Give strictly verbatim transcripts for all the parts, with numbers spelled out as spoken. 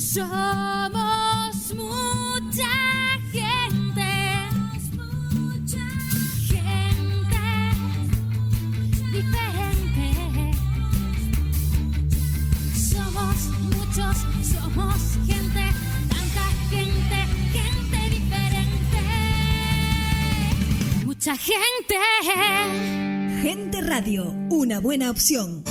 Somos mucha gente, mucha gente diferente. Somos muchos, somos gente, tanta gente, gente diferente. Mucha gente. Gente Radio, una buena opción.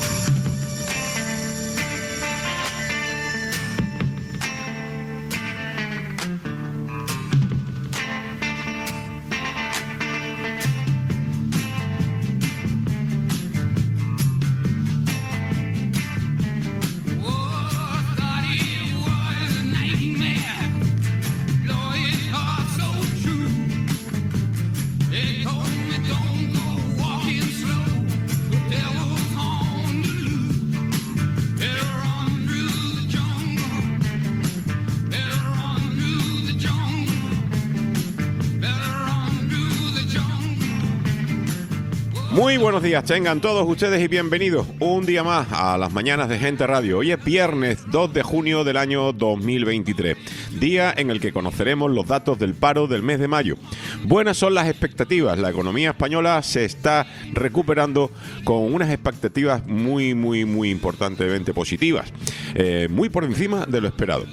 Muy buenos días, tengan todos ustedes y bienvenidos un día más a las mañanas de Gente Radio. Hoy es viernes dos de junio del año dos mil veintitrés, día en el que conoceremos los datos del paro del mes de mayo. Buenas son las expectativas, la economía española se está recuperando con unas expectativas muy, muy, muy importantemente positivas, eh, muy por encima de lo esperado.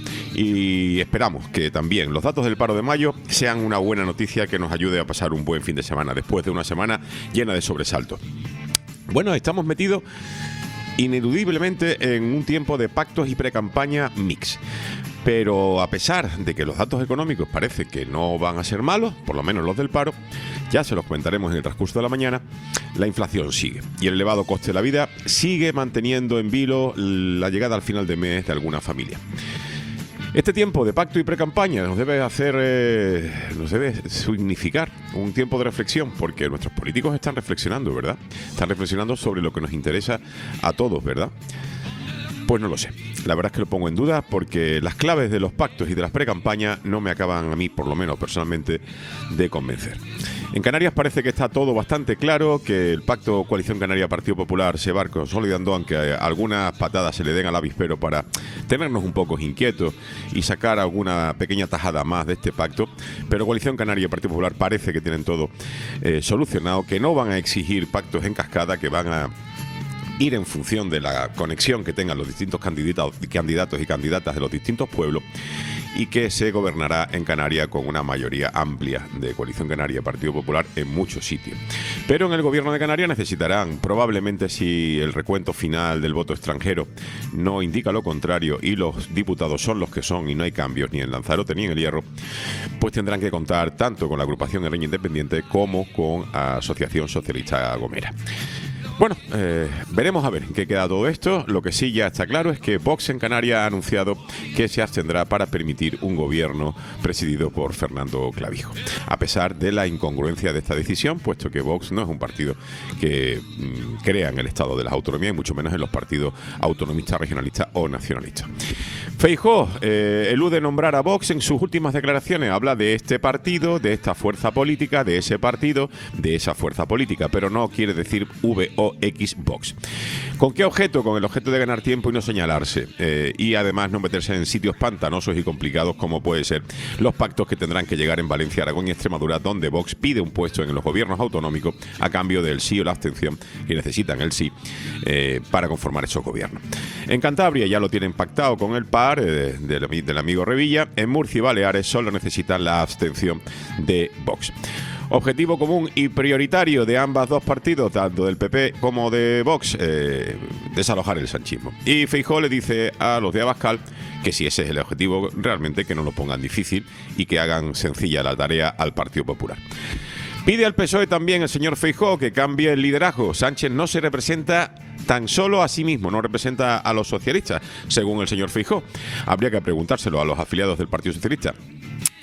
Y esperamos que también los datos del paro de mayo sean una buena noticia que nos ayude a pasar un buen fin de semana, después de una semana llena de sobresaltos. Bueno, estamos metidos ineludiblemente en un tiempo de pactos y precampaña mix. Pero a pesar de que los datos económicos parece que no van a ser malos, por lo menos los del paro, ya se los comentaremos en el transcurso de la mañana, la inflación sigue. Y el elevado coste de la vida sigue manteniendo en vilo la llegada al final de mes de alguna familia. Este tiempo de pacto y precampaña nos debe hacer, eh, nos debe significar un tiempo de reflexión, porque nuestros políticos están reflexionando, ¿verdad? Están reflexionando sobre lo que nos interesa a todos, ¿verdad? Pues no lo sé. La verdad es que lo pongo en duda porque las claves de los pactos y de las precampañas no me acaban a mí, por lo menos personalmente, de convencer. En Canarias parece que está todo bastante claro, que el pacto Coalición Canaria-Partido Popular se va consolidando, aunque algunas patadas se le den al avispero para tenernos un poco inquietos y sacar alguna pequeña tajada más de este pacto. Pero Coalición Canaria-Partido Popular parece que tienen todo eh, solucionado, que no van a exigir pactos en cascada, que van a ir en función de la conexión que tengan los distintos candidatos, candidatos y candidatas de los distintos pueblos, y que se gobernará en Canarias con una mayoría amplia de Coalición Canaria Partido Popular en muchos sitios. Pero en el gobierno de Canarias necesitarán, probablemente, si el recuento final del voto extranjero no indica lo contrario y los diputados son los que son y no hay cambios ni en Lanzarote ni en El Hierro, pues tendrán que contar tanto con la agrupación Herreña Independiente como con Asociación Socialista Gomera. Bueno, eh, veremos a ver en qué queda todo esto. Lo que sí ya está claro es que Vox en Canarias ha anunciado que se abstendrá para permitir un gobierno presidido por Fernando Clavijo, a pesar de la incongruencia de esta decisión, puesto que Vox no es un partido que mmm, crea en el Estado de las autonomías y mucho menos en los partidos autonomistas, regionalistas o nacionalistas. Feijóo eh, elude nombrar a Vox en sus últimas declaraciones. Habla de este partido, de esta fuerza política, de ese partido, de esa fuerza política, pero no quiere decir V O X Vox. ¿Con qué objeto? Con el objeto de ganar tiempo y no señalarse, eh, y además no meterse en sitios pantanosos y complicados como puede ser los pactos que tendrán que llegar en Valencia, Aragón y Extremadura, donde Vox pide un puesto en los gobiernos autonómicos a cambio del sí o la abstención, que necesitan el sí eh, para conformar esos gobiernos. En Cantabria ya lo tienen pactado con el P A R eh, del, del amigo Revilla. En Murcia y Baleares solo necesitan la abstención de Vox. Objetivo común y prioritario de ambas dos partidos, tanto del P P como de Vox, eh, desalojar el sanchismo. Y Feijóo le dice a los de Abascal que si ese es el objetivo, realmente que no lo pongan difícil y que hagan sencilla la tarea al Partido Popular. Pide al P S O E también el señor Feijóo que cambie el liderazgo. Sánchez no se representa tan solo a sí mismo, no representa a los socialistas, según el señor Feijóo. Habría que preguntárselo a los afiliados del Partido Socialista.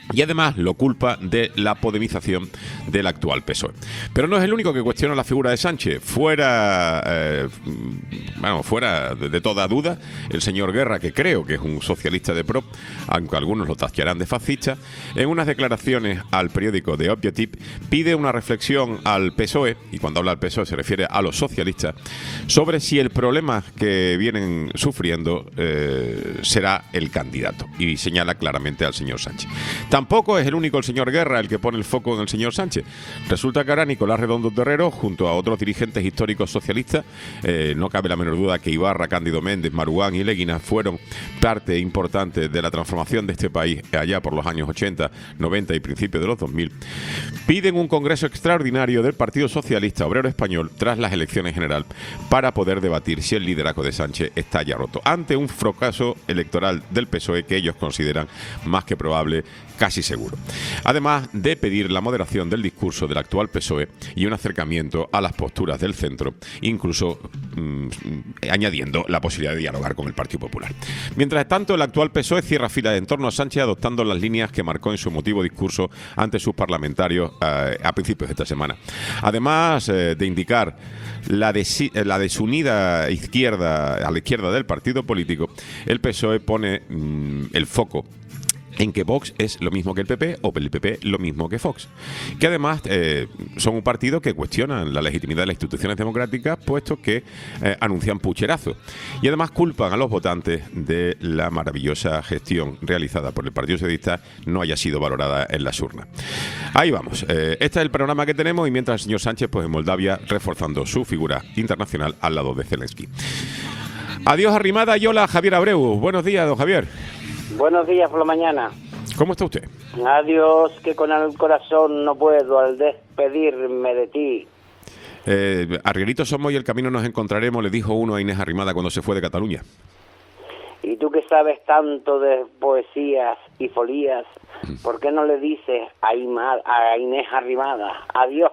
Y además lo culpa de la podemización del actual P S O E. Pero no es el único que cuestiona la figura de Sánchez. Fuera, eh, bueno, fuera de, de toda duda, el señor Guerra, que creo que es un socialista de pro, aunque algunos lo tacharán de fascista, en unas declaraciones al periódico The Objective pide una reflexión al P S O E, y cuando habla del P S O E se refiere a los socialistas, sobre si el problema que vienen sufriendo eh, será el candidato. Y señala claramente al señor Sánchez. Tampoco es el único el señor Guerra el que pone el foco en el señor Sánchez. Resulta que ahora Nicolás Redondo Terrero, junto a otros dirigentes históricos socialistas, eh, no cabe la menor duda que Ibarra, Cándido Méndez, Maruán y Leguina fueron parte importante de la transformación de este país allá por los años ochenta, noventa y principios de los dos mil, piden un congreso extraordinario del Partido Socialista Obrero Español tras las elecciones generales para poder debatir si el liderazgo de Sánchez está ya roto, ante un fracaso electoral del P S O E que ellos consideran más que probable, casi seguro. Además de pedir la moderación del discurso del actual P S O E y un acercamiento a las posturas del centro, incluso mmm, añadiendo la posibilidad de dialogar con el Partido Popular. Mientras tanto, el actual P S O E cierra filas en torno a Sánchez adoptando las líneas que marcó en su emotivo discurso ante sus parlamentarios eh, a principios de esta semana. Además eh, de indicar la, desi- la desunida izquierda a la izquierda del partido político, el P S O E pone mmm, el foco en que Vox es lo mismo que el P P o el P P lo mismo que Vox, que además eh, son un partido que cuestionan la legitimidad de las instituciones democráticas, puesto que eh, anuncian pucherazo, y además culpan a los votantes de la maravillosa gestión realizada por el Partido Socialista no haya sido valorada en las urnas. Ahí vamos, eh, este es el panorama que tenemos, y mientras el señor Sánchez pues en Moldavia reforzando su figura internacional al lado de Zelensky. Adiós Arrimada y hola Javier Abreu. Buenos días, don Javier. Buenos días por la mañana. ¿Cómo está usted? Adiós, que con el corazón no puedo al despedirme de ti. Eh, Arrieritos somos y el camino nos encontraremos, le dijo uno a Inés Arrimada cuando se fue de Cataluña. Y tú que sabes tanto de poesías y folías, ¿por qué no le dices a, Ima, a Inés Arrimada adiós?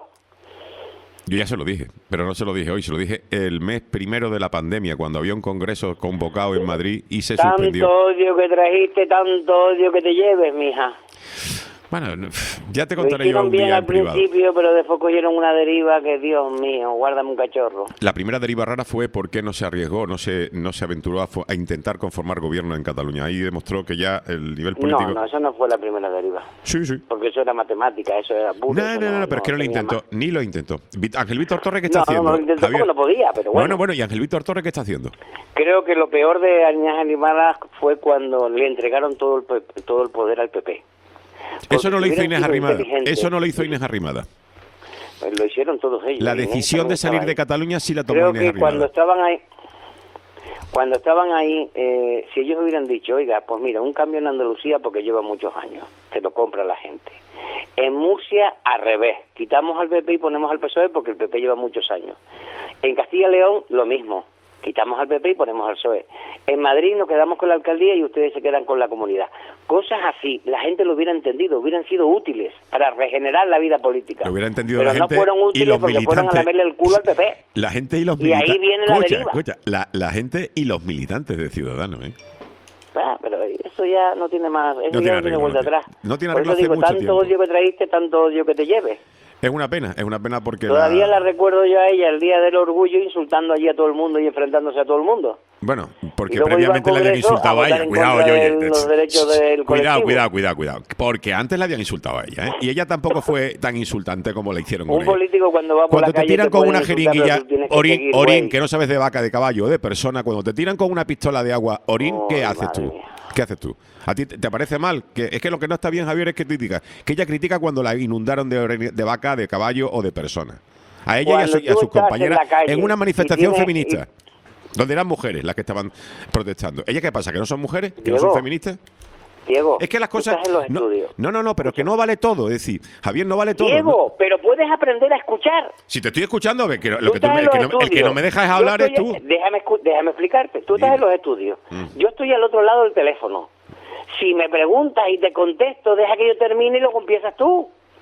Yo ya se lo dije, pero no se lo dije hoy, se lo dije el mes primero de la pandemia, cuando había un congreso convocado en Madrid y se tanto suspendió. Tanto odio que trajiste, tanto odio que te lleves, mija. Bueno, ya te Lo contaré yo hicieron un bien día al en privado. principio, pero después cogieron una deriva que, Dios mío, guárdame un cachorro. La primera deriva rara fue por qué no se arriesgó, no se no se aventuró a, a intentar conformar gobierno en Cataluña. Ahí demostró que ya el nivel político... No, no, eso no fue la primera deriva. Sí, sí. Porque eso era matemática, eso era puro. No, no, no, no, pero es que no lo intentó, más. ni lo intentó. Vit- Ángel Víctor Torres, ¿qué está no, haciendo? No, no lo intentó Javier? porque no podía, pero bueno. Bueno, bueno, ¿y Ángel Víctor Torres qué está haciendo? Creo que lo peor de Inés Arrimada fue cuando le entregaron todo el, P- todo el poder al P P. Porque Eso no lo si hizo hubieran Inés sido Arrimada. inteligentes, Eso no lo hizo Inés Arrimada. pues lo hicieron todos ellos. La Inés decisión también de salir estaba de ahí. Cataluña sí la tomó Creo Inés que Arrimada. cuando estaban ahí, cuando estaban ahí, eh, si ellos hubieran dicho, oiga, pues mira, un cambio en Andalucía porque lleva muchos años, te lo compra la gente. En Murcia, al revés, quitamos al P P y ponemos al P S O E porque el P P lleva muchos años. En Castilla y León, lo mismo. Quitamos al P P y ponemos al P S O E. En Madrid nos quedamos con la alcaldía y ustedes se quedan con la comunidad. Cosas así, la gente lo hubiera entendido, hubieran sido útiles para regenerar la vida política. Lo hubiera entendido Pero la no gente fueron y útiles los porque fueron a militantes. lamerle el culo al P P. La gente y los Y ahí militantes. viene la escucha, deriva. escucha, la, la gente y los militantes de Ciudadanos, ¿eh? Ah, pero eso ya no tiene más, eso No ya tiene no tiene arreglo, vuelta no tiene- atrás. no tiene Por arreglo eso hace digo, mucho tanto tiempo. odio que traíste, tanto odio que te lleves. Es una pena, es una pena porque Todavía la... la recuerdo yo a ella el día del orgullo insultando allí a todo el mundo y enfrentándose a todo el mundo. Bueno, porque Y luego previamente iba le al habían Congreso insultado a a ella. votar en Cuidado, contra oye, de oye. los derechos del Cuidado, colectivo. cuidado, cuidado, cuidado. Porque antes le habían insultado a ella, ¿eh? Y ella tampoco fue tan insultante como la hicieron con Un ella. político cuando va por Cuando la te calle tiran te con puede una insultar, jeringuilla, pero tú tienes que orín, seguir, orín, güey. que no sabes de vaca, de caballo o de persona, cuando te tiran con una pistola de agua, orín, Oh, ¿qué haces madre tú? mía. ¿Qué haces tú? ¿A ti te te parece mal? Que es que lo que no está bien, Javier, es que critica. Que ella critica cuando la inundaron de, orín- de vaca, de caballo o de persona. A ella y a, Cuando su- y a tú sus estás en compañeras la calle en una y manifestación tienes- feminista. Donde eran mujeres las que estaban protestando. ¿Ella qué pasa? ¿Que no son mujeres? ¿Que no Diego, son feministas? Diego, Es que las tú cosas... estás en los No, estudios. no, no, no, pero que no vale todo. Es decir, Javier, no vale todo. ¿no? Diego, pero puedes aprender a escuchar. Si te estoy escuchando, ve que lo Tú que tú estás me- en el, los que no, el que estudios. no me dejas Yo hablar es tú. estoy- Déjame, escu- déjame explicarte. Tú estás Dime. en los estudios. Mm. Yo estoy al otro lado del teléfono. Si me preguntas y te contesto, deja que yo termine y luego empiezas tú.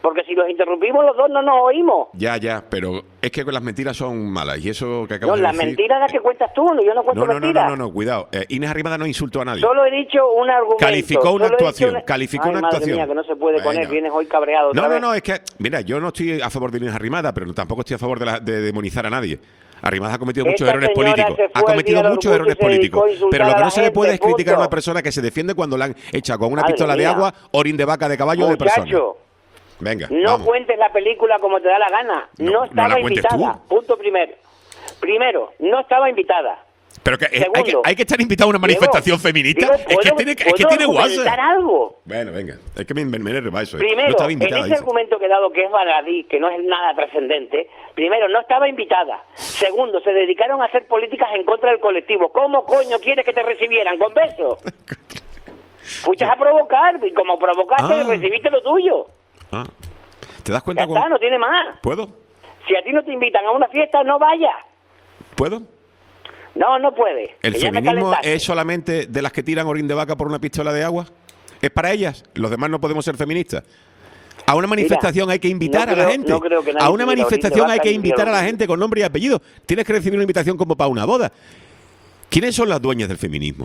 Porque si los interrumpimos los dos no nos oímos. Ya, ya, pero es que las mentiras son malas y eso que acabas No, de las decir... mentiras las que cuentas tú, no, yo no cuento No, no, no, mentiras. no, no, no, cuidado. Eh, Inés Arrimadas no insultó a nadie. Solo he dicho un argumento. Calificó una Solo he dicho actuación, una- calificó Ay, una madre actuación. mía, que no se puede poner, Venga. vienes hoy cabreado otra No, no, vez. no, es que, mira, yo no estoy a favor de Inés Arrimadas, pero tampoco estoy a favor de, la- de demonizar a nadie. Arrimadas ha cometido muchos Esta errores señora políticos. se Ha fue el cometido día del muchos orgullo y errores se dedicó políticos. a insultar Pero lo a que la no se le gente, puede es criticar a punto. una persona que se defiende cuando la han echado con una Madre pistola de mía. agua, orín de vaca, de caballo o de persona. Muchacho, Venga, no vamos. cuentes la película como te da la gana. No, No, no estaba la cuentes invitada. tú. Punto primero. Primero, no estaba invitada. Pero que, eh, hay, que, Segundo. hay que estar invitado a una manifestación Diego, feminista. Diego, es que ¿puedo- tiene, es que puedo tiene argumentar WhatsApp. algo? Bueno, venga. Es que me, me, me enerva eso. eh. Primero, no estaba en invitada. ese dice. argumento que he dado, que es baladí, que no es nada trascendente, primero, no estaba invitada. Segundo, se dedicaron a hacer políticas en contra del colectivo. ¿Cómo coño quieres que te recibieran? ¿Con besos? Fuiste a provocar, y como provocaste, Ah. recibiste lo tuyo. Ah. ¿Te das Ya cuenta? está, cómo- no tiene más. ¿Puedo? Si a ti no te invitan a una fiesta, no vayas. ¿Puedo? No, no puede. ¿El Que ya me feminismo calentaste. es solamente de las que tiran orín de vaca por una pistola de agua? ¿Es para ellas? Los demás no podemos ser feministas. A una manifestación hay que invitar no a la creo- gente. no creo que nadie A una tuviera orín de manifestación hay vaca que ni invitar a la orín. gente con nombre y apellido. Tienes que recibir una invitación como para una boda. ¿Quiénes son las dueñas del feminismo?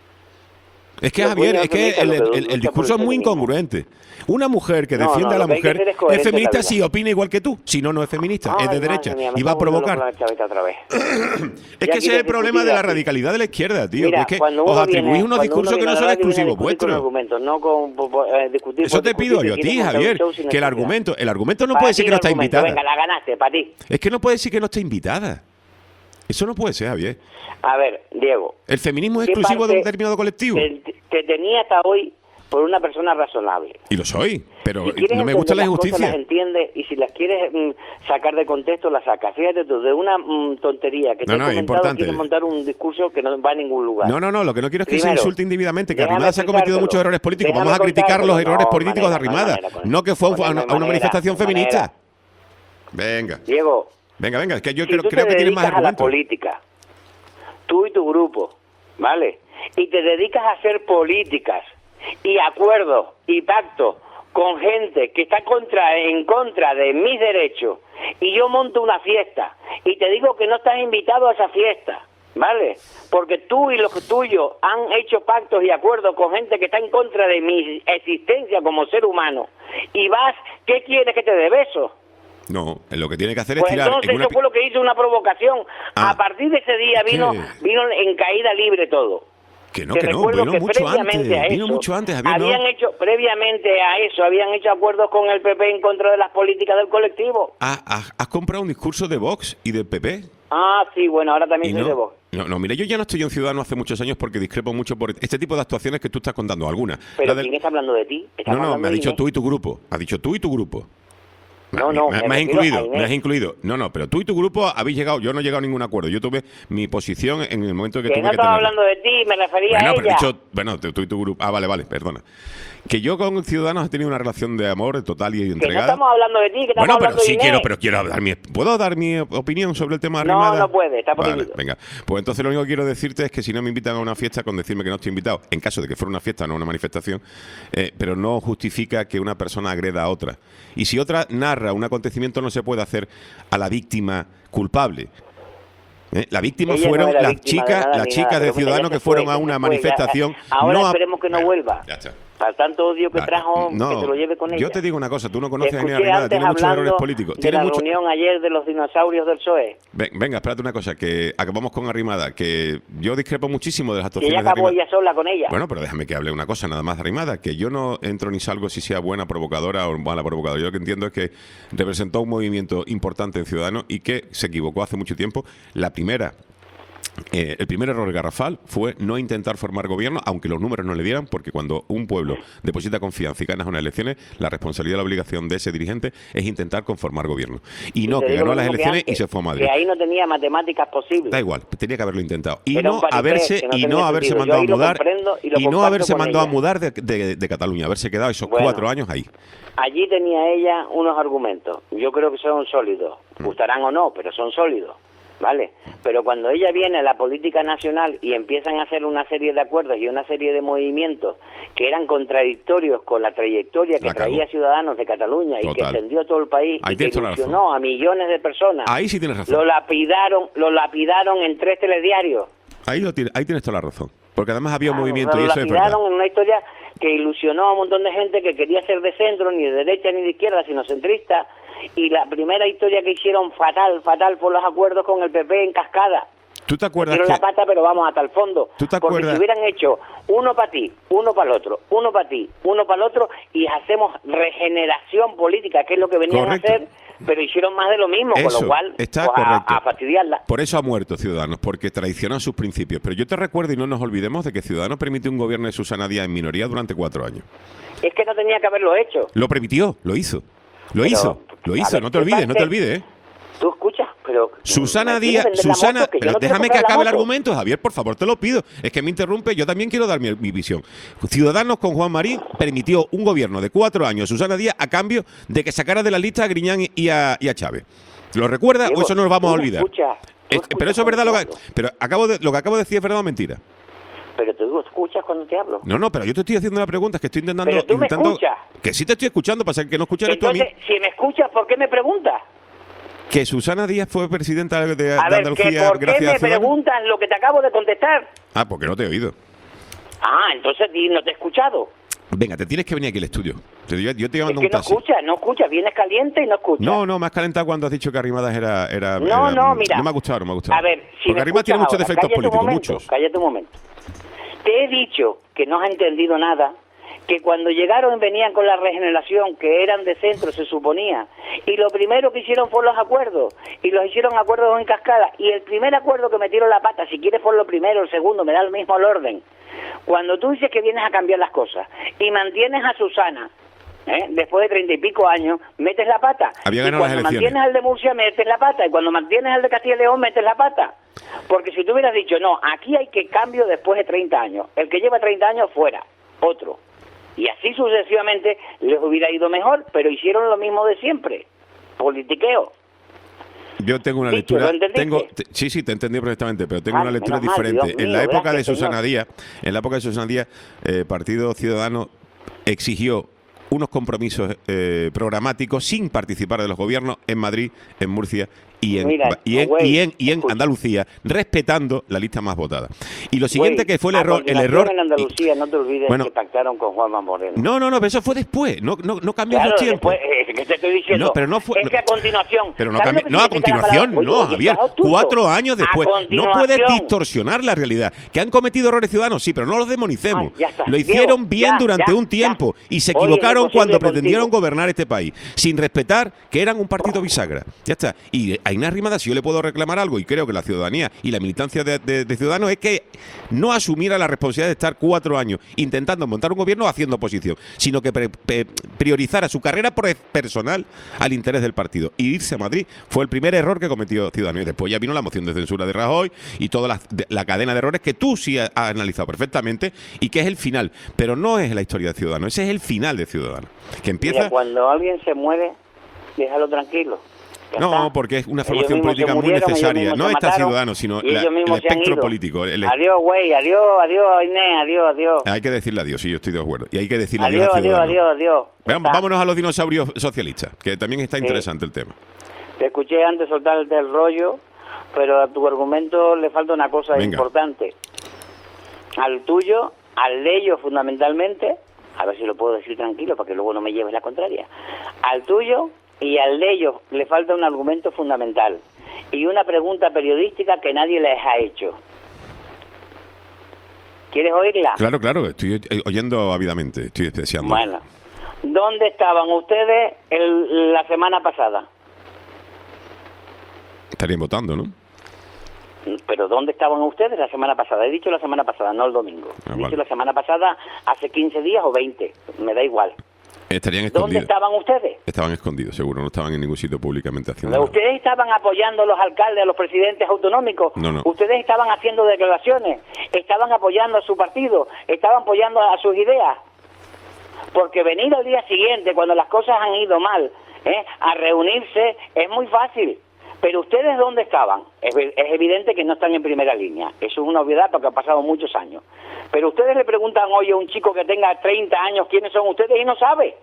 Es que, Los Javier, dueños es que feministas, el, los que el- el luchan discurso por es el muy feminismo. incongruente. Una mujer que No, defiende no, a la lo que hay que mujer hacer es es coherente en la feminista vida. si opina igual que tú. Si no, no es feminista, Ay, es de madre derecha mía, me y va a está volviendo provocar. loco la chaveta otra vez. Es Ya que ese es quieres el problema discutir de la así. radicalidad de la izquierda, tío. Mira, que es que cuando os uno atribuís viene- unos cuando discursos uno que no viene a son la radio, viene a exclusivos discutir con vuestros. argumentos, no con po- po- eh, discutir Eso por te discutir, pido que yo a ti, quieres montar un Javier, show sin que el necesidad. argumento, el argumento no Para puede ti ser que el no está argumento, invitada. Venga, la ganaste, para ti. Es que no puede decir que no está invitada. Eso no puede ser, Javier. A ver, Diego. El feminismo es ¿qué exclusivo de un parte determinado colectivo. Te, te tenía hasta hoy por una persona razonable. Y lo soy, pero Si quieres no me gusta la entender las cosas, injusticia. las entiendes, y si las quieres mm, sacar de contexto, las sacas. Fíjate tú, de una mm, tontería que No, te no, he es comentado, importante. quieres montar un discurso que no va a ningún lugar. No, no, no, lo que no quiero es que se Primero, insulte individuamente, que déjame Arrimadas ha cometido explicártelo. muchos errores políticos. Déjame Vamos a criticar los contártelo. errores No, políticos de manera, no hay Arrimadas, manera con no que fue a eso. una, No hay a una manera, manifestación no hay feminista. manera. Venga, Diego, venga, venga, es que yo si creo, tú creo te que tienes más dedicas a la argumentos. política, tú y tu grupo, ¿vale? Y te dedicas a hacer políticas y acuerdos y pactos con gente que está contra en contra de mis derechos, y yo monto una fiesta y te digo que no estás invitado a esa fiesta, ¿vale? Porque tú y los tuyos han hecho pactos y acuerdos con gente que está en contra de mi existencia como ser humano, y vas, ¿qué quieres que te dé besos? No, lo que tiene que hacer es Pues tirar entonces en una... eso fue lo que hizo una provocación. Ah. A partir de ese día vino ¿Qué? vino en caída libre todo. Que no, Te que no, recuerdo vino que mucho previamente antes, a vino eso, mucho antes, Javier, habían no. hecho previamente a eso habían hecho acuerdos con el P P en contra de las políticas del colectivo. Ah, ah, has comprado un discurso de Vox y del P P. Ah, sí, bueno, ahora Y también soy no, de vos. no, no, mira, yo ya no estoy en Ciudadano hace muchos años porque discrepo mucho por este tipo de actuaciones que tú estás contando, algunas. Pero La del- ¿quién está hablando de ti? No, Estamos no, hablando me ha de dicho Inés. tú y tu grupo. Ha dicho tú y tu grupo. Me- No, no, me, me me has refiero a incluido, Inés. me has incluido. No, no, pero tú y tu grupo habéis llegado, yo no he llegado a ningún acuerdo. Yo tuve mi posición en el momento que Que tuve no que estaba tenerla. hablando de ti, me refería Bueno, a pero he ella. dicho, bueno, tú y tu grupo. Ah, vale, vale, perdona. Que yo con Ciudadanos he tenido una relación de amor total y Que no entregada. estamos hablando de ti, que estamos Bueno, pero hablando de sí Inés. quiero, pero quiero dar mi... ¿Puedo dar mi opinión sobre el tema de No, Arrimada? no puede, está Vale, prohibido. venga. Pues entonces lo único que quiero decirte es que si no me invitan a una fiesta, con decirme que no estoy invitado, en caso de que fuera una fiesta, no una manifestación, eh, pero no justifica que una persona agreda a otra. Y si otra narra un acontecimiento, no se puede hacer a la víctima culpable. ¿Eh? La víctima Ella no fueron era las víctima de chicas, nada las ni chicas nada, de pero mira, Ciudadanos ya que se fueron fue, a ya una se fue, ya. manifestación. Ahora no a- esperemos que no Bueno, vuelva. Ya está. Para tanto odio que Vale. trajo, No, que se lo lleve con ella. yo te digo una cosa, tú no Te conoces a Inés escuché Arrimadas, antes tiene muchos errores hablando políticos. de Tiene la mucho... reunión ayer de los dinosaurios del P S O E. Ven- venga, espérate una cosa, que acabamos con Arrimada, que yo discrepo muchísimo de las Que actuaciones ella de acabó Arrimada. ella sola con ella. Bueno, pero déjame que hable una cosa nada más de Arrimada, que yo no entro ni salgo si sea buena provocadora o mala provocadora. Yo lo que entiendo es que representó un movimiento importante en Ciudadanos y que se equivocó hace mucho tiempo. La primera... Eh, el primer error garrafal fue no intentar formar gobierno, aunque los números no le dieran, porque cuando un pueblo deposita confianza y ganas unas elecciones, la responsabilidad y la obligación de ese dirigente es intentar conformar gobierno. Y no, te que digo ganó lo las mismo que elecciones y antes, se fue a Madrid. Que ahí no tenía matemáticas posibles. Da igual, tenía que haberlo intentado. Y Era no un paripé haberse, que no y tenía no haberse sentido. mandado Yo ahí a lo mudar, comprendo y lo y no comparto haberse con mandado a ella. mudar de, de- de Cataluña, haberse quedado esos Bueno. cuatro años ahí. Allí tenía ella unos argumentos. Yo creo que son sólidos. Mm. Gustarán o no, pero son sólidos. ¿vale? Pero cuando ella viene a la política nacional y empiezan a hacer una serie de acuerdos y una serie de movimientos que eran contradictorios con la trayectoria que La cagó. traía Ciudadanos de Cataluña y que Total. extendió a todo el país Ahí y que tienes toda la razón. ilusionó a millones de personas, Ahí sí tienes razón. lo lapidaron, lo lapidaron en tres telediarios. Ahí, lo tiene- ahí tienes toda la razón. Porque además había un Claro, movimiento lo y eso es verdad. lapidaron en una historia que ilusionó a un montón de gente que quería ser de centro, ni de derecha ni de izquierda, sino centrista. Y la primera historia que hicieron fatal, fatal, por los acuerdos con el P P en cascada. ¿Tú te acuerdas Metieron que la pata, pero vamos hasta el fondo. ¿Tú te Porque acuerdas? si hubieran hecho uno para ti, uno para el otro, uno para ti, uno para el otro, y hacemos regeneración política, que es lo que venían Correcto. a hacer, pero hicieron más de lo mismo, con Eso, lo cual, está pues, a- correcto. a fastidiarla. Por eso ha muerto Ciudadanos, porque traicionan sus principios. Pero yo te recuerdo, y no nos olvidemos, de que Ciudadanos permitió un gobierno de Susana Díaz en minoría durante cuatro años. Es que no tenía que haberlo hecho. Lo permitió, lo hizo. Lo Pero, hizo, lo a hizo. ver, No te ¿qué olvides, no te parte? olvides, ¿eh? Tú escuchas, pero... Susana ¿me Díaz, quieres vender la Susana, moto? Que yo pero no quiero déjame que comprar la acabe el moto. argumento, Javier, por favor, te lo pido. Es que me interrumpe, yo también quiero dar mi, mi visión. Ciudadanos con Juan Marín permitió un gobierno de cuatro años, Susana Díaz, a cambio de que sacara de la lista a Griñán y a, y a Chávez. ¿Lo recuerdas Diego, o eso no lo vamos a tú me olvidar? escuchas, tú Es- escuchas pero eso es verdad lo cuando que, te hablo. pero acabo de, lo que acabo de decir es verdad o mentira. Pero tú escuchas cuando te hablo. No, no, pero yo te estoy haciendo una pregunta, es que estoy intentando... Pero tú me intentando escuchas. Que sí te estoy escuchando, pasa que no escuchas esto a mí. Entonces, si me escuchas, ¿por qué me preguntas? Que Susana Díaz fue presidenta de, de A ver, que Andalucía ¿por qué gracias me a Ciudadanos. preguntas lo que te acabo de contestar? Ah, porque no te he oído. Ah, entonces di, no te he escuchado. Venga, te tienes que venir aquí al estudio. Te- Yo, yo te Es mando que un no taxi. escuchas, no escuchas, vienes caliente y no escuchas. No, no, me has calentado cuando has dicho que Arrimadas era... era No, era- no, mira. No me ha gustado, no me ha gustado. A ver, si Porque me Arrimadas tiene escuchas muchos ahora, defectos cállate un políticos, momento, muchos. Cállate un momento. Te he dicho que no has entendido nada, que cuando llegaron venían con la regeneración, que eran de centro, se suponía, y lo primero que hicieron fue los acuerdos, y los hicieron acuerdos en cascada, y el primer acuerdo que metieron la pata, si quieres por lo primero, el segundo, me da el mismo el orden. Cuando tú dices que vienes a cambiar las cosas, y mantienes a Susana, ¿eh? después de treinta y pico años, metes la pata. Había y ganado cuando las elecciones. mantienes al de Murcia, metes la pata, y cuando mantienes al de Castilla y León, metes la pata. Porque si tú hubieras dicho, no, aquí hay que cambio después de treinta años, el que lleva treinta años fuera, otro. Y así sucesivamente les hubiera ido mejor, pero hicieron lo mismo de siempre, politiqueo. Yo tengo una Dicho, lectura... ¿lo entendiste? tengo, te- sí, sí, te entendí perfectamente, pero tengo Ah, una lectura menos mal, diferente. Dios en mío, la época de gracias, Susana señor. Díaz, en la época de Susana Díaz, eh, Partido Ciudadano exigió unos compromisos eh, programáticos sin participar de los gobiernos en Madrid, en Murcia y en, Mira, y en, güey, y en, y en escucha. Andalucía, respetando la lista más votada. Y lo siguiente Güey, que fue el a error... el continuación error en Andalucía, no te olvides bueno, que pactaron con Juanma Moreno. No, no, no, pero eso fue después, no, no, no cambió Claro, los tiempos. después, eh, que te estoy diciendo, No, pero no fue- es que a continuación... Pero no, ¿sabes cambi- lo que no a significa la continuación, palabra? no, Oye, Javier. estás astuto. Cuatro años A después. No continuación. puedes distorsionar la realidad. Que han cometido errores ciudadanos, sí, pero no los demonicemos. Ay, ya está. Lo hicieron Diego, bien ya, durante ya, un tiempo ya. y se Hoy es equivocaron imposible cuando contigo. pretendieron gobernar este país, sin respetar que eran un partido bisagra. Ya está. Y a Inés Arrimadas, si yo le puedo reclamar algo, y creo que la ciudadanía y la militancia de, de- de Ciudadanos, es que no asumiera la responsabilidad de estar cuatro años intentando montar un gobierno haciendo oposición, sino que pre- pre- priorizara su carrera por- personal al interés del partido. Y irse a Madrid fue el primer error que cometió Ciudadanos. Y después ya vino la moción de censura de Rajoy y toda la, de- la cadena de errores que tú sí has has analizado perfectamente y que es el final. Pero no es la historia de Ciudadanos, ese es el final de Ciudadanos. Que empieza... Mira, cuando alguien se muere, déjalo tranquilo. Ya No, está. porque es una Ellos formación mismos política se muy murieron, ellos necesaria. mismos No se está mataron, Ciudadanos, sino y la- ellos mismos el se han espectro ido. político. El- Adiós, güey, adiós, adiós, Inés, adiós, adiós. Hay que decirle adiós, sí, yo estoy de acuerdo. Y hay que decirle Adiós, adiós a adiós, Ciudadanos. adiós, adiós. Ya Veamos- está. Vámonos a los dinosaurios socialistas, que también está interesante el tema. Te escuché antes soltar del rollo, pero a tu argumento le falta una cosa Venga. importante. Al tuyo, al de ellos fundamentalmente, a ver si lo puedo decir tranquilo para que luego no me lleves la contraria. Al tuyo y al de ellos le falta un argumento fundamental y una pregunta periodística que nadie les ha hecho. ¿Quieres oírla? Claro, claro, estoy eh, oyendo ávidamente, estoy deseando. Bueno, ¿dónde estaban ustedes el- la semana pasada? Estarían votando, ¿no? Pero ¿dónde estaban ustedes la semana pasada? He dicho la semana pasada, no el domingo. Ah, He dicho vale. la semana pasada hace quince días o veinte, me da igual. Estarían ¿Dónde escondidos. estaban ustedes? Estaban escondidos, seguro, no estaban en ningún sitio públicamente haciendo nada. ¿Ustedes estaban apoyando a los alcaldes, a los presidentes autonómicos? No, no. ¿Ustedes estaban haciendo declaraciones? ¿Estaban apoyando a su partido? ¿Estaban apoyando a sus ideas? Porque venir al día siguiente, cuando las cosas han ido mal, ¿eh? a reunirse, es muy fácil. Pero ustedes, ¿dónde estaban? Es, es evidente que no están en primera línea. Eso es una obviedad porque han pasado muchos años. Pero ustedes le preguntan hoy a un chico que tenga treinta años quiénes son ustedes y no sabe.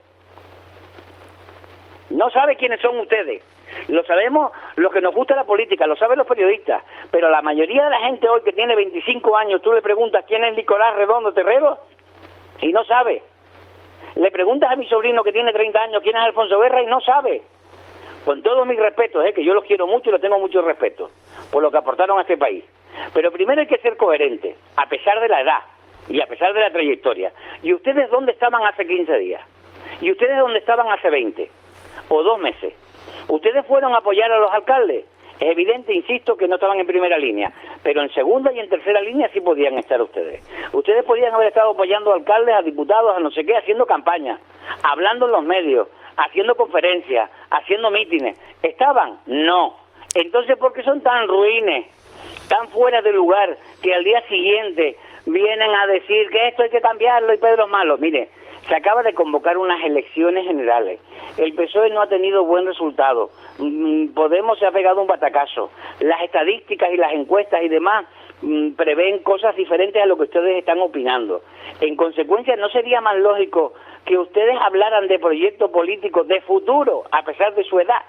No sabe quiénes son ustedes. Lo sabemos los que nos gusta la política, lo saben los periodistas. Pero la mayoría de la gente hoy que tiene veinticinco años, tú le preguntas quién es Nicolás Redondo Terrero y no sabe. Le preguntas a mi sobrino que tiene treinta años quién es Alfonso Guerra y no sabe. Con todos mis respetos, ¿eh? Que yo los quiero mucho y les tengo mucho respeto por lo que aportaron a este país. Pero primero hay que ser coherente, a pesar de la edad y a pesar de la trayectoria. ¿Y ustedes dónde estaban hace quince días? ¿Y ustedes dónde estaban hace veinte? ¿O dos meses? ¿Ustedes fueron a apoyar a los alcaldes? Es evidente, insisto, que no estaban en primera línea, pero en segunda y en tercera línea sí podían estar ustedes. Ustedes podían haber estado apoyando a alcaldes, a diputados, a no sé qué, haciendo campaña, hablando en los medios, haciendo conferencias, haciendo mítines. ¿Estaban? No. Entonces, ¿por qué son tan ruines, tan fuera de lugar, que al día siguiente vienen a decir que esto hay que cambiarlo y Pedro es malo? Mire, se acaba de convocar unas elecciones generales. El P S O E no ha tenido buen resultado. Podemos se ha pegado un batacazo. Las estadísticas y las encuestas y demás mmm, prevén cosas diferentes a lo que ustedes están opinando. En consecuencia, ¿no sería más lógico que ustedes hablaran de proyectos políticos de futuro, a pesar de su edad,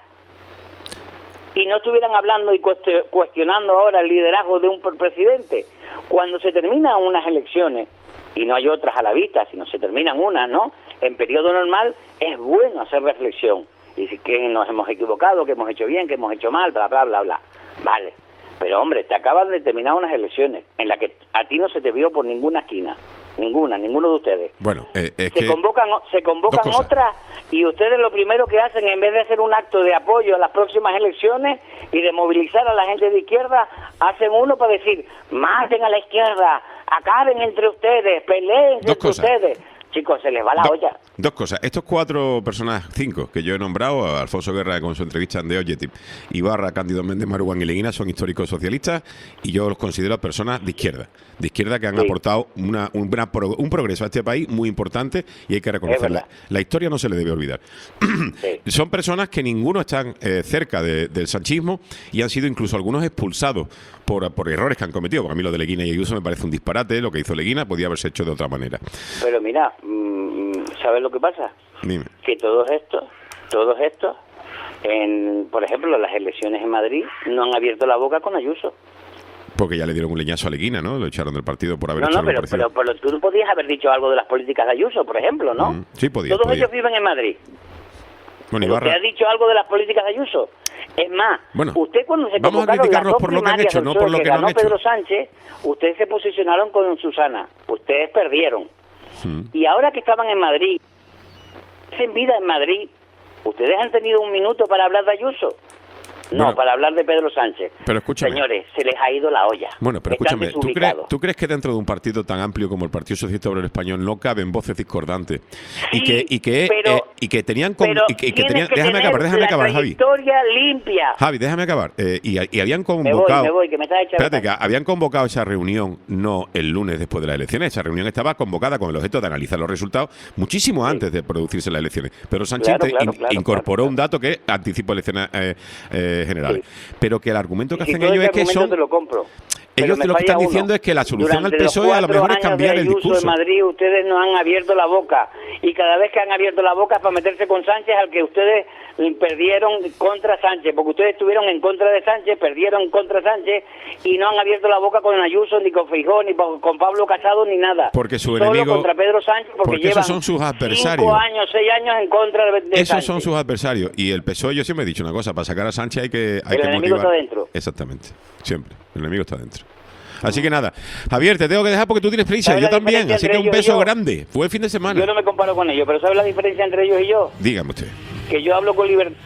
y no estuvieran hablando y cuestionando ahora el liderazgo de un presidente? Cuando se terminan unas elecciones, y no hay otras a la vista, sino se terminan unas, ¿no?, en periodo normal, es bueno hacer reflexión, y decir que nos hemos equivocado, que hemos hecho bien, que hemos hecho mal, bla, bla, bla, bla. Vale, pero hombre, te acaban de terminar unas elecciones en las que a ti no se te vio por ninguna esquina. Ninguna, ninguno de ustedes. Bueno, eh, es se que convocan, se convocan otras y ustedes lo primero que hacen, en vez de hacer un acto de apoyo a las próximas elecciones y de movilizar a la gente de izquierda, hacen uno para decir, maten a la izquierda, acaben entre ustedes, peleen entre ustedes. Chicos, se les va la Do, olla. Dos cosas. Estos cuatro personas, cinco, que yo he nombrado, a Alfonso Guerra con su entrevista en The Objective, Ibarra, Cándido Méndez, Maruán y Leguina, son históricos socialistas y yo los considero personas de izquierda. De izquierda que han sí. aportado una, un, una pro, un progreso a este país muy importante y hay que reconocerla. La historia no se le debe olvidar. Sí. Son personas que ninguno están eh, cerca de, del sanchismo y han sido incluso algunos expulsados por, por errores que han cometido. Porque a mí lo de Leguina y Ayuso me parece un disparate. Lo que hizo Leguina podía haberse hecho de otra manera. Pero mira, ¿sabes lo que pasa? Dime. Que todos estos, todos estos, en, por ejemplo, las elecciones en Madrid, no han abierto la boca con Ayuso. Porque ya le dieron un leñazo a Leguina, ¿no? Lo echaron del partido por haber no, hecho no, algo pero, pero, pero tú podías haber dicho algo de las políticas de Ayuso, por ejemplo, ¿no? Mm, sí, podía. Todos podía. ellos viven en Madrid. Bueno, Ibarra... ¿Usted ha dicho algo de las políticas de Ayuso? Es más, bueno, usted cuando se vamos a criticarlos por lo que han hecho, no por lo que, que no han hecho. Pedro Sánchez, ustedes se posicionaron con Susana, ustedes perdieron. Hmm. Y ahora que estaban en Madrid, en vida en Madrid, ¿ustedes han tenido un minuto para hablar de Ayuso? No, bueno, para hablar de Pedro Sánchez. Pero escúchame. Señores, se les ha ido la olla. Bueno, pero escúchame, ¿tú crees, ¿tú crees que dentro de un partido tan amplio como el Partido Socialista Obrero Español no caben voces discordantes? Sí, y que y que pero, eh, y que tenían con, y que, y que tenían que déjame acabar, déjame acabar, Javi. Historia limpia. Javi, déjame acabar. Eh, y, y habían convocado. Me voy, me voy, que me estás echando. Espérate, que habían convocado esa reunión no el lunes después de las elecciones. Esa reunión estaba convocada con el objeto de analizar los resultados muchísimo antes sí. de producirse las elecciones. Pero Sánchez claro, claro, in, claro, incorporó claro, un dato que anticipó elecciones eh, eh, generales. Sí. Pero que el argumento que si hacen ellos es que son... Te lo compro. Ellos te lo que están uno. diciendo es que la solución Durante al P S O E a lo mejor es cambiar el discurso. En Madrid ustedes no han abierto la boca y cada vez que han abierto la boca es para meterse con Sánchez, al que ustedes perdieron contra Sánchez, porque ustedes estuvieron en contra de Sánchez, perdieron contra Sánchez y no han abierto la boca con Ayuso, ni con Feijóo, ni con Pablo Casado, ni nada. Porque su Solo enemigo... contra Pedro Sánchez, porque, porque llevan esos son sus adversarios. cinco años, seis años en contra de, de Esos Sánchez. son sus adversarios. Y el P S O E, yo siempre he dicho una cosa, para sacar a Sánchez hay que, hay el que enemigo motivar. Está dentro. Exactamente, siempre. El enemigo está dentro. Así que nada, Javier, te tengo que dejar porque tú tienes prisa, yo también, así que un beso grande. Fue el fin de semana. Yo no me comparo con ellos, pero ¿sabes la diferencia entre ellos y yo? Dígame usted. Que yo hablo con libertad,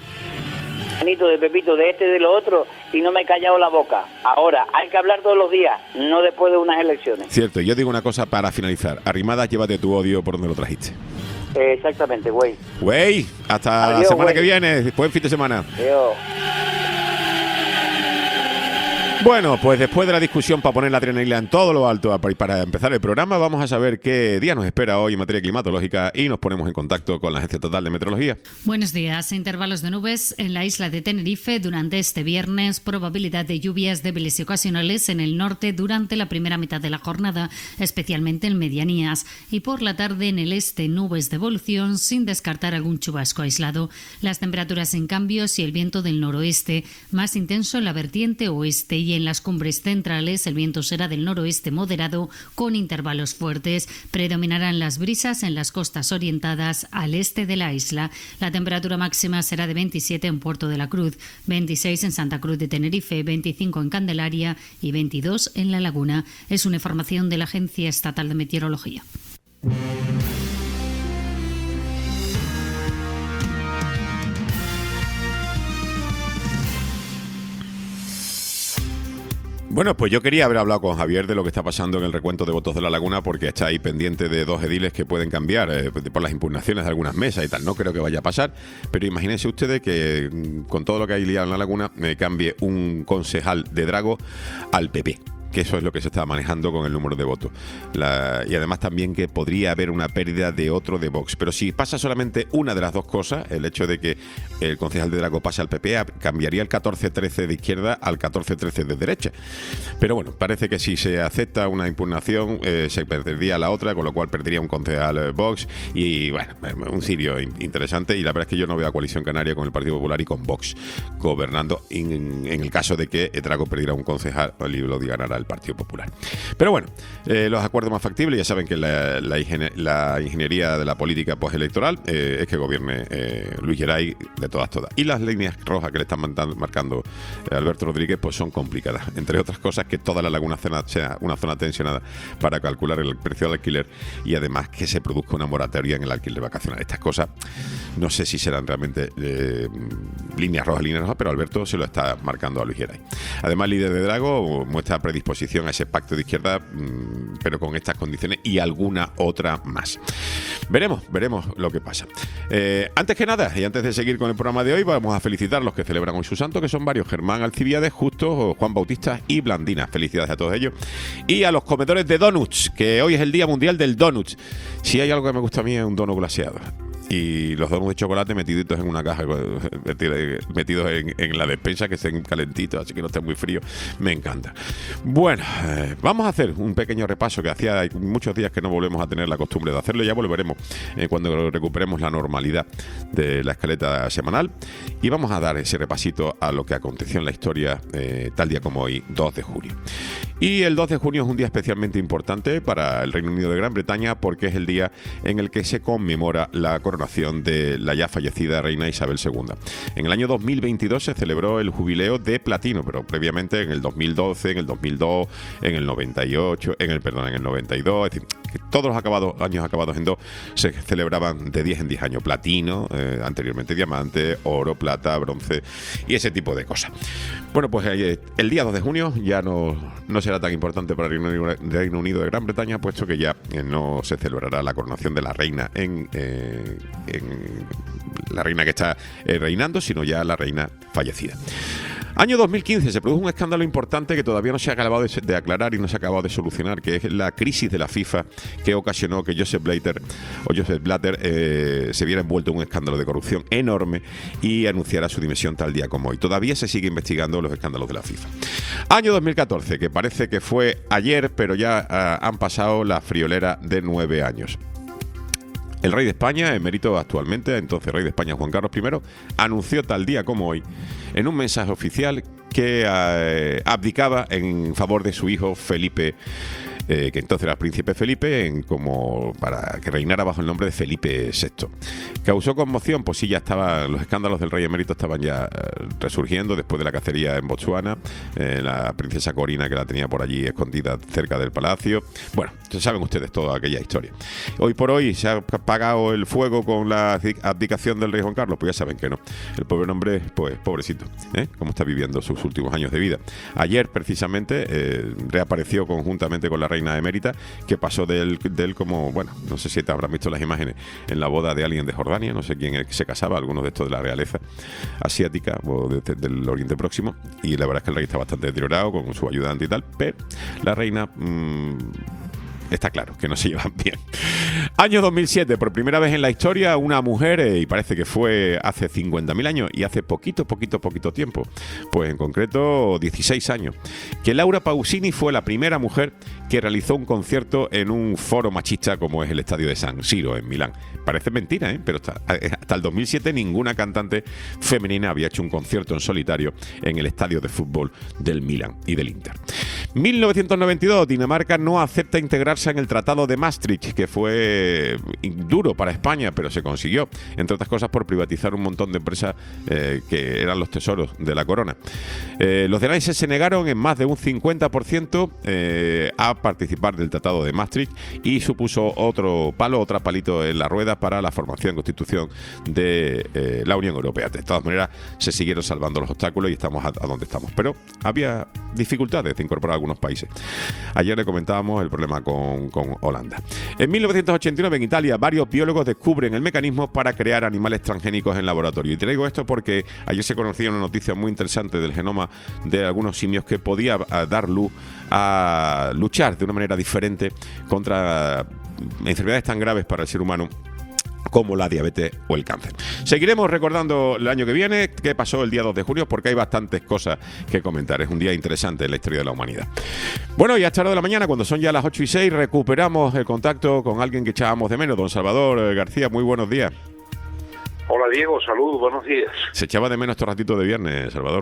de Pepito, de este, de lo otro, y no me he callado la boca. Ahora, hay que hablar todos los días, no después de unas elecciones. Cierto, yo digo una cosa para finalizar. Arrimadas, llévate tu odio por donde lo trajiste. Eh, exactamente, güey. Güey, hasta Adiós, la semana güey. que viene. Buen fin de semana. Adiós. Bueno, pues después de la discusión para poner la adrenalina en todo lo alto y para empezar el programa, vamos a saber qué día nos espera hoy en materia climatológica y nos ponemos en contacto con la Agencia Estatal de Meteorología. Buenos días. Intervalos de nubes en la isla de Tenerife durante este viernes. Probabilidad de lluvias débiles y ocasionales en el norte durante la primera mitad de la jornada, especialmente en medianías. Y por la tarde en el este nubes de evolución sin descartar algún chubasco aislado. Las temperaturas en cambios y el viento del noroeste, más intenso en la vertiente oeste y en las cumbres centrales el viento será del noroeste moderado con intervalos fuertes. Predominarán las brisas en las costas orientadas al este de la isla. La temperatura máxima será de veintisiete en Puerto de la Cruz, veintiséis en Santa Cruz de Tenerife, veinticinco en Candelaria y veintidós en La Laguna. Es una información de la Agencia Estatal de Meteorología. Bueno, pues yo quería haber hablado con Javier de lo que está pasando en el recuento de votos de La Laguna, porque está ahí pendiente de dos ediles que pueden cambiar eh, por las impugnaciones de algunas mesas y tal. No creo que vaya a pasar, pero imagínense ustedes que con todo lo que hay liado en La Laguna me cambie un concejal de Drago al P P. Que eso es lo que se está manejando con el número de votos. La, y además también que podría haber una pérdida de otro de Vox. Pero si pasa solamente una de las dos cosas, el hecho de que el concejal de Drago pase al P P, cambiaría el catorce trece de izquierda al catorce trece de derecha. Pero bueno, parece que si se acepta una impugnación, eh, se perdería la otra, con lo cual perdería un concejal eh, Vox. Y bueno, un cirio interesante. Y la verdad es que yo no veo a Coalición Canaria con el Partido Popular y con Vox gobernando en, en el caso de que Drago perdiera un concejal y lo ganara el Partido Popular. Pero bueno, eh, los acuerdos más factibles, ya saben que la, la, ingenier- la ingeniería de la política postelectoral eh, es que gobierne eh, Luis Geray de todas, todas. Y las líneas rojas que le están mandando, marcando eh, Alberto Rodríguez pues son complicadas. Entre otras cosas, que toda la Laguna sea una zona tensionada para calcular el precio del alquiler y además que se produzca una moratoria en el alquiler vacacional. Estas cosas no sé si serán realmente eh, líneas rojas, líneas rojas, pero Alberto se lo está marcando a Luis Geray. Además, el líder de Drago muestra predisposición a ese pacto de izquierda, pero con estas condiciones y alguna otra más. Veremos, veremos lo que pasa. Eh, antes que nada, y antes de seguir con el programa de hoy, vamos a felicitar a los que celebran hoy su santo, que son varios: Germán Alcibiades, Justo, Juan Bautista y Blandina. Felicidades a todos ellos. Y a los comedores de donuts, que hoy es el Día Mundial del Donuts. Si hay algo que me gusta a mí es un donut glaseado. Y los donuts de chocolate metiditos en una caja, metidos en, en la despensa, que estén calentitos, así que no estén muy fríos. Me encanta. Bueno, eh, vamos a hacer un pequeño repaso que hacía muchos días que no volvemos a tener la costumbre de hacerlo. Ya volveremos eh, cuando recuperemos la normalidad de la escaleta semanal. Y vamos a dar ese repasito a lo que aconteció en la historia eh, tal día como hoy, dos de junio. Y el dos de junio es un día especialmente importante para el Reino Unido de Gran Bretaña, porque es el día en el que se conmemora la coronación de la ya fallecida reina Isabel segunda. En el año dos mil veintidós se celebró el jubileo de platino, pero previamente en el dos mil doce, en el dos mil dos, en el noventa y ocho, en el perdón, en el noventa y dos, es decir, que todos los acabados, años acabados en dos se celebraban de diez en diez años. Platino, eh, anteriormente diamante, oro, plata, bronce y ese tipo de cosas. Bueno, pues eh, el día dos de junio ya no, no será tan importante para el Reino, Reino Unido de Gran Bretaña, puesto que ya eh, no se celebrará la coronación de la reina en, eh, en la reina que está eh, reinando, sino ya la reina fallecida. Año dos mil quince se produjo un escándalo importante que todavía no se ha acabado de, de aclarar y no se ha acabado de solucionar, que es la crisis de la FIFA, que ocasionó que Joseph Blatter o Joseph Blatter eh, se viera envuelto en un escándalo de corrupción enorme y anunciara su dimisión tal día como hoy. Todavía se sigue investigando los escándalos de la FIFA. Año dos mil catorce, que parece que fue ayer, pero ya uh, han pasado la friolera de nueve años. El rey de España, emérito actualmente, entonces rey de España Juan Carlos primero, anunció tal día como hoy, en un mensaje oficial, que eh, abdicaba en favor de su hijo Felipe, eh, que entonces era el príncipe Felipe, en, como para que reinara bajo el nombre de Felipe sexto. ¿Causó conmoción? Pues sí, ya estaban, los escándalos del rey emérito estaban ya eh, resurgiendo después de la cacería en Botsuana, eh, la princesa Corina, que la tenía por allí escondida cerca del palacio. Bueno, saben ustedes toda aquella historia. Hoy por hoy se ha apagado el fuego con la abdicación del rey Juan Carlos. Pues ya saben que no. El pobre hombre, pues pobrecito, ¿eh? Cómo está viviendo sus últimos años de vida. Ayer, precisamente, eh, reapareció conjuntamente con la reina reina emérita, que pasó de él, de él como, bueno, no sé si te habrán visto las imágenes en la boda de alguien de Jordania, no sé quién se casaba, algunos de estos de la realeza asiática o de, de, del Oriente Próximo, y la verdad es que el rey está bastante deteriorado con su ayudante y tal, pero la reina... Mmm, está claro que no se llevan bien. Año dos mil siete, por primera vez en la historia, una mujer, eh, y parece que fue hace cincuenta mil años, y hace poquito, poquito, poquito tiempo, pues en concreto dieciséis años, que Laura Pausini fue la primera mujer que realizó un concierto en un foro machista como es el estadio de San Siro en Milán. Parece mentira, ¿eh? Pero hasta, hasta el dos mil siete ninguna cantante femenina había hecho un concierto en solitario en el estadio de fútbol del Milán y del Inter. mil novecientos noventa y dos, Dinamarca no acepta integrarse en el Tratado de Maastricht, que fue duro para España, pero se consiguió, entre otras cosas por privatizar un montón de empresas eh, que eran los tesoros de la corona. Eh, los daneses se negaron en más de un cincuenta por ciento eh, a participar del Tratado de Maastricht y supuso otro palo, otra palito en la rueda para la formación y constitución de eh, la Unión Europea. De todas maneras, se siguieron salvando los obstáculos y estamos a, a donde estamos. Pero había dificultades de incorporar a algunos países. Ayer le comentábamos el problema con, con Holanda. En mil novecientos ochenta y nueve, en Italia, varios biólogos descubren el mecanismo para crear animales transgénicos en laboratorio. Y traigo esto porque ayer se conocía una noticia muy interesante del genoma de algunos simios que podía dar luz a luchar de una manera diferente contra enfermedades tan graves para el ser humano como la diabetes o el cáncer. Seguiremos recordando el año que viene qué pasó el día dos de junio, porque hay bastantes cosas que comentar. Es un día interesante en la historia de la humanidad. Bueno, y a esta hora de la mañana, cuando son ya las ocho y seis, recuperamos el contacto con alguien que echábamos de menos, don Salvador García. Muy buenos días. Hola Diego, saludos, buenos días. Se echaba de menos estos ratitos de viernes, Salvador.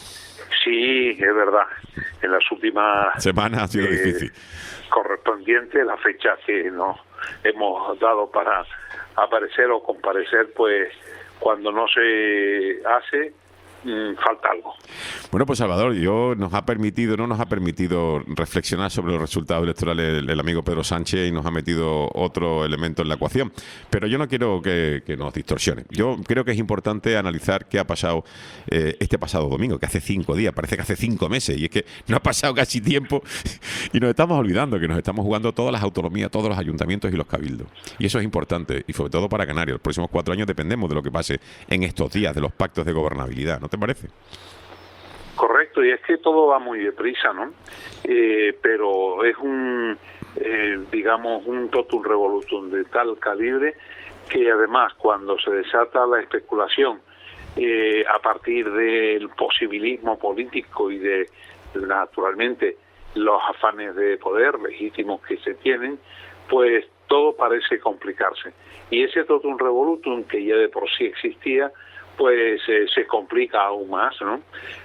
Sí, es verdad. En las últimas semanas ha sido eh, difícil. Correspondiente la fecha que nos hemos dado para aparecer o comparecer, pues cuando no se hace, mmm, falta algo. Bueno, pues Salvador, yo nos ha permitido, no nos ha permitido reflexionar sobre los resultados electorales el, el amigo Pedro Sánchez y nos ha metido otro elemento en la ecuación. Pero yo no quiero que, que nos distorsione. Yo creo que es importante analizar qué ha pasado eh, este pasado domingo, que hace cinco días, parece que hace cinco meses, y es que no ha pasado casi tiempo y nos estamos olvidando que nos estamos jugando todas las autonomías, todos los ayuntamientos y los cabildos. Y eso es importante, y sobre todo para Canarias. Los próximos cuatro años dependemos de lo que pase en estos días, de los pactos de gobernabilidad, ¿no te parece? Correcto, y es que todo va muy deprisa, ¿no? Eh, pero es un, eh, digamos, un totum revolutum de tal calibre que además cuando se desata la especulación eh, a partir del posibilismo político y de, naturalmente, los afanes de poder legítimos que se tienen, pues todo parece complicarse. Y ese totum revolutum que ya de por sí existía, pues eh, se complica aún más, ¿no?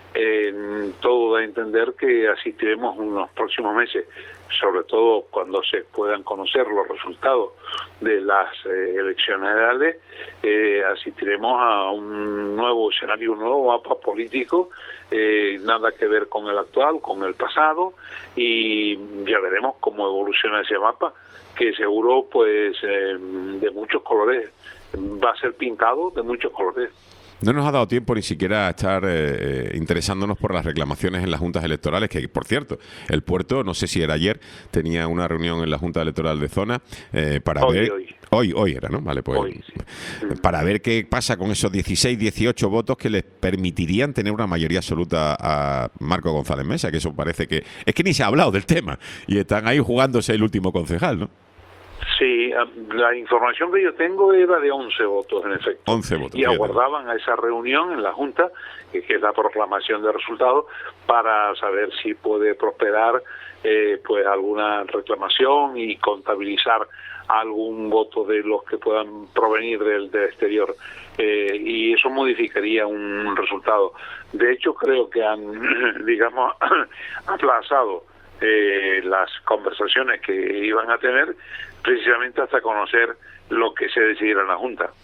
Eh, todo da a entender que asistiremos en los próximos meses, sobre todo cuando se puedan conocer los resultados de las eh, elecciones generales, eh, asistiremos a un nuevo escenario, un nuevo mapa político, eh, nada que ver con el actual, con el pasado, y ya veremos cómo evoluciona ese mapa, que seguro pues eh, de muchos colores, va a ser pintado de muchos colores. No nos ha dado tiempo ni siquiera a estar eh, interesándonos por las reclamaciones en las juntas electorales, que por cierto, el puerto, no sé si era ayer, tenía una reunión en la Junta Electoral de Zona eh, para hoy, ver... Hoy, hoy. Hoy era, ¿no? Vale, pues... Hoy, sí. Para ver qué pasa con esos dieciséis, dieciocho votos que les permitirían tener una mayoría absoluta a Marco González Mesa, que eso parece que... Es que ni se ha hablado del tema, y están ahí jugándose el último concejal, ¿no? Sí, la información que yo tengo era de once votos, en efecto. once votos. Y aguardaban a esa reunión en la Junta, que es la proclamación de resultados, para saber si puede prosperar eh, pues alguna reclamación y contabilizar algún voto de los que puedan provenir del, del exterior. Eh, y eso modificaría un resultado. De hecho, creo que han, digamos, aplazado eh, las conversaciones que iban a tener, precisamente hasta conocer lo que se decidiera en la Junta.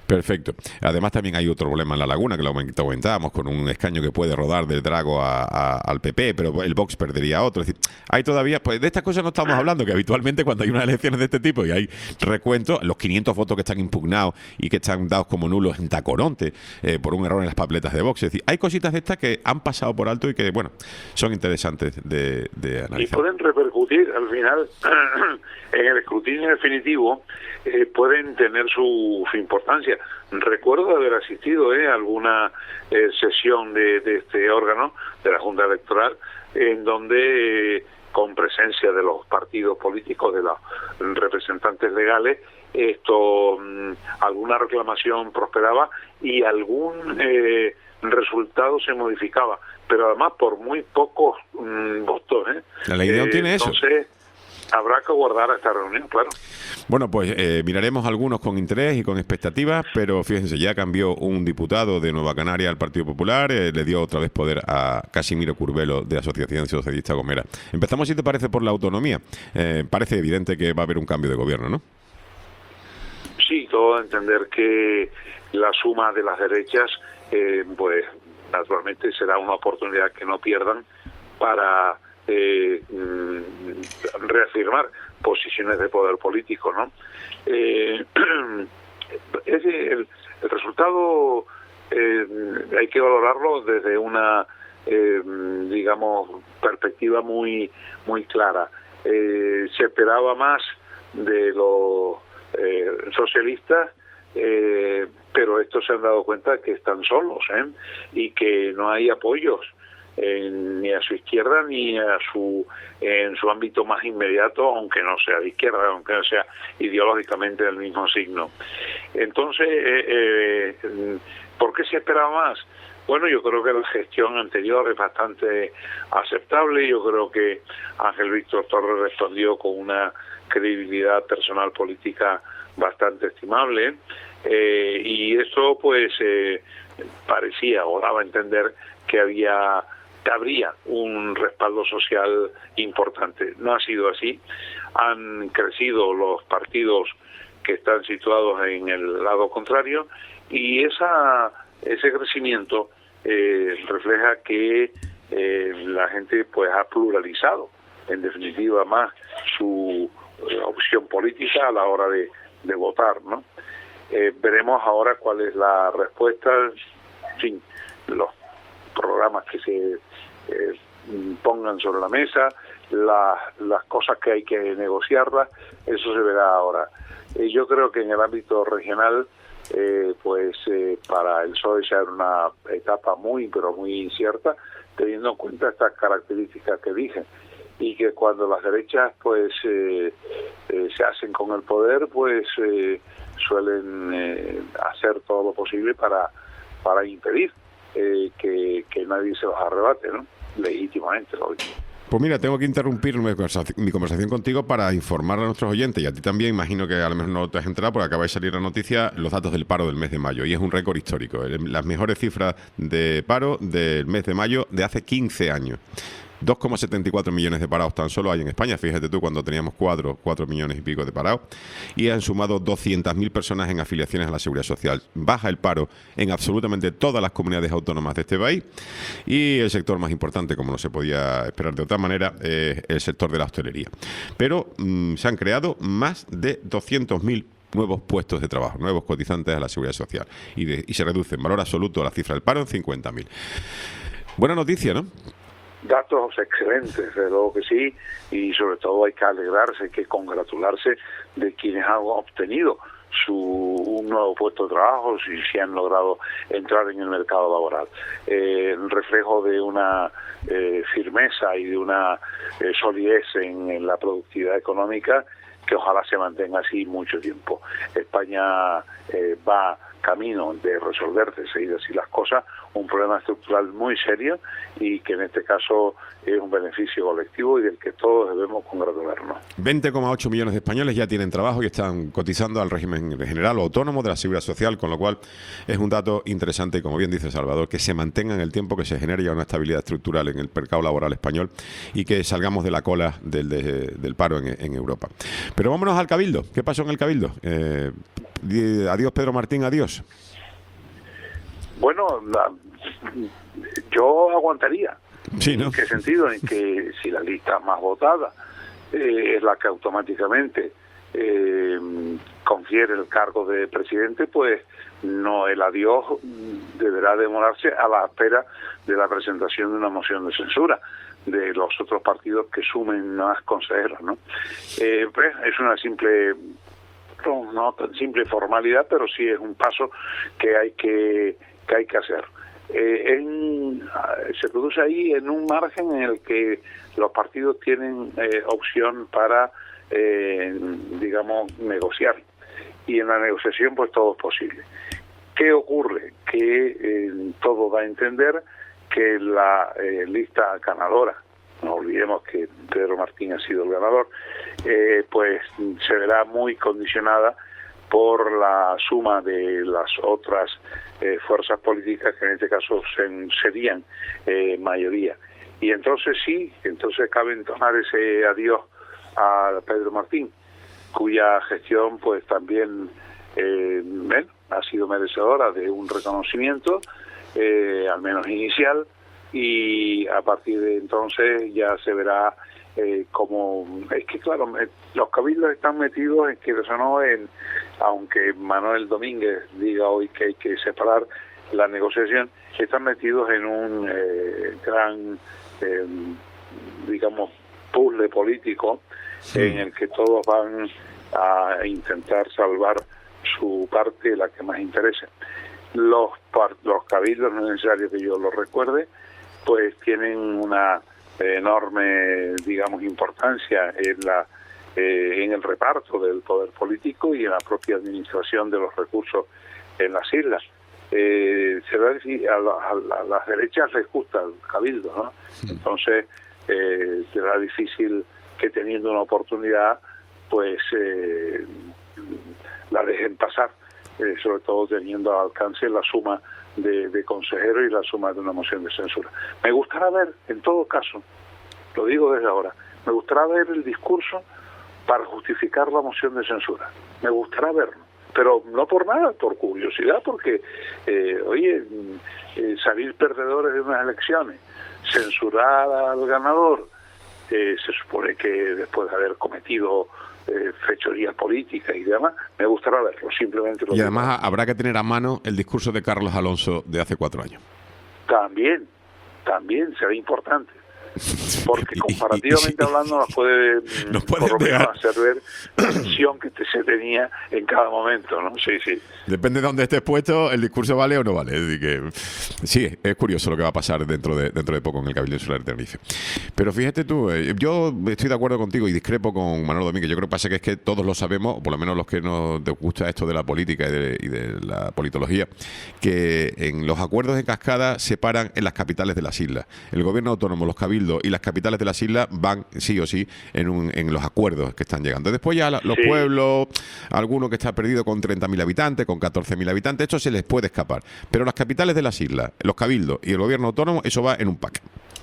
Perfecto. Además también hay otro problema en La Laguna, que lo comentábamos, con un escaño que puede rodar del Drago a, a, al P P, pero el Vox perdería otro. Es decir, hay todavía, pues de estas cosas no estamos hablando, que habitualmente cuando hay unas elecciones de este tipo y hay recuentos, los quinientos votos que están impugnados y que están dados como nulos en Tacoronte eh, por un error en las papeletas de Vox. Es decir, hay cositas de estas que han pasado por alto y que, bueno, son interesantes de, de analizar. Y pueden repercutir al final en el escrutinio definitivo, eh, pueden tener su, su importancia. Recuerdo haber asistido eh, a alguna eh, sesión de, de este órgano, de la Junta Electoral, en donde, eh, con presencia de los partidos políticos, de los representantes legales, esto mmm, alguna reclamación prosperaba y algún eh, resultado se modificaba, pero además por muy pocos mmm, votos. ¿eh? La ley de eh, tiene eso. Entonces, habrá que guardar esta reunión, claro. Bueno, pues eh, miraremos algunos con interés y con expectativas, pero fíjense, ya cambió un diputado de Nueva Canaria al Partido Popular, eh, le dio otra vez poder a Casimiro Curbelo de la Asociación Socialista Gomera. Empezamos, si te parece, por la autonomía. Eh, parece evidente que va a haber un cambio de gobierno, ¿no? Sí, todo a entender que la suma de las derechas, eh, pues naturalmente será una oportunidad que no pierdan para Eh, reafirmar posiciones de poder político, ¿no? Eh, es el, el resultado eh, hay que valorarlo desde una eh, digamos perspectiva muy muy clara. Eh, se esperaba más de los eh, socialistas, eh, pero estos se han dado cuenta que están solos, ¿eh? Y que no hay apoyos Eh, ni a su izquierda ni a su en su ámbito más inmediato, aunque no sea de izquierda, aunque no sea ideológicamente del mismo signo. Entonces, eh, eh, ¿por qué se esperaba más? Bueno, yo creo que la gestión anterior es bastante aceptable. Yo creo que Ángel Víctor Torres respondió con una credibilidad personal política bastante estimable, eh, y eso pues eh, parecía o daba a entender que había habría un respaldo social importante. No ha sido así. Han crecido los partidos que están situados en el lado contrario y esa ese crecimiento eh, refleja que eh, la gente pues ha pluralizado en definitiva más su eh, opción política a la hora de, de votar, ¿no? Eh, veremos ahora cuál es la respuesta. En fin, los programas que se eh, pongan sobre la mesa, la, las cosas que hay que negociarlas, eso se verá ahora. Eh, yo creo que en el ámbito regional, eh, pues eh, para el P S O E será una etapa muy, pero muy incierta, teniendo en cuenta estas características que dije, y que cuando las derechas pues eh, eh, se hacen con el poder, pues eh, suelen eh, hacer todo lo posible para, para impedir Eh, que, que nadie se los arrebate, ¿no? Legítimamente, lo digo. Pues mira, tengo que interrumpir mi conversación, mi conversación contigo para informar a nuestros oyentes, y a ti también, imagino que a lo mejor no te has enterado porque acaba de salir la noticia, los datos del paro del mes de mayo, y es un récord histórico, las mejores cifras de paro del mes de mayo de hace quince años. dos coma setenta y cuatro millones de parados tan solo hay en España, fíjate tú, cuando teníamos cuatro millones y pico de parados, y han sumado doscientas mil personas en afiliaciones a la Seguridad Social. Baja el paro en absolutamente todas las comunidades autónomas de este país, y el sector más importante, como no se podía esperar de otra manera, es el sector de la hostelería. Pero mmm, se han creado más de doscientos mil nuevos puestos de trabajo, nuevos cotizantes a la Seguridad Social, y, de, y se reduce en valor absoluto la cifra del paro en cincuenta mil. Buena noticia, ¿no? Datos excelentes, desde luego que sí, y sobre todo hay que alegrarse, hay que congratularse de quienes han obtenido su un nuevo puesto de trabajo, si, si han logrado entrar en el mercado laboral. Eh, el reflejo de una eh, firmeza y de una eh, solidez en, en la productividad económica que ojalá se mantenga así mucho tiempo. España eh, va camino de resolver de seguir así las cosas, un problema estructural muy serio y que en este caso es un beneficio colectivo y del que todos debemos congratularnos. veinte coma ocho millones de españoles ya tienen trabajo y están cotizando al régimen general o autónomo de la Seguridad Social, con lo cual es un dato interesante y, como bien dice Salvador, que se mantenga en el tiempo, que se genere ya una estabilidad estructural en el mercado laboral español y que salgamos de la cola del, de, del paro en, en Europa. Pero vámonos al Cabildo. ¿Qué pasó en el Cabildo? Eh, Di- Adiós, Pedro Martín, adiós. Bueno, la- yo aguantaría. Sí, ¿no? ¿En qué sentido? En que si la lista más votada eh, es la que automáticamente eh, confiere el cargo de presidente, pues no, el adiós deberá demorarse a la espera de la presentación de una moción de censura de los otros partidos que sumen más consejeros, ¿no? Eh, pues es una simple, no, no tan simple formalidad, pero sí es un paso que hay que, que hay que hacer. Eh, en, se produce ahí en un margen en el que los partidos tienen eh, opción para, eh, digamos, negociar. Y en la negociación, pues todo es posible. ¿Qué ocurre? Que eh, todo da a entender que la eh, lista ganadora, no olvidemos que Pedro Martín ha sido el ganador, eh, pues se verá muy condicionada por la suma de las otras eh, fuerzas políticas que en este caso se, serían eh, mayoría. Y entonces sí, entonces cabe entonar ese adiós a Pedro Martín, cuya gestión pues también eh, bueno, ha sido merecedora de un reconocimiento, eh, al menos inicial, y a partir de entonces ya se verá eh, como... Es que claro, los cabildos están metidos en que eso no en... Aunque Manuel Domínguez diga hoy que hay que separar la negociación, están metidos en un eh, gran, eh, digamos, puzzle político sí. en el que todos van a intentar salvar su parte, la que más interese. Los, los cabildos, no es necesario que yo lo recuerde, pues tienen una enorme, digamos, importancia en la eh, en el reparto del poder político y en la propia administración de los recursos en las islas. Eh, se ve a, la, a, la, a las derechas les gusta el cabildo, ¿no? Entonces eh, será difícil que teniendo una oportunidad, pues eh, la dejen pasar, eh, sobre todo teniendo al alcance la suma de, de consejeros y la suma de una moción de censura. Me gustará ver, en todo caso, lo digo desde ahora, me gustará ver el discurso para justificar la moción de censura. Me gustará verlo, pero no por nada, por curiosidad, porque, eh, oye, eh, salir perdedores de unas elecciones, censurar al ganador, eh, se supone que después de haber cometido eh, fechorías políticas y demás, me gustará verlo, simplemente lo Y además digo. Habrá que tener a mano el discurso de Carlos Alonso de hace cuatro años. También, también será importante. Porque comparativamente hablando nos puede, nos puede por lo menos dejar... hacer ver la visión que se tenía en cada momento, ¿no? Sí, sí. Depende de dónde estés puesto, el discurso vale o no vale. Es decir que, sí, es curioso lo que va a pasar dentro de dentro de poco en el Cabildo Insular de Tenerife. Pero fíjate tú, eh, yo estoy de acuerdo contigo y discrepo con Manuel Domínguez. Yo creo que pasa que es que todos lo sabemos, o por lo menos los que nos gusta esto de la política y de, y de la politología, que en los acuerdos de cascada se paran en las capitales de las islas. El gobierno autónomo, los cabildos y las capitales de las islas van sí o sí en, un, en los acuerdos que están llegando. Después ya la, los sí. pueblos, alguno que está perdido con treinta mil habitantes, con catorce mil habitantes, esto se les puede escapar. Pero las capitales de las islas, los cabildos y el gobierno autónomo, eso va en un pack.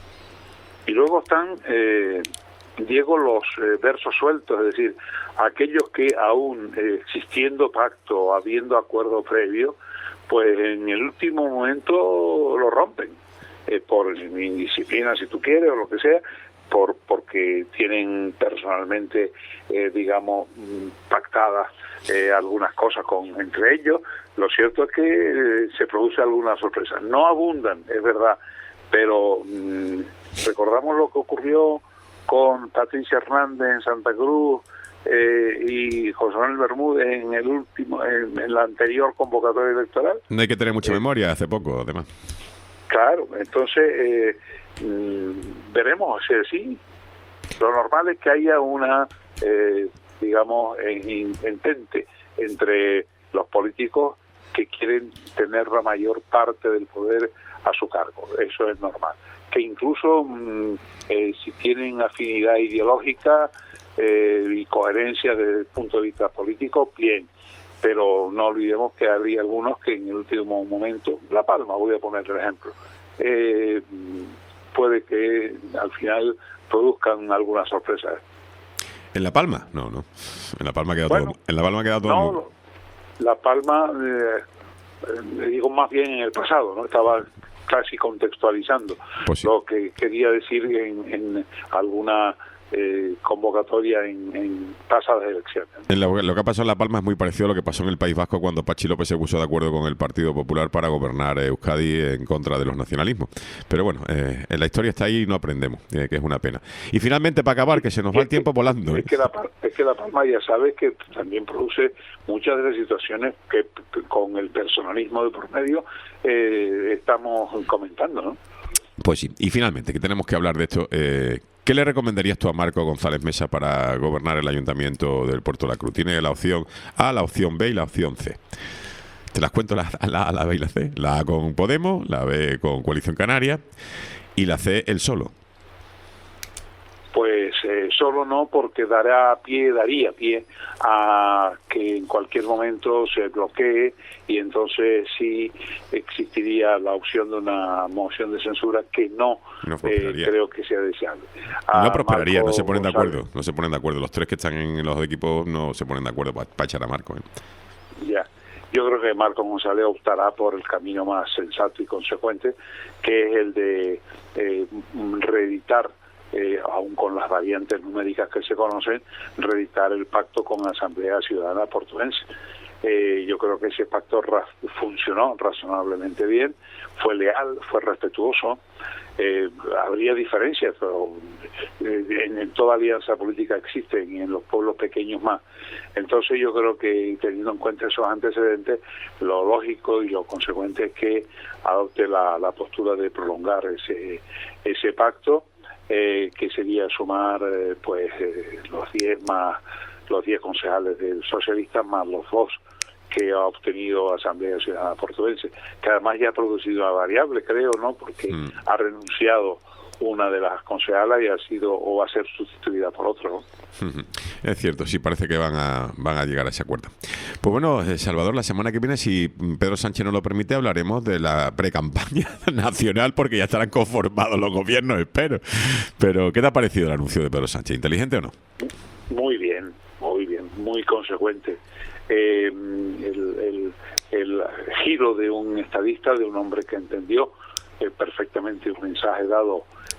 Y luego están, eh, Diego, los eh, versos sueltos, es decir, aquellos que aún eh, existiendo pacto, habiendo acuerdo previo, pues en el último momento lo rompen. Eh, por indisciplina, si tú quieres, o lo que sea, por porque tienen personalmente, eh, digamos, pactadas eh, algunas cosas con entre ellos. Lo cierto es que eh, se produce alguna sorpresa. No abundan, es verdad, pero mmm, recordamos lo que ocurrió con Patricia Hernández en Santa Cruz eh, y José Manuel Bermúdez en el último, en, en la anterior convocatoria electoral. No hay que tener mucha eh, memoria, hace poco, además. Claro, entonces eh, mmm, veremos si es así. Lo normal es que haya una, eh, digamos, entente entre los políticos que quieren tener la mayor parte del poder a su cargo. Eso es normal. Que incluso mmm, eh, si tienen afinidad ideológica eh, y coherencia desde el punto de vista político, bien. Pero no olvidemos que habría algunos que en el último momento, La Palma, voy a poner el ejemplo, eh, puede que al final produzcan algunas sorpresas. ¿En La Palma? No, no. En La Palma ha quedado bueno, todo. En La Palma ha quedado todo. No, La Palma, eh, eh, digo más bien en el pasado, ¿no? Estaba casi contextualizando Pues sí. lo que quería decir en, en alguna eh, convocatoria en, en pasadas elecciones. En lo, lo que ha pasado en La Palma es muy parecido a lo que pasó en el País Vasco cuando Patxi López se puso de acuerdo con el Partido Popular para gobernar Euskadi en contra de los nacionalismos. Pero bueno, eh, la historia está ahí y no aprendemos, eh, que es una pena. Y finalmente, para acabar, que se nos va el tiempo volando. ¿eh? Es que, la, es que La Palma, ya sabes, que también produce muchas de las situaciones que, que con el personalismo de por medio eh, estamos comentando, ¿no? Pues sí, y finalmente, que tenemos que hablar de esto, eh, ¿qué le recomendarías tú a Marco González Mesa para gobernar el Ayuntamiento del Puerto de la Cruz? Tiene la opción A, la opción B y la opción C. Te las cuento, la A, la, la B y la C. La A con Podemos, la B con Coalición Canaria y la C el solo. Pues eh, solo no, porque dará pie, daría pie a que en cualquier momento se bloquee y entonces sí existiría la opción de una moción de censura que no, No eh, creo que sea deseable. A No prosperaría, Marco no se ponen de González, acuerdo, no se ponen de acuerdo. Los tres que están en los equipos no se ponen de acuerdo para pa echar a Marco. ¿eh? Ya. Yo creo que Marco González optará por el camino más sensato y consecuente, que es el de eh, reeditar, eh, aún con las variantes numéricas que se conocen, reeditar el pacto con la Asamblea Ciudadana Portuense. Eh, yo creo que ese pacto ra funcionó razonablemente bien, fue leal, fue respetuoso. Eh, habría diferencias, pero eh, en, en toda alianza política existen y en los pueblos pequeños más. Entonces yo creo que, teniendo en cuenta esos antecedentes, lo lógico y lo consecuente es que adopte la, la postura de prolongar ese ese pacto, eh, que sería sumar eh, pues eh, los diez más los diez concejales del socialista más los dos que ha obtenido Asamblea Ciudadana Portuense, que además ya ha producido una variable, creo, ¿no? Porque mm. ha renunciado una de las concejalas y ha sido o va a ser sustituida por otro, ¿no? Es cierto, sí, parece que van a van a llegar a ese acuerdo. Pues bueno, eh, Salvador, la semana que viene, si Pedro Sánchez nos lo permite, hablaremos de la precampaña nacional, porque ya estarán conformados los gobiernos, espero. Pero, ¿qué te ha parecido el anuncio de Pedro Sánchez? ¿Inteligente o no? Muy bien, muy bien, muy consecuente. Eh, el, el, el giro de un estadista, de un hombre que entendió eh, perfectamente un mensaje dado,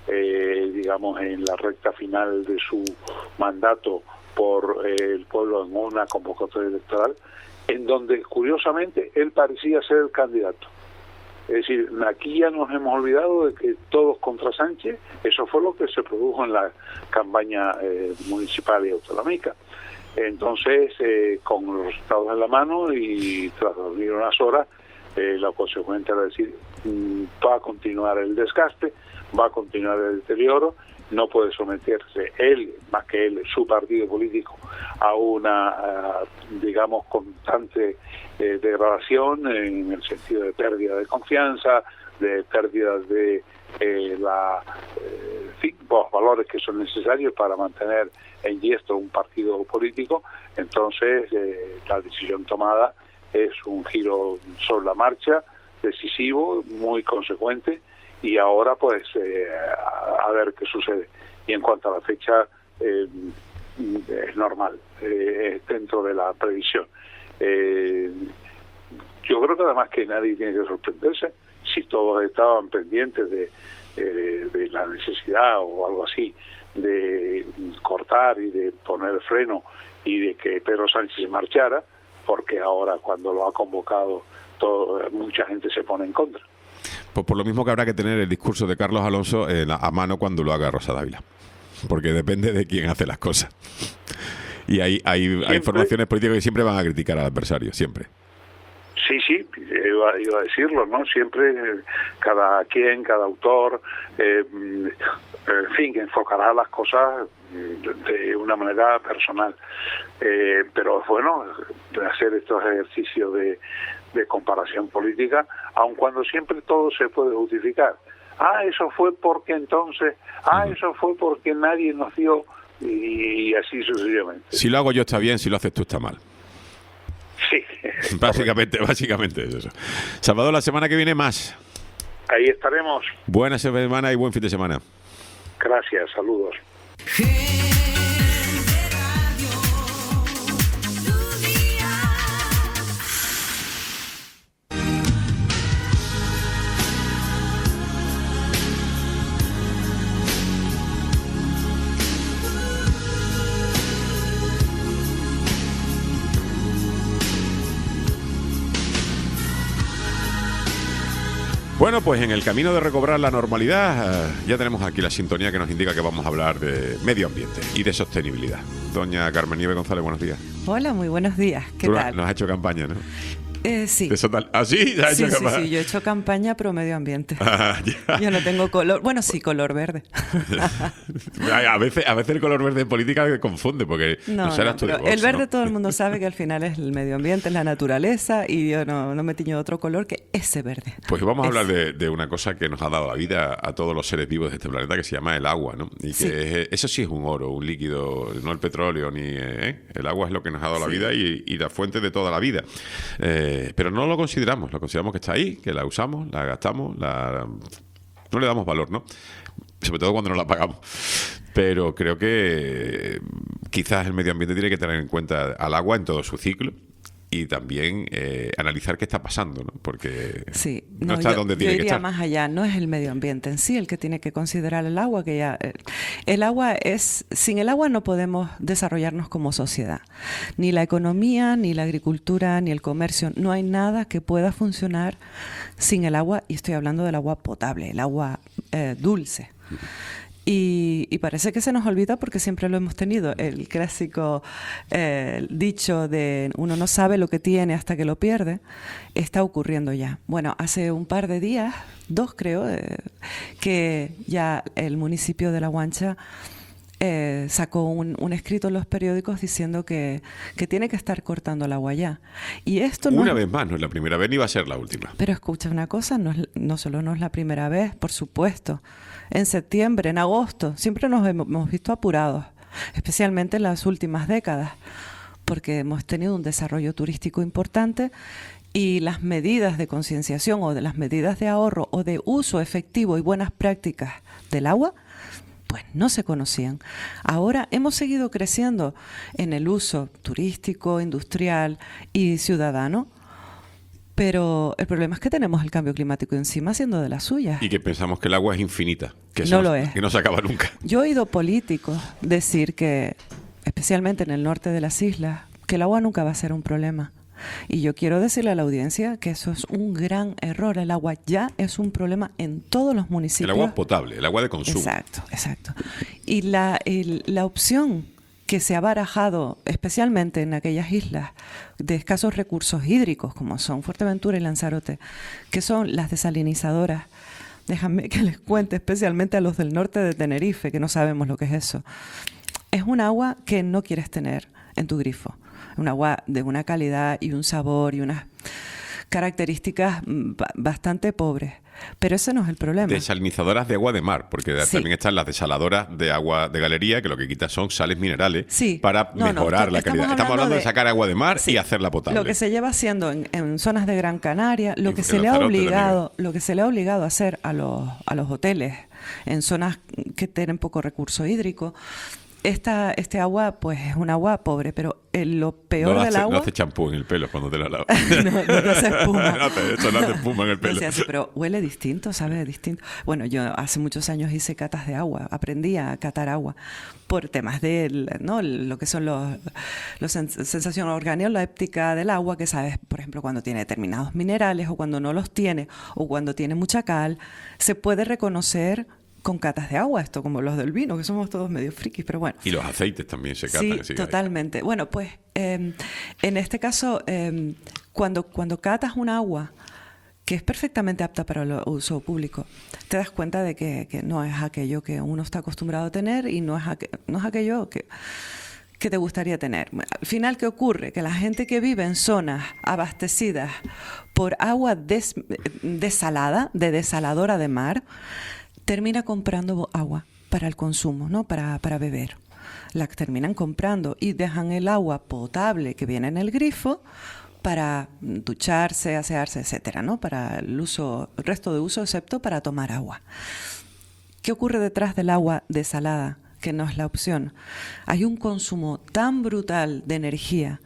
eh, digamos, en la recta final de su mandato por eh, el pueblo en una convocatoria electoral, en donde curiosamente él parecía ser el candidato. Es decir, aquí ya nos hemos olvidado de que todos contra Sánchez. Eso fue lo que se produjo en la campaña eh, municipal y autonómica. Entonces, eh, con los resultados en la mano y tras dormir unas horas, eh, lo consecuente era decir, mmm, va a continuar el desgaste, va a continuar el deterioro, no puede someterse él, más que él, su partido político, a una, uh, digamos, constante eh, degradación en el sentido de pérdida de confianza, de pérdida de eh, la, eh, fin, los valores que son necesarios para mantener en yesto un partido político. Entonces eh, la decisión tomada es un giro sobre la marcha, decisivo, muy consecuente, y ahora pues eh, a, a ver qué sucede. Y en cuanto a la fecha, eh, es normal, eh, es dentro de la previsión. Eh, yo creo que además que nadie tiene que sorprenderse si todos estaban pendientes de, eh, de la necesidad o algo así de cortar y de poner freno y de que Pedro Sánchez marchara, porque ahora cuando lo ha convocado todo, mucha gente se pone en contra. Pues por lo mismo que habrá que tener el discurso de Carlos Alonso eh, a mano cuando lo haga Rosa Dávila, porque depende de quién hace las cosas. Y hay, hay, hay formaciones políticas que siempre van a criticar al adversario, siempre. Sí, sí, iba, iba a decirlo, ¿no? Siempre, eh, cada quien, cada autor, eh, en fin, enfocará las cosas de una manera personal. Eh, pero bueno, hacer estos ejercicios de, de comparación política, aun cuando siempre todo se puede justificar. Ah, eso fue porque entonces, ah, eso fue porque nadie nos dio, y así sucesivamente. Si lo hago yo está bien, si lo haces tú está mal. Sí. Básicamente, básicamente es eso. Salvador, la semana que viene más. Ahí estaremos. Buena semana y buen fin de semana. Gracias, saludos. Bueno, pues en el camino de recobrar la normalidad, eh, ya tenemos aquí la sintonía que nos indica que vamos a hablar de medio ambiente y de sostenibilidad. Doña Carmen Nieves González, buenos días. Hola, muy buenos días. ¿Qué Tú tal? nos has hecho campaña, ¿no? Eh, sí. De eso tal- ¿Ah, sí? ¿Ya has Sí, hecho sí, campaña? sí, yo he hecho campaña pro medio ambiente. Ah, ya. Yo no tengo color, bueno, sí, color verde. a, veces, a veces el color verde en política confunde, porque no, No, serás no, tú de pero Vox, el verde ¿no? todo el mundo sabe que al final es el medio ambiente, es la naturaleza y yo no, no me tiño de otro color que ese verde. Pues vamos a Ese. hablar de, de una cosa que nos ha dado la vida a todos los seres vivos de este planeta, que se llama el agua, ¿no? Y que Sí. es- eso sí es un oro, un líquido, no el petróleo, ni ¿eh? El agua es lo que nos ha dado la Sí. vida y, y la fuente de toda la vida. Eh, pero no lo consideramos, lo consideramos que está ahí, que la usamos, la gastamos, la no le damos valor, ¿no? Sobre todo cuando no la pagamos. Pero creo que eh, quizás el medio ambiente tiene que tener en cuenta al agua en todo su ciclo y también eh, analizar qué está pasando, ¿no? Porque Sí, no, está yo, donde yo tiene que iría estar. más allá, no es el medio ambiente en sí el que tiene que considerar el agua, que ya eh, el agua es, sin el agua no podemos desarrollarnos como sociedad, ni la economía, ni la agricultura, ni el comercio, no hay nada que pueda funcionar sin el agua, y estoy hablando del agua potable, el agua eh, dulce. Y, y parece que se nos olvida porque siempre lo hemos tenido. El clásico eh, dicho de uno no sabe lo que tiene hasta que lo pierde, está ocurriendo ya. Bueno, hace un par de días, dos creo, eh, que ya el municipio de La Guancha eh, sacó un, un escrito en los periódicos diciendo que, que tiene que estar cortando el agua ya. Y esto no Una es- vez más, no es la primera vez ni va a ser la última. pero escucha una cosa, no, es- no solo no es la primera vez, por supuesto. En septiembre, en agosto, siempre nos hemos, hemos visto apurados, especialmente en las últimas décadas, porque hemos tenido un desarrollo turístico importante y las medidas de concienciación o de las medidas de ahorro o de uso efectivo y buenas prácticas del agua, pues no se conocían. Ahora hemos seguido creciendo en el uso turístico, industrial y ciudadano, pero el problema es que tenemos el cambio climático encima haciendo de las suyas. Y que pensamos que el agua es infinita, que No eso lo es. que no se acaba nunca. Yo he oído políticos decir que, especialmente en el norte de las islas, que el agua nunca va a ser un problema. Y yo quiero decirle a la audiencia que eso es un gran error. El agua ya es un problema en todos los municipios. El agua potable, el agua de consumo. Exacto, exacto. Y la, el- la opción que se ha barajado, especialmente en aquellas islas de escasos recursos hídricos, como son Fuerteventura y Lanzarote, que son las desalinizadoras. Déjame que les cuente, especialmente a los del norte de Tenerife, que no sabemos lo que es eso. Es un agua que no quieres tener en tu grifo. Un agua de una calidad y un sabor y unas características mm, ba- bastante pobres. Pero ese no es el problema. Desalinizadoras de agua de mar, porque de- Sí. también están las desaladoras de agua de galería, que lo que quitan son sales minerales Sí. para No, no, mejorar esto- la estamos calidad. Estamos hablando hablando de, de- sacar agua de mar Sí. y hacerla potable. Lo que se lleva haciendo en, en zonas de Gran Canaria, lo Y que en se le ha Lanzarote obligado, lo que se le ha obligado a hacer a los, a los hoteles en zonas que tienen poco recurso hídrico. Esta, este agua, pues es un agua pobre, pero el- lo peor no del hace, agua. no hace champú en el pelo cuando te la lavas. No, no te hace espuma. No hace- eso no hace espuma en el No pelo. se hace, pero huele distinto, sabe distinto. Bueno, yo hace muchos años hice catas de agua, aprendí a catar agua por temas de ¿no? lo que son los, los sens- sensación organoléptica del agua, que sabes, por ejemplo, cuando tiene determinados minerales o cuando no los tiene o cuando tiene mucha cal, se puede reconocer con catas de agua, esto como los del vino, que somos todos medio frikis, pero bueno. Y los aceites también se catan. Sí, así que hay- totalmente. Bueno, pues eh, en este caso, eh, cuando, cuando catas un agua que es perfectamente apta para el uso público, te das cuenta de que, que no es aquello que uno está acostumbrado a tener y no es, aqu- no es aquello que, que te gustaría tener. Al final, ¿qué ocurre? Que la gente que vive en zonas abastecidas por agua des- desalada, de desaladora de mar, termina comprando agua para el consumo, ¿no? Para, para beber. La terminan comprando y dejan el agua potable que viene en el grifo para ducharse, asearse, etcétera, ¿no? Para el uso, el resto de uso, excepto para tomar agua. ¿Qué ocurre detrás del agua desalada? Que no es la opción. Hay un consumo tan brutal de energía.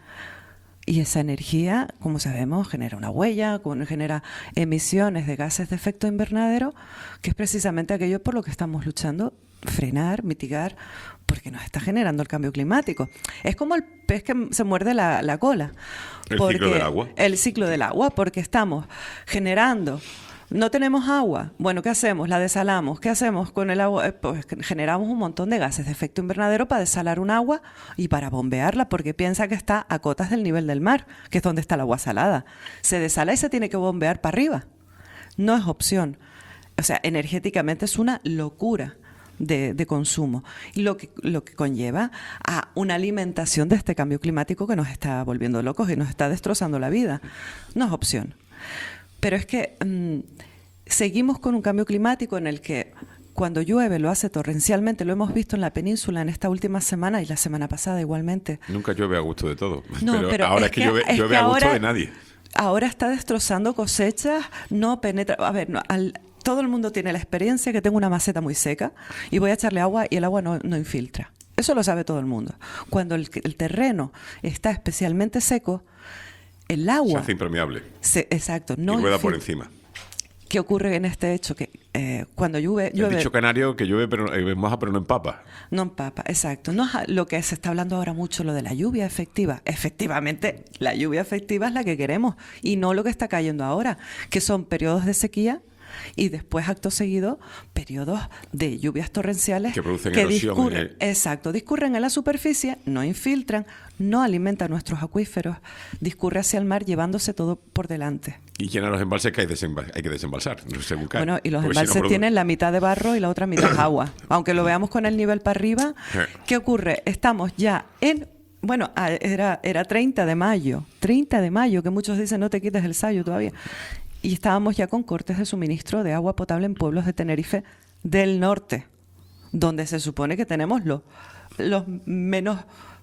Y esa energía, como sabemos, genera una huella, genera emisiones de gases de efecto invernadero, que es precisamente aquello por lo que estamos luchando, frenar, mitigar, porque nos está generando el cambio climático. Es como el pez que se muerde la, la cola. El porque- ciclo del agua. El ciclo del agua, porque estamos generando No tenemos agua. Bueno, ¿qué hacemos? La desalamos. ¿Qué hacemos con el agua? Eh, Pues generamos un montón de gases de efecto invernadero para desalar un agua y para bombearla, porque piensa que está a cotas del nivel del mar, que es donde está el agua salada. Se desala y se tiene que bombear para arriba. No es opción. O sea, energéticamente es una locura de, de consumo. Y lo que, lo que conlleva a una alimentación de este cambio climático que nos está volviendo locos y nos está destrozando la vida. No es opción. Pero es que mmm, seguimos con un cambio climático en el que cuando llueve lo hace torrencialmente. Lo hemos visto en la península en esta última semana y la semana pasada igualmente. Nunca llueve a gusto de todo. No, pero, pero ahora es es que, que- llueve, es llueve que a gusto ahora- de nadie. Ahora está destrozando cosechas, no penetra... A ver, no, al- todo el mundo tiene la experiencia que tengo una maceta muy seca y voy a echarle agua y el agua no, no infiltra. Eso lo sabe todo el mundo. Cuando el, el terreno está especialmente seco, el Se agua... hace impermeable. se- exacto, no y rueda por infil- encima. ¿Qué ocurre en este hecho? Que eh, cuando llueve... El llueve dicho canario que llueve pero eh, moja pero no empapa. No empapa, exacto. No es a- lo que se está hablando ahora mucho, lo de la lluvia efectiva. Efectivamente, la lluvia efectiva es la que queremos y no lo que está cayendo ahora, que son periodos de sequía y después, acto seguido, periodos de lluvias torrenciales Que producen erosión discurren, en el- exacto, discurren en la superficie, no infiltran, no alimentan nuestros acuíferos, discurre hacia el mar llevándose todo por delante. Y llenan los embalses que hay, desemba- hay que desembalsar, según cae. Bueno, y los Porque si no embalses produ- tienen la mitad de barro y la otra mitad agua. Aunque lo veamos con el nivel para arriba, ¿qué ocurre? Estamos ya en... Bueno, a- era, era treinta de mayo, treinta de mayo, que muchos dicen no te quites el sayo todavía. Y estábamos ya con cortes de suministro de agua potable en pueblos de Tenerife del norte, donde se supone que tenemos los, los menos,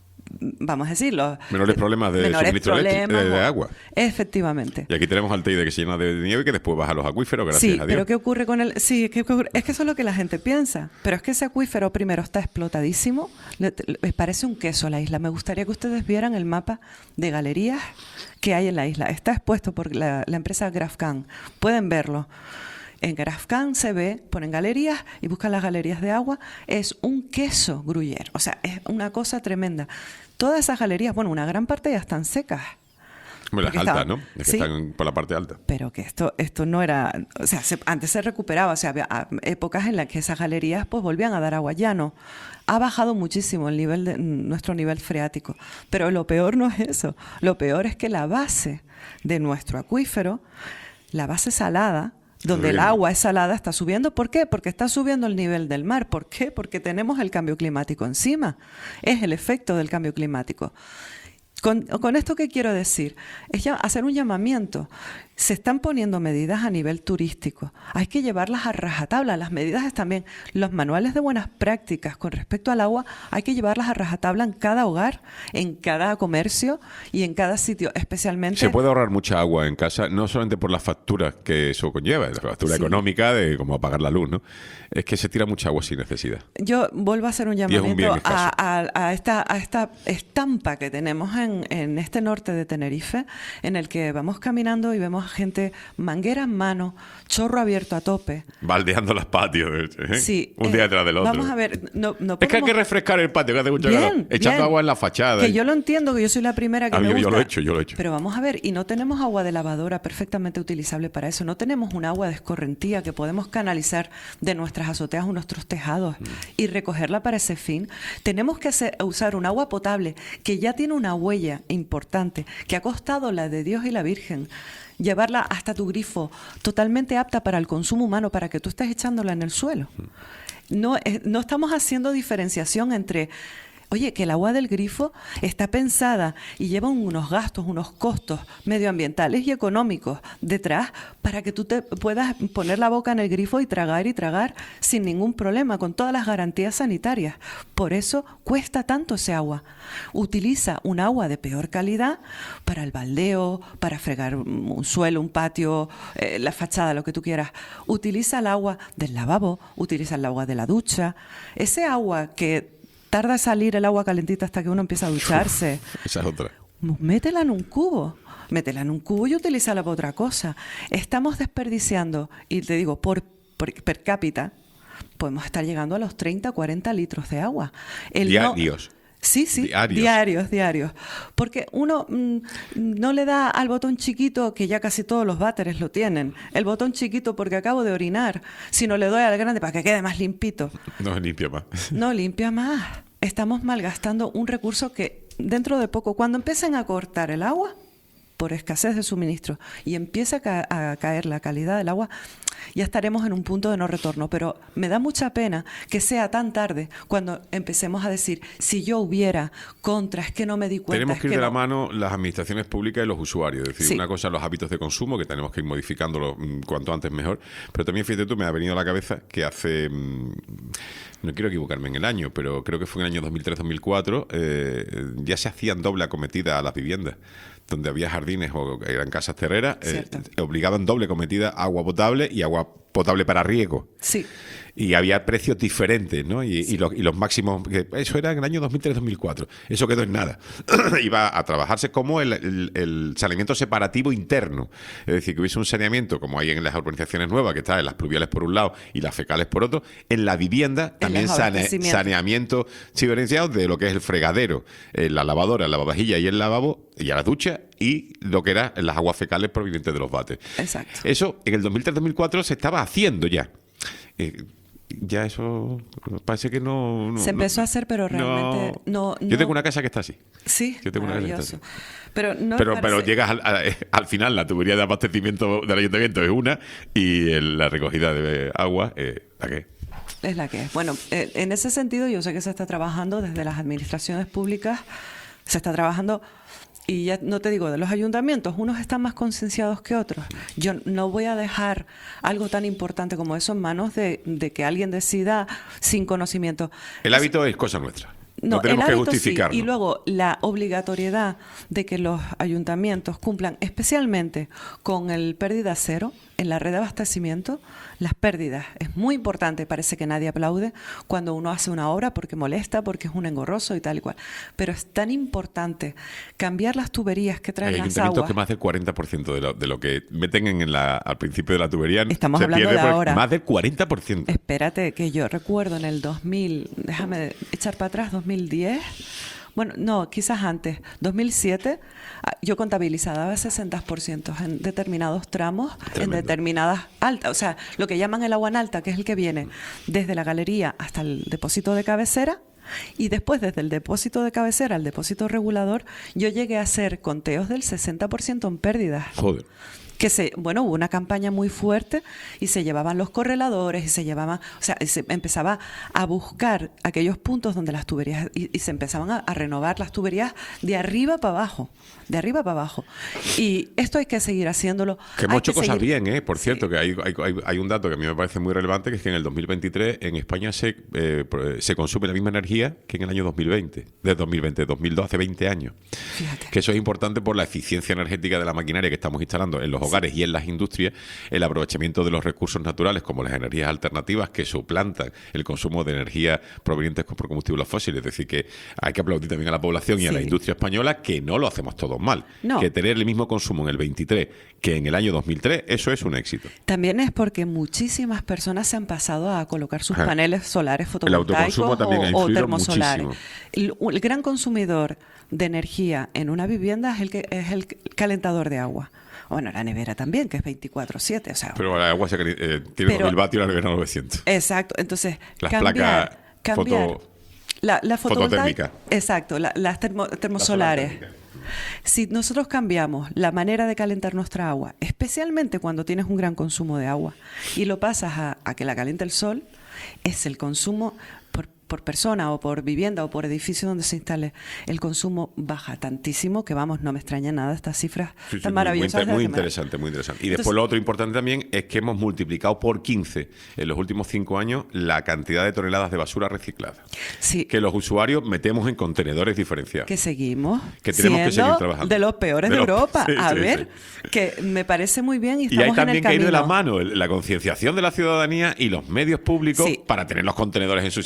vamos a decir, los Menores problemas de menores suministro eléctrico- problemas, de- de o- agua. Efectivamente. Y aquí tenemos al Teide que se llena de nieve y que después baja a los acuíferos, gracias Sí, a Dios. pero ¿qué ocurre con el...? Sí, es que, ocurre- es que eso es lo que la gente piensa. Pero es que ese acuífero primero está explotadísimo. Le, le parece un queso a la isla. Me gustaría que ustedes vieran el mapa de galerías que hay en la isla. Está expuesto por la, la empresa Grafcan. Pueden verlo. En Grafcan se ve, ponen galerías y buscan las galerías de agua. Es un queso gruyère. O sea, es una cosa tremenda. Todas esas galerías, bueno, una gran parte ya están secas. Hombre, las porque altas, estaban- ¿no? Es que sí. están por la parte alta. Pero que esto esto no era, o sea, se- antes se recuperaba, o sea, había ah, épocas en las que esas galerías pues volvían a dar agua. Ya no. Ha bajado muchísimo el nivel de nuestro nivel freático, pero lo peor no es eso. Lo peor es que la base de nuestro acuífero, la base salada, donde el Subiendo. agua es salada, está subiendo. ¿Por qué? Porque está subiendo el nivel del mar. ¿Por qué? Porque tenemos el cambio climático encima. Es el efecto del cambio climático. Con, con esto, ¿qué quiero decir? Es ya hacer un llamamiento. Se están poniendo medidas a nivel turístico. Hay que llevarlas a rajatabla. Las medidas están bien. Los manuales de buenas prácticas con respecto al agua hay que llevarlas a rajatabla en cada hogar, en cada comercio y en cada sitio, especialmente... Se puede ahorrar mucha agua en casa, no solamente por las facturas que eso conlleva, la factura Sí. económica de cómo apagar la luz, ¿no? Es que se tira mucha agua sin necesidad. Yo vuelvo a hacer un es un llamamiento bien escaso. a, a- a esta, a esta estampa que tenemos en, en este norte de Tenerife, en el que vamos caminando y vemos a gente manguera en mano, chorro abierto a tope. Baldeando los patios, ¿eh? Sí, un eh, día detrás del otro. Vamos a ver, no, no Es que hay que podemos- refrescar el patio, que hace mucho Bien, calor. Echando bien. agua en la fachada. Que yo lo entiendo, que yo soy la primera que Ah, me yo- gusta. yo lo he hecho, yo lo he hecho. Pero vamos a ver, y no tenemos agua de lavadora perfectamente utilizable para eso. No tenemos un agua de escorrentía que podemos canalizar de nuestras azoteas a nuestros tejados Mm. y recogerla para ese fin. Tenemos que hacer- usar un agua potable que ya tiene una huella importante, que ha costado la de Dios y la Virgen. Llevarla hasta tu grifo, totalmente apta para el consumo humano, para que tú estés echándola en el suelo. No, eh, no estamos haciendo diferenciación entre, oye, que el agua del grifo está pensada y lleva unos gastos, unos costos medioambientales y económicos detrás para que tú te puedas poner la boca en el grifo y tragar y tragar sin ningún problema, con todas las garantías sanitarias. Por eso cuesta tanto ese agua. Utiliza un agua de peor calidad para el baldeo, para fregar un suelo, un patio, eh, la fachada, lo que tú quieras. Utiliza el agua del lavabo, utiliza el agua de la ducha. Ese agua que tarda en salir el agua calentita hasta que uno empieza a ducharse. Esa es otra. Métela en un cubo. Métela en un cubo y utilízala para otra cosa. Estamos desperdiciando, y te digo, por, por per cápita, podemos estar llegando a los treinta, cuarenta litros de agua. El no- Diarios. Sí, sí, Diarios. diarios, diarios. Porque uno mm, no le da al botón chiquito, que ya casi todos los váteres lo tienen, el botón chiquito porque acabo de orinar, sino le doy al grande para que quede más limpito. No se limpia más. No limpia más. Estamos malgastando un recurso que dentro de poco, cuando empiecen a cortar el agua, por escasez de suministro, y empiece a, ca- a caer la calidad del agua, ya estaremos en un punto de no retorno. Pero me da mucha pena que sea tan tarde cuando empecemos a decir, si yo hubiera contra, es que no me di cuenta. Tenemos es que ir que de la no". mano las administraciones públicas y los usuarios. Es decir, Sí. una cosa los hábitos de consumo, que tenemos que ir modificándolo mm, cuanto antes mejor. Pero también, fíjate tú, me ha venido a la cabeza que hace... mm, no quiero equivocarme en el año, pero creo que fue en el año dos mil tres dos mil cuatro, eh, ya se hacían doble acometida a las viviendas. Donde había jardines o eran casas terreras, eh, Cierto. obligaban doble cometida agua potable y agua potable para riego. Sí. Y había precios diferentes, ¿no? Y, y, los, y los máximos, que eso era en el año dos mil tres dos mil cuatro. Eso quedó en nada. Iba a trabajarse como el, el, el saneamiento separativo interno. Es decir, que hubiese un saneamiento, como hay en las urbanizaciones nuevas, que está en las pluviales por un lado y las fecales por otro. En la vivienda también los sane, abastecimientos. saneamiento diferenciado de lo que es el fregadero, eh, la lavadora, el lavavajilla y el lavabo, y a la ducha, y lo que eran las aguas fecales provenientes de los váteres. Exacto. Eso en el dos mil tres dos mil cuatro se estaba haciendo ya. Eh, ya eso parece que no... no Se empezó no, a hacer, pero realmente no- Yo no- tengo una casa que está así. Sí, Yo tengo una casa que está maravilloso. así. Pero, no me Pero, parece- pero llegas al, a- al final, la tubería de abastecimiento del ayuntamiento es una y el- la recogida de agua, eh, ¿la qué? Es la que es. Bueno, eh, en ese sentido yo sé que se está trabajando desde las administraciones públicas, se está trabajando, y ya no te digo de los ayuntamientos, unos están más concienciados que otros. Yo no voy a dejar algo tan importante como eso en manos de, de que alguien decida sin conocimiento. El hábito es cosa nuestra. No, No, tenemos el que hábito sí, justificarlo. y luego la obligatoriedad de que los ayuntamientos cumplan especialmente con el pérdida cero en la red de abastecimiento, las pérdidas. Es muy importante, parece que nadie aplaude cuando uno hace una obra porque molesta, porque es un engorroso y tal y cual. Pero es tan importante cambiar las tuberías que traen Hay las ayuntamientos aguas. que más del cuarenta por ciento de lo, de lo que meten en la, al principio de la tubería Estamos se hablando pierde de por- ahora. Más del cuarenta por ciento. Espérate, que yo recuerdo en el dos mil, déjame echar para atrás, dos mil diez, bueno, no, quizás antes, dos mil siete, ah, yo contabilizaba sesenta por ciento en determinados tramos, Tremendo. en determinadas altas, o sea, lo que llaman el agua en alta, que es el que viene desde la galería hasta el depósito de cabecera. Y después, desde el depósito de cabecera al depósito regulador, yo llegué a hacer conteos del sesenta por ciento en pérdidas. Joder. Que se, bueno, hubo una campaña muy fuerte y se llevaban los correladores y se llevaban, o sea, y se empezaba a buscar aquellos puntos donde las tuberías, y, y se empezaban a, a renovar las tuberías de arriba para abajo, de arriba para abajo. Y esto hay que seguir haciéndolo. Que hemos hay hecho cosas seguir- bien, ¿eh? Por cierto, que hay, hay, hay- hay un dato que a mí me parece muy relevante, que es que en el dos mil veintitrés en España se, eh, pro- se consume la misma energía que en el año dos mil veinte. De dos mil veinte, dos mil dos, hace veinte años. Fíjate. Que eso es importante por la eficiencia energética de la maquinaria que estamos instalando en los hogares y en las industrias, el aprovechamiento de los recursos naturales como las energías alternativas que suplantan el consumo de energía provenientes por combustibles fósiles. Es decir, que hay que aplaudir también a la población y a la Sí. industria española que no lo hacemos todos mal. No. Que tener el mismo consumo en el veintitrés que en el año dos mil tres, eso es un éxito. También es porque muchísimas personas se han pasado a colocar sus Ajá. paneles solares El fotovoltaicos autoconsumo también ha o, o influido termosolares. muchísimo. El, el gran consumidor de energía en una vivienda es el que es el calentador de agua. Bueno, la nevera también, que es veinticuatro siete. O sea, Pero la agua se, eh, tiene Pero- dos mil vatios y la nevera novecientos. exacto. Entonces, Las cambiar, placas cambiar foto- la, la fotovoltaica- fototérmica. Exacto, la- las termo- termosolares. solar térmica. Si nosotros cambiamos la manera de calentar nuestra agua, especialmente cuando tienes un gran consumo de agua, y lo pasas a, a que la caliente el sol, es el consumo por, por persona o por vivienda o por edificio donde se instale, el consumo baja tantísimo que, vamos, no me extraña nada estas cifras Sí, sí, tan muy- muy, maravillosas. inter- de muy las que me- interesante, muy interesante. Y Entonces- después lo otro importante también es que hemos multiplicado por quince en los últimos cinco años la cantidad de toneladas de basura reciclada. Sí, Que los usuarios metemos en contenedores diferenciados. que seguimos Que tenemos que siendo seguir trabajando. de los peores De de, los- Europa. sí, a sí, ver, que me parece muy bien y Y estamos hay en el también que ir de la camino. mano el- la concienciación de la ciudadanía y los medios públicos Sí. para tener los contenedores en su Es que sitio. es más,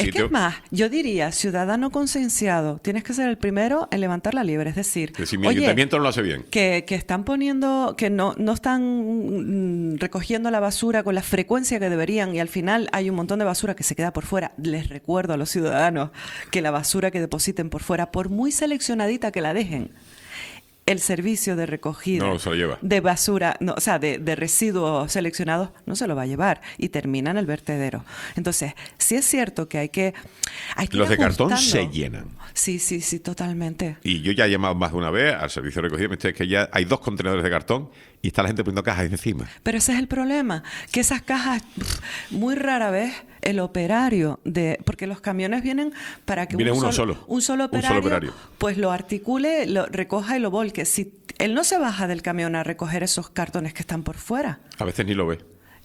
más, yo diría, ciudadano concienciado, tienes que ser el primero en levantar la liebre. Es decir, Que si mi oye, ayuntamiento no lo hace bien. que, que están poniendo, que no, no están mm, recogiendo la basura con la frecuencia que deberían y al final hay un montón de basura que se queda por fuera. Les recuerdo a los ciudadanos que la basura que depositen por fuera, por muy seleccionadita que la dejen, el servicio de recogida No se lo lleva. de basura, no, o sea, de, de residuos seleccionados, no se lo va a llevar y termina en el vertedero. Entonces, sí es cierto que hay que... Hay que ir Los de cartón ajustando. se llenan. Sí, sí, sí, totalmente. Y yo ya he llamado más de una vez al servicio de recogida, me dice que ya hay dos contenedores de cartón y está la gente poniendo cajas encima. Pero ese es el problema, que esas cajas, pff, muy rara vez el operario de... Porque los camiones vienen para que Viene un, uno solo, solo. un solo Un solo operario, operario. pues lo articule, lo recoja y lo volque. Si él no se baja del camión a recoger esos cartones que están por fuera. A veces ni lo ve.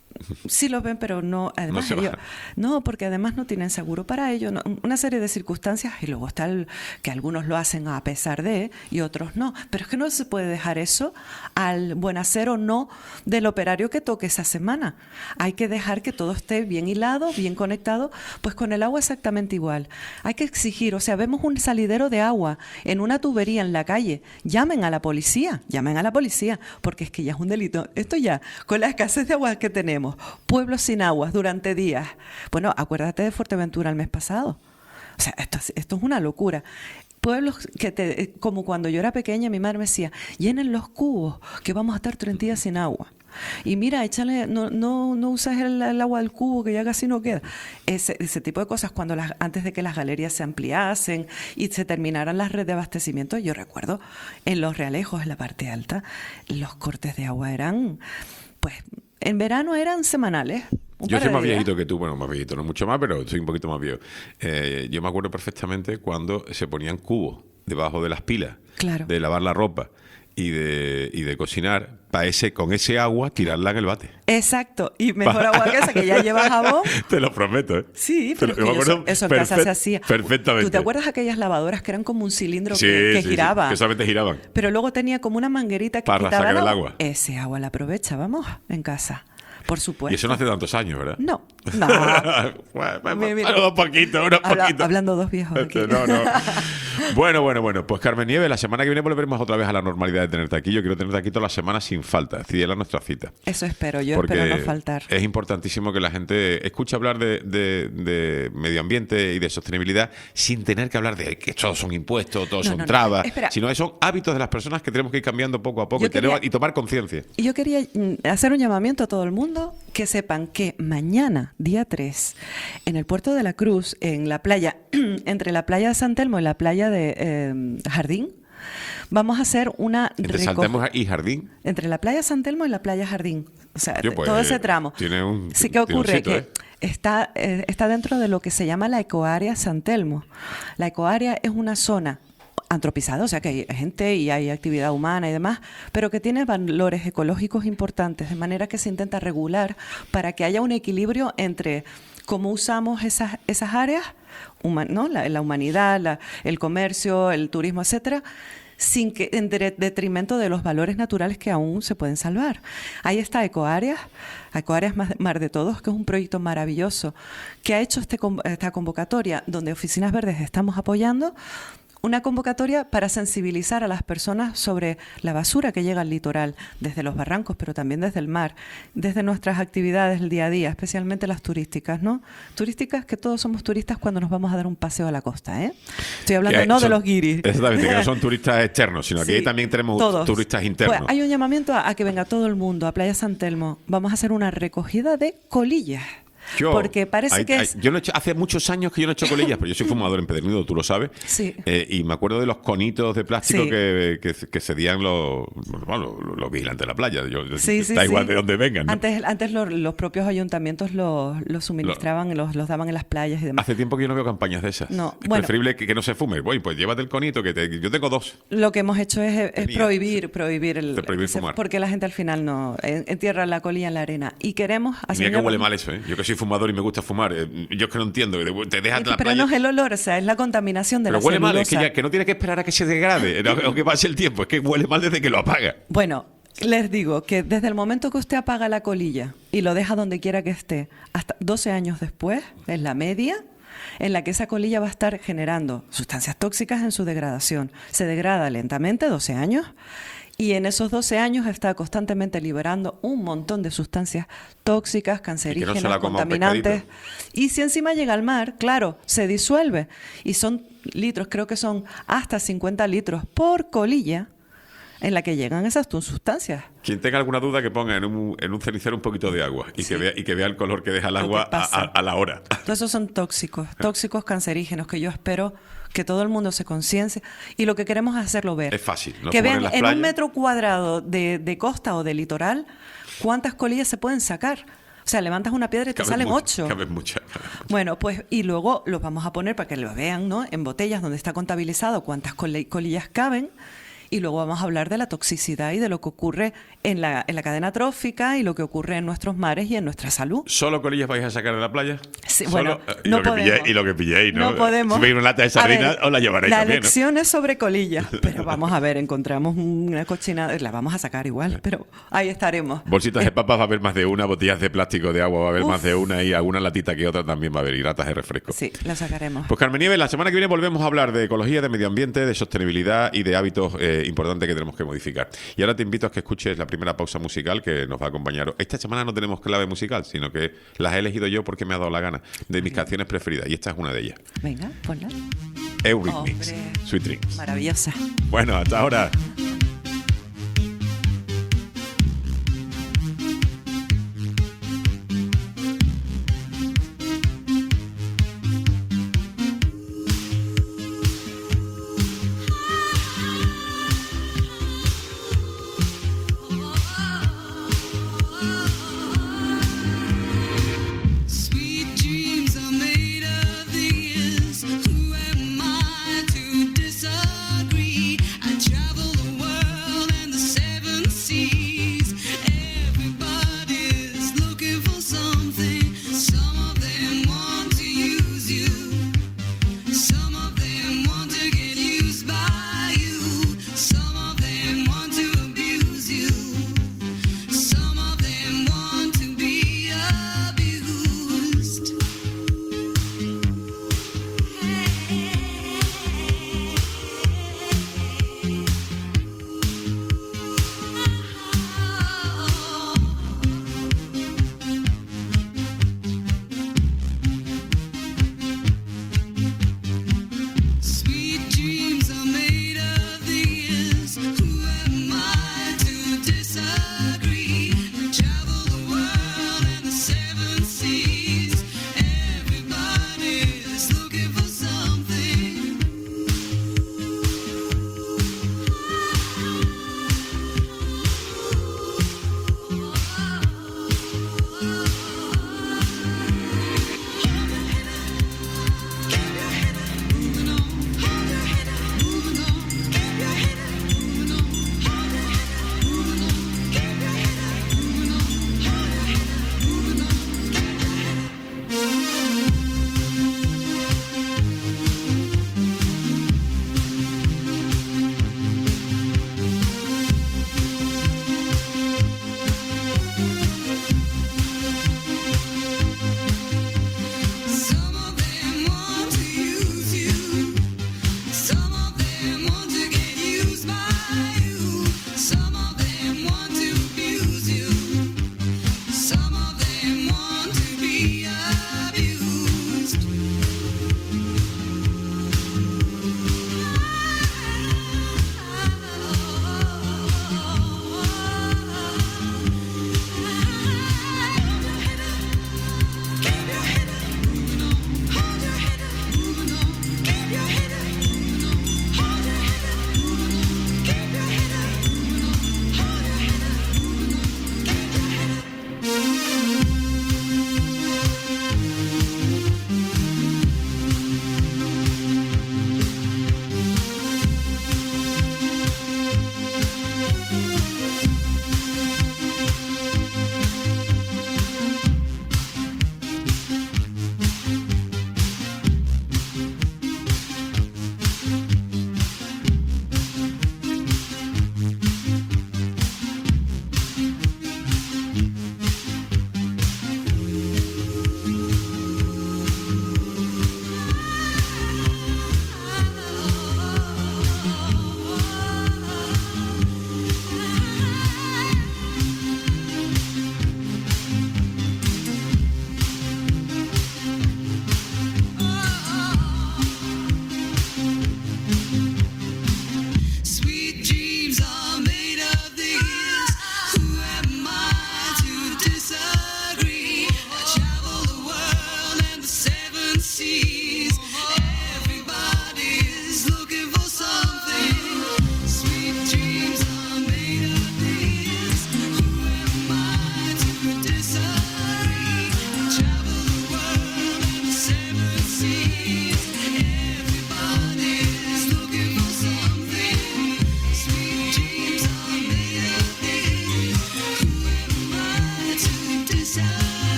Sí lo ven, pero no, además se ellos- bajan. no, porque además no tienen seguro para ello, no, una serie de circunstancias y luego está el, que algunos lo hacen a pesar de y otros no, pero es que no se puede dejar eso al buen hacer o no del operario que toque esa semana. Hay que dejar que todo esté bien hilado, bien conectado, pues con el agua exactamente igual. Hay que exigir, o sea, vemos un salidero de agua en una tubería en la calle, llamen a la policía, llamen a la policía, porque es que ya es un delito. Esto ya, con la escasez de agua que tenemos, pueblos sin aguas durante días. Bueno, acuérdate de Fuerteventura el mes pasado. O sea, esto, es- esto es una locura. Pueblos que te, como cuando yo era pequeña, mi madre me decía, llenen los cubos, que vamos a estar treinta días sin agua. Y mira, échale, no, no, no uses el, el agua del cubo, que ya casi no queda. Ese, ese tipo de cosas, cuando las, antes de que las galerías se ampliasen y se terminaran las redes de abastecimiento, yo recuerdo en los Realejos, en la parte alta, los cortes de agua eran, pues, en verano eran semanales. un Yo par soy de más días. viejito que tú, bueno, más viejito, no mucho más, pero soy un poquito más viejo. Eh, yo me acuerdo perfectamente cuando se ponían cubos debajo de las pilas Claro. de lavar la ropa y de, y de cocinar, para ese, con ese agua tirarla en el bate. Exacto, y mejor agua que esa, que ya lleva jabón. Te lo prometo, ¿eh? Sí, Te pero lo- es yo que me eso, acuerdo eso en casa se perfect- hacía. Perfectamente. ¿Tú te acuerdas aquellas lavadoras que eran como un cilindro Sí, que, que sí, sí, giraba? que solamente giraban. Pero luego tenía como una manguerita que Para quitaba sacar el el agua. Ese agua la aprovechábamos en casa, por supuesto. Y eso no hace tantos años, ¿verdad? No, no. Bueno, bueno, Mira, mira. unos poquitos, unos Habla- poquitos. hablando dos viejos aquí. Este, No, no. Bueno, bueno, bueno. Pues Carmen Nieves, la semana que viene volveremos otra vez a la normalidad de tenerte aquí. Yo quiero tenerte aquí todas las semanas sin falta. Es decir, es la nuestra cita. Eso espero, yo Porque espero no faltar. es importantísimo que la gente escuche hablar de, de- de medio ambiente y de sostenibilidad sin tener que hablar de que todos son impuestos, todos No, son no, no. trabas, Espera. sino que son hábitos de las personas que tenemos que ir cambiando poco a poco Yo y, tenemos- quería- y tomar conciencia. Y yo quería mm, hacer un llamamiento a todo el mundo que sepan que mañana, día tres, en el puerto de la Cruz, en la playa, entre la playa de San Telmo y la playa de eh, Jardín, vamos a hacer una Entre reco- Saltemos y Jardín. entre la playa San Telmo y la playa Jardín. O sea, Tío, pues, todo ese tramo. tiene un- sí, ¿qué tiene un ocurre? sitio, que ¿eh? está, eh, está dentro de lo que se llama la ecoárea San Telmo. La ecoárea es una zona antropizada, o sea que hay gente y hay actividad humana y demás, pero que tiene valores ecológicos importantes, de manera que se intenta regular para que haya un equilibrio entre cómo usamos esas, esas áreas, huma- ¿no? la, la humanidad, la- el comercio, el turismo, etcétera, sin que en de- detrimento de los valores naturales que aún se pueden salvar. Ahí está Ecoáreas, Ecoáreas Mar Mar de Todos, que es un proyecto maravilloso que ha hecho este, con- esta convocatoria donde Oficinas Verdes estamos apoyando. Una convocatoria para sensibilizar a las personas sobre la basura que llega al litoral, desde los barrancos, pero también desde el mar, desde nuestras actividades del día a día, especialmente las turísticas, ¿no? Turísticas que todos somos turistas cuando nos vamos a dar un paseo a la costa, ¿eh? Estoy hablando Que no de son- los guiris. Exactamente, que no son turistas externos, sino que Sí, ahí también tenemos todos. turistas internos. Pues hay un llamamiento a, a que venga todo el mundo a Playa San Telmo. Vamos a hacer una recogida de colillas. Yo, porque parece hay- que hay- es... yo no he hecho- hace muchos años que yo no he hecho colillas, pero yo soy fumador empedernido, tú lo sabes. Sí. Eh, y me acuerdo de los conitos de plástico Sí. que, que, que cedían los, bueno, los, los vigilantes de la playa. Yo, Sí, sí, da sí. igual de dónde vengan, ¿no? Antes, antes los, los propios ayuntamientos los, los suministraban, los, los daban en las playas y demás. Hace tiempo que yo no veo campañas de esas. No, es bueno. preferible que, que no se fume. Voy, pues llévate el conito, que te- yo tengo dos. Lo que hemos hecho es, es Tenía. prohibir, prohibir el, De prohibir ese- fumar. porque la gente al final no en- entierra la colilla en la arena y queremos Y hacer mira que un huele llam- mal eso, ¿eh? Yo que soy fumador y me gusta fumar. eh, yo es que no entiendo. Te dejas la pero playa. no es el olor, o sea, es la contaminación de Pero la huele mal, es que, celulosa. ya, que no tiene que esperar a que se degrade no, o que pase el tiempo, es que huele mal desde que lo apaga. Bueno, les digo que desde el momento que usted apaga la colilla y lo deja donde quiera que esté, hasta doce años después, es la media, en la que esa colilla va a estar generando sustancias tóxicas en su degradación. Se degrada lentamente, doce años, y en esos doce años está constantemente liberando un montón de sustancias tóxicas, cancerígenas, no contaminantes. Y si encima llega al mar, claro, se disuelve. Y son litros, creo que son hasta cincuenta litros por colilla en la que llegan esas sustancias. Quien tenga alguna duda que ponga en un, en un cenicero un poquito de agua y, Sí. que, vea, y que vea el color que deja el agua a, a, a la hora. Todos esos son tóxicos, tóxicos cancerígenos que yo espero que todo el mundo se conciencie, y lo que queremos es hacerlo ver. Es fácil. Nos Que ponen vean las en playas. un metro cuadrado de, de costa o de litoral cuántas colillas se pueden sacar. O sea, levantas una piedra y te Caben salen muchas, ocho. caben muchas, caben muchas. Bueno, pues y luego los vamos a poner para que lo vean, ¿no? En botellas donde está contabilizado cuántas col- colillas caben. Y luego vamos a hablar de la toxicidad y de lo que ocurre en la, en la cadena trófica y lo que ocurre en nuestros mares y en nuestra salud. ¿Solo colillas vais a sacar de la playa? Sí, Solo, bueno, eh, y no lo que podemos. pilléis, y lo que pilléis, ¿no? No podemos. Si veis una lata de A sardinas, ver, os la llevaréis La también, ¿no? lección es sobre colillas, pero vamos a ver, encontramos una cochinada, la vamos a sacar igual, pero ahí estaremos. Bolsitas de papas va a haber más de una, botellas de plástico de agua va a haber Uf. más de una y alguna latita que otra también va a haber, y latas de refresco. Sí, la sacaremos. Pues Carmen Nieves, la semana que viene volvemos a hablar de ecología, de medio ambiente, de sostenibilidad y de hábitos eh, importantes que tenemos que modificar. Y ahora te invito a que escuches la primera pausa musical que nos va a acompañar. Esta semana no tenemos clave musical, sino que las he elegido yo porque me ha dado la gana, de mis canciones preferidas, y esta es una de ellas. Venga, ponla. Eurythmics, Hombre. Sweet Dreams. Maravillosa. Bueno, hasta ahora. Sweet dreams are made of these. Who am I to disagree? I travel the world.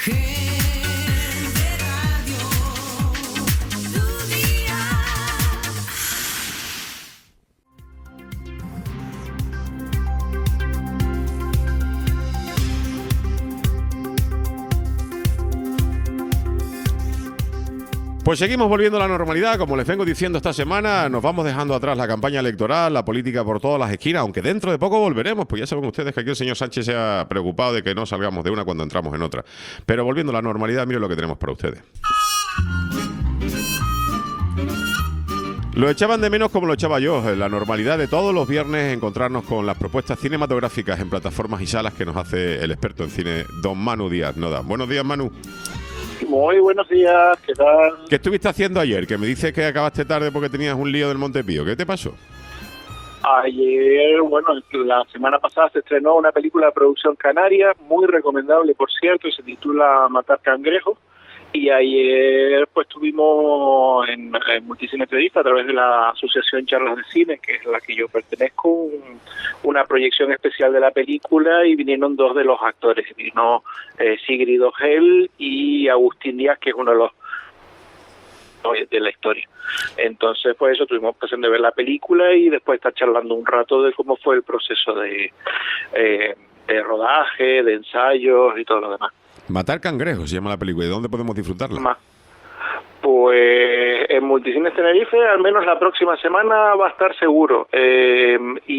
Gente Radio, tu día. Pues seguimos volviendo a la normalidad, como les vengo diciendo esta semana, nos vamos dejando atrás la campaña electoral, la política por todas las esquinas, aunque dentro de poco volveremos, pues ya saben ustedes que aquí el señor Sánchez se ha preocupado de que no salgamos de una cuando entramos en otra. Pero volviendo a la normalidad, miren lo que tenemos para ustedes. Lo echaban de menos como lo echaba yo, la normalidad de todos los viernes encontrarnos con las propuestas cinematográficas en plataformas y salas que nos hace el experto en cine, don Manu Díaz Noda. Buenos días, Manu. Muy buenos días, ¿qué tal? ¿Qué estuviste haciendo ayer? Que me dices que acabaste tarde porque tenías un lío del Montepío. ¿Qué te pasó? Ayer, bueno, la semana pasada se estrenó una película de producción canaria, muy recomendable, por cierto, y se titula Matar Cangrejos. Y ayer pues tuvimos en, en Multicine Entrevista, a través de la Asociación Charlas de Cine, que es la que yo pertenezco, un, una proyección especial de la película, y vinieron dos de los actores. Vino eh, Sigrid Ogel y Agustín Díaz, que es uno de los de la historia. Entonces, pues eso, tuvimos ocasión de ver la película y después estar charlando un rato de cómo fue el proceso de, eh, de rodaje, de ensayos y todo lo demás. Matar Cangrejos se llama la película. ¿Y dónde podemos disfrutarla? Ma- Pues en Multicines Tenerife, al menos la próxima semana va a estar seguro. Eh,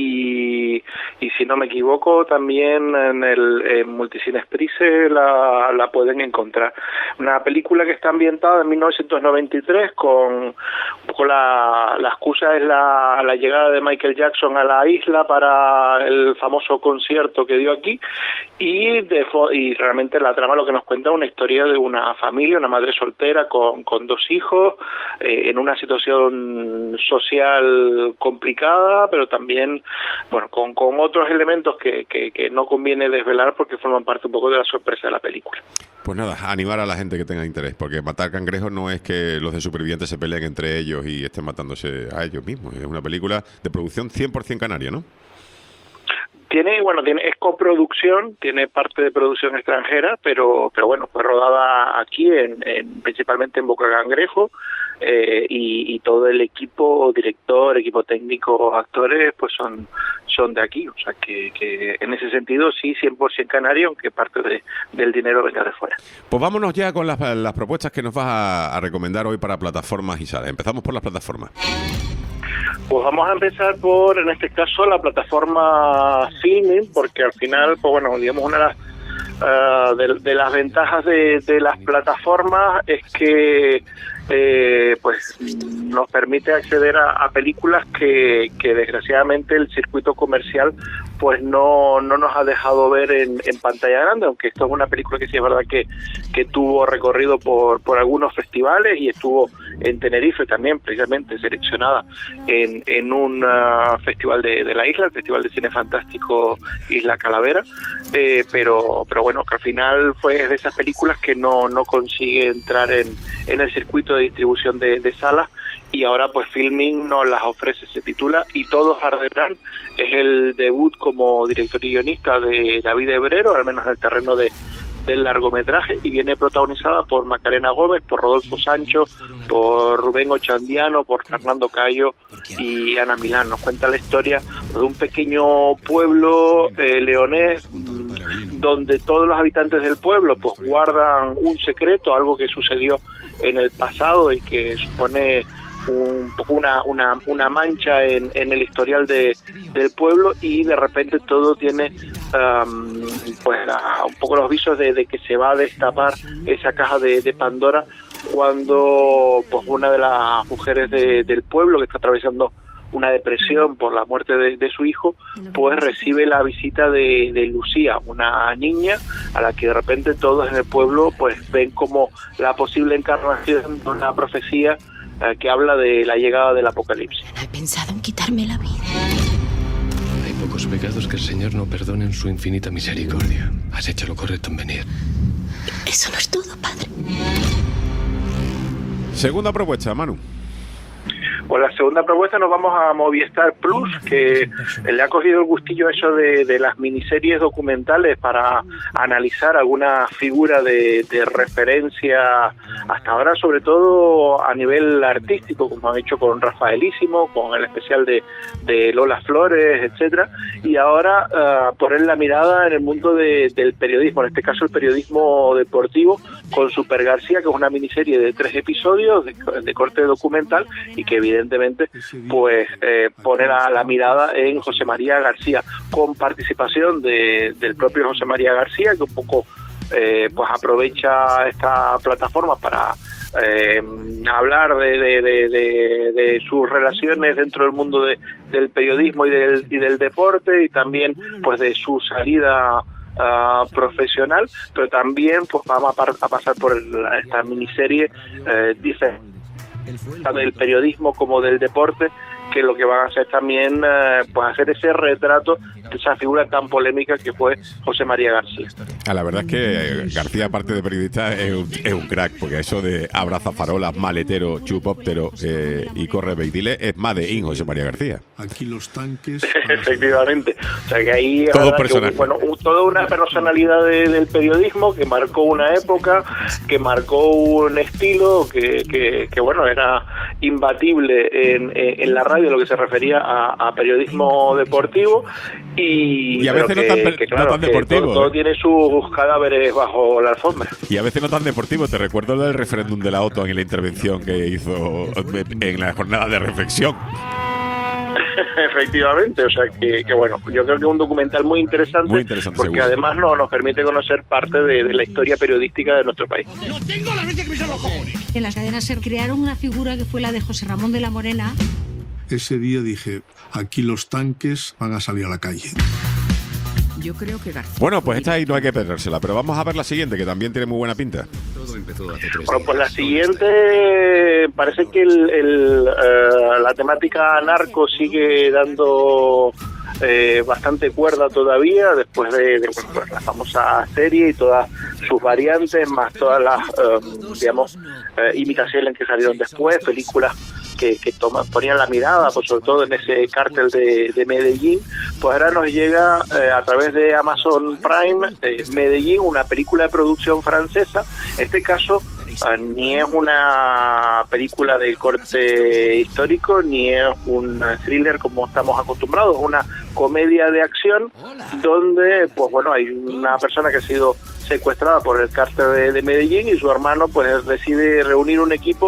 y, y si no me equivoco, también en el en Multicines Price la, la pueden encontrar. Una película que está ambientada en mil novecientos noventa y tres, con un poco la, la excusa es la, la llegada de Michael Jackson a la isla para el famoso concierto que dio aquí, y, de, y realmente la trama lo que nos cuenta es una historia de una familia, una madre soltera con, con dos hijos, eh, en una situación social complicada, pero también, bueno, con, con otros elementos que, que, que no conviene desvelar porque forman parte un poco de la sorpresa de la película. Pues nada, animar a la gente que tenga interés, porque Matar Cangrejos no es que los de Supervivientes se peleen entre ellos y estén matándose a ellos mismos. Es una película de producción cien por ciento canaria, ¿no? Tiene, bueno, tiene es coproducción, tiene parte de producción extranjera, pero pero bueno, fue rodada aquí, en, en principalmente en Boca Cangrejo, eh, y, y todo el equipo, director, equipo técnico, actores, pues son son de aquí, o sea que, que en ese sentido sí, cien por ciento canario, aunque parte de, del dinero venga de fuera. Pues vámonos ya con las, las propuestas que nos vas a, a recomendar hoy para plataformas y salas. Empezamos por las plataformas. Pues vamos a empezar por, en este caso, la plataforma Filmin, porque al final, pues bueno, digamos, una de las, uh, de, de las ventajas de, de las plataformas es que eh, pues nos permite acceder a, a películas que, que desgraciadamente el circuito comercial pues no, no nos ha dejado ver en, en pantalla grande, aunque esto es una película que sí es verdad que, que tuvo recorrido por, por algunos festivales y estuvo en Tenerife también, precisamente seleccionada en, en un uh, festival de, de la isla, el Festival de Cine Fantástico Isla Calavera, eh, pero pero bueno, que al final fue de esas películas que no, no consigue entrar en, en el circuito de distribución de, de salas, y ahora pues Filmin nos las ofrece. Se titula Y todos arderán, es el debut como director y guionista de David Hebrero, al menos en el terreno de del largometraje, y viene protagonizada por Macarena Gómez, por Rodolfo Sancho, por Rubén Ochandiano, por Fernando Cayo y Ana Milán. Nos cuenta la historia de un pequeño pueblo eh, leonés, donde todos los habitantes del pueblo pues guardan un secreto, algo que sucedió en el pasado y que supone un poco una, una, una mancha en, en el historial de, del pueblo, y de repente todo tiene um, pues a, un poco los visos de, de que se va a destapar esa caja de, de Pandora, cuando pues una de las mujeres de, del pueblo, que está atravesando una depresión por la muerte de, de su hijo, pues recibe la visita de, de Lucía, una niña a la que de repente todos en el pueblo pues ven como la posible encarnación de una profecía eh, que habla de la llegada del apocalipsis. He pensado en quitarme la vida. Hay pocos pecados que el Señor no perdone en su infinita misericordia. Has hecho lo correcto en venir. Eso no es todo, padre. Segunda propuesta, Manu. Con la segunda propuesta nos vamos a Movistar Plus, que le ha cogido el gustillo eso de, de las miniseries documentales para analizar alguna figura de, de referencia hasta ahora, sobre todo a nivel artístico, como han hecho con Rafaelísimo, con el especial de, de Lola Flores, etcétera, y ahora uh, poner la mirada en el mundo de, del periodismo, en este caso el periodismo deportivo, con Super García, que es una miniserie de tres episodios de, de corte documental y que evidentemente pues eh, pone la, la mirada en José María García, con participación de, del propio José María García, que un poco eh, pues aprovecha esta plataforma para eh, hablar de, de, de, de, de sus relaciones dentro del mundo de, del periodismo y del, y del deporte, y también pues de su salida Uh, profesional, pero también pues vamos a, par- a pasar por el, esta miniserie eh, dice tanto del periodismo como del deporte, que lo que van a hacer también eh, pues hacer ese retrato de esa figura tan polémica que fue José María García. Ah, la verdad es que García, aparte de periodista, es un, es un crack, porque eso de abraza farolas, maletero, chupóptero eh, y corre beidile es más de in José María García. Aquí los tanques. Efectivamente. O sea que ahí todo que, bueno, un, toda una personalidad de, del periodismo que marcó una época, que marcó un estilo que, que, que bueno, era imbatible en, en la radio, lo que se refería a, a periodismo deportivo, y, y a veces que, no tan, que, claro, no tan que deportivo. Todo, todo tiene sus cadáveres bajo la alfombra. Y a veces no tan deportivo. Te recuerdo del referéndum de la OTAN en la intervención que hizo en la jornada de reflexión. Efectivamente, o sea que, que bueno, yo creo que es un documental muy interesante, muy interesante porque seguro. además no, nos permite conocer parte de, de la historia periodística de nuestro país. ¡No tengo la mente que me son los cojones! En las cadenas se crearon una figura que fue la de José Ramón de la Morena. Ese día dije, aquí los tanques van a salir a la calle. Yo creo que García. Bueno, pues esta ahí no hay que perdérsela, pero vamos a ver la siguiente, que también tiene muy buena pinta. Todo empezó hace tres Bueno, pues la siguiente, parece que el, el, uh, la temática narco sigue dando eh, bastante cuerda todavía, después de, de bueno, pues la famosa serie y todas sus variantes, más todas las, uh, digamos, uh, imitaciones que salieron después, películas que, que toman, ponían la mirada, pues sobre todo en ese cártel de, de Medellín. Pues ahora nos llega eh, a través de Amazon Prime eh, Medellín, una película de producción francesa. En este caso eh, ni es una película de corte histórico, ni es un thriller como estamos acostumbrados, es una comedia de acción donde pues bueno, hay una persona que ha sido secuestrada por el cártel de, de Medellín, y su hermano pues decide reunir un equipo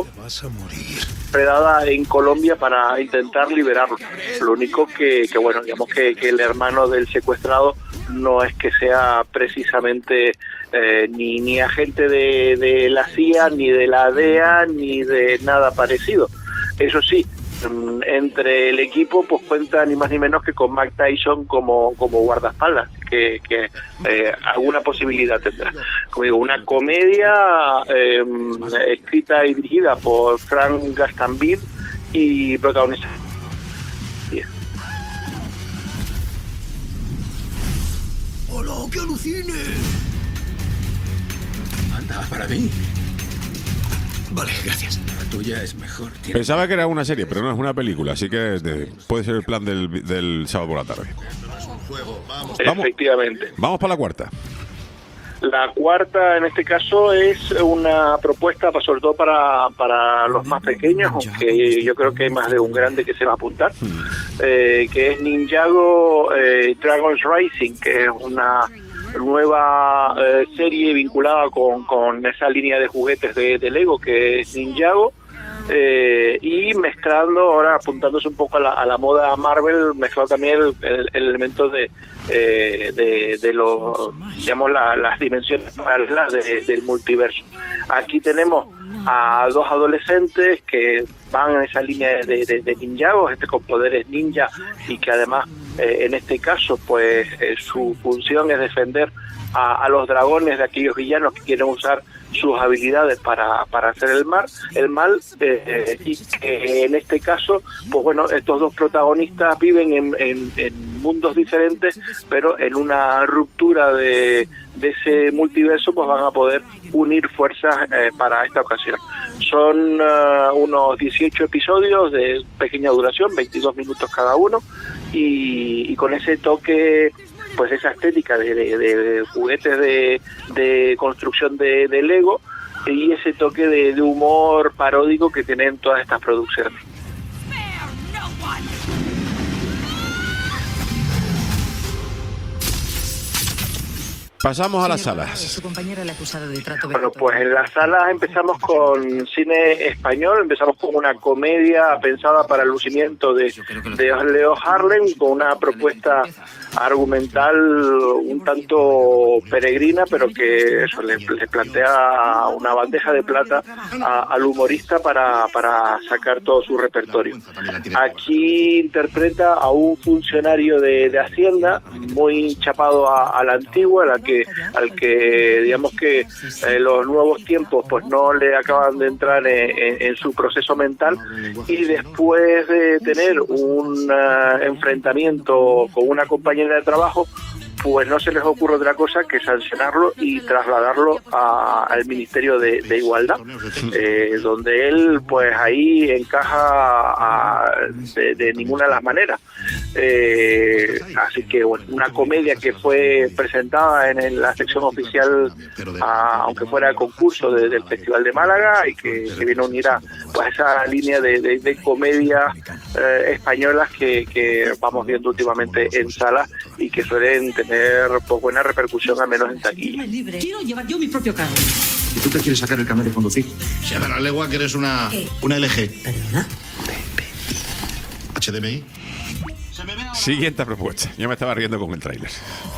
predada en Colombia para intentar liberarlo. Lo único que, que bueno, digamos que, que el hermano del secuestrado no es que sea precisamente eh, ni, ni agente de, de la C I A, ni de la D E A, ni de nada parecido. Eso sí, entre el equipo pues cuenta ni más ni menos que con Mike Tyson como, como guardaespaldas, que, que eh, alguna posibilidad tendrá. Como digo, una comedia eh, escrita y dirigida por Frank Gastambide y protagonizada. Yeah. ¡Hola, qué alucine! Anda, para mí. Vale, gracias. La tuya es mejor. Pensaba que era una serie, pero no es una película, así que de, puede ser el plan del, del sábado por la tarde. Vamos, efectivamente. Vamos para la cuarta. La cuarta, en este caso, es una propuesta para, sobre todo para, para los más pequeños, aunque yo creo que hay más de un grande que se va a apuntar, eh, que es Ninjago eh, Dragons Rising, que es una nueva eh, serie vinculada con, con esa línea de juguetes de, de Lego que es Ninjago, eh, y mezclando, ahora apuntándose un poco a la, a la moda Marvel, mezclando también el, el, el elemento de eh, de, de los, digamos, la, las dimensiones paralelas de, del multiverso. Aquí tenemos a dos adolescentes que van en esa línea de, de, de ninjagos, este con poderes ninja, y que además eh, en este caso pues eh, su función es defender a, a los dragones de aquellos villanos que quieren usar sus habilidades para, para hacer el mal, el mal eh, y que en este caso, pues bueno, estos dos protagonistas viven en, en, en mundos diferentes, pero en una ruptura de, de ese multiverso, pues van a poder unir fuerzas eh, para esta ocasión. Son uh, unos dieciocho episodios de pequeña duración, veintidós minutos cada uno, y, y con ese toque, pues esa estética de, de, de juguetes de, de construcción de, de Lego, y ese toque de, de humor paródico que tienen todas estas producciones. Pasamos a las salas. Bueno, pues en las salas empezamos con cine español, empezamos con una comedia pensada para el lucimiento de, de Leo Harlem, con una propuesta argumental un tanto peregrina, pero que eso le, le plantea una bandeja de plata a, al humorista para, para sacar todo su repertorio. Aquí interpreta a un funcionario de, de Hacienda muy chapado a, a la antigua, a la que al que digamos que eh, los nuevos tiempos pues no le acaban de entrar en, en, en su proceso mental, y después de tener un uh, enfrentamiento con una compañera de trabajo, pues no se les ocurre otra cosa que sancionarlo y trasladarlo a, al Ministerio de, de Igualdad, eh, donde él pues ahí encaja a, de, de ninguna de las maneras. Eh, así que bueno, una comedia que fue presentada en, en la sección oficial, a, aunque fuera el concurso de, del Festival de Málaga, y que, que viene a unir a pues, esa línea de, de, de comedias eh, españolas que, que vamos viendo últimamente en salas y que suelen tener pues, buena repercusión, al menos en taquilla. Quiero llevar yo mi propio carro. ¿Y tú te quieres sacar el carnet de conducir? Si a la legua que eres una, una L G. ¿Perdona? H D M I. Siguiente propuesta. Yo me estaba riendo con el tráiler.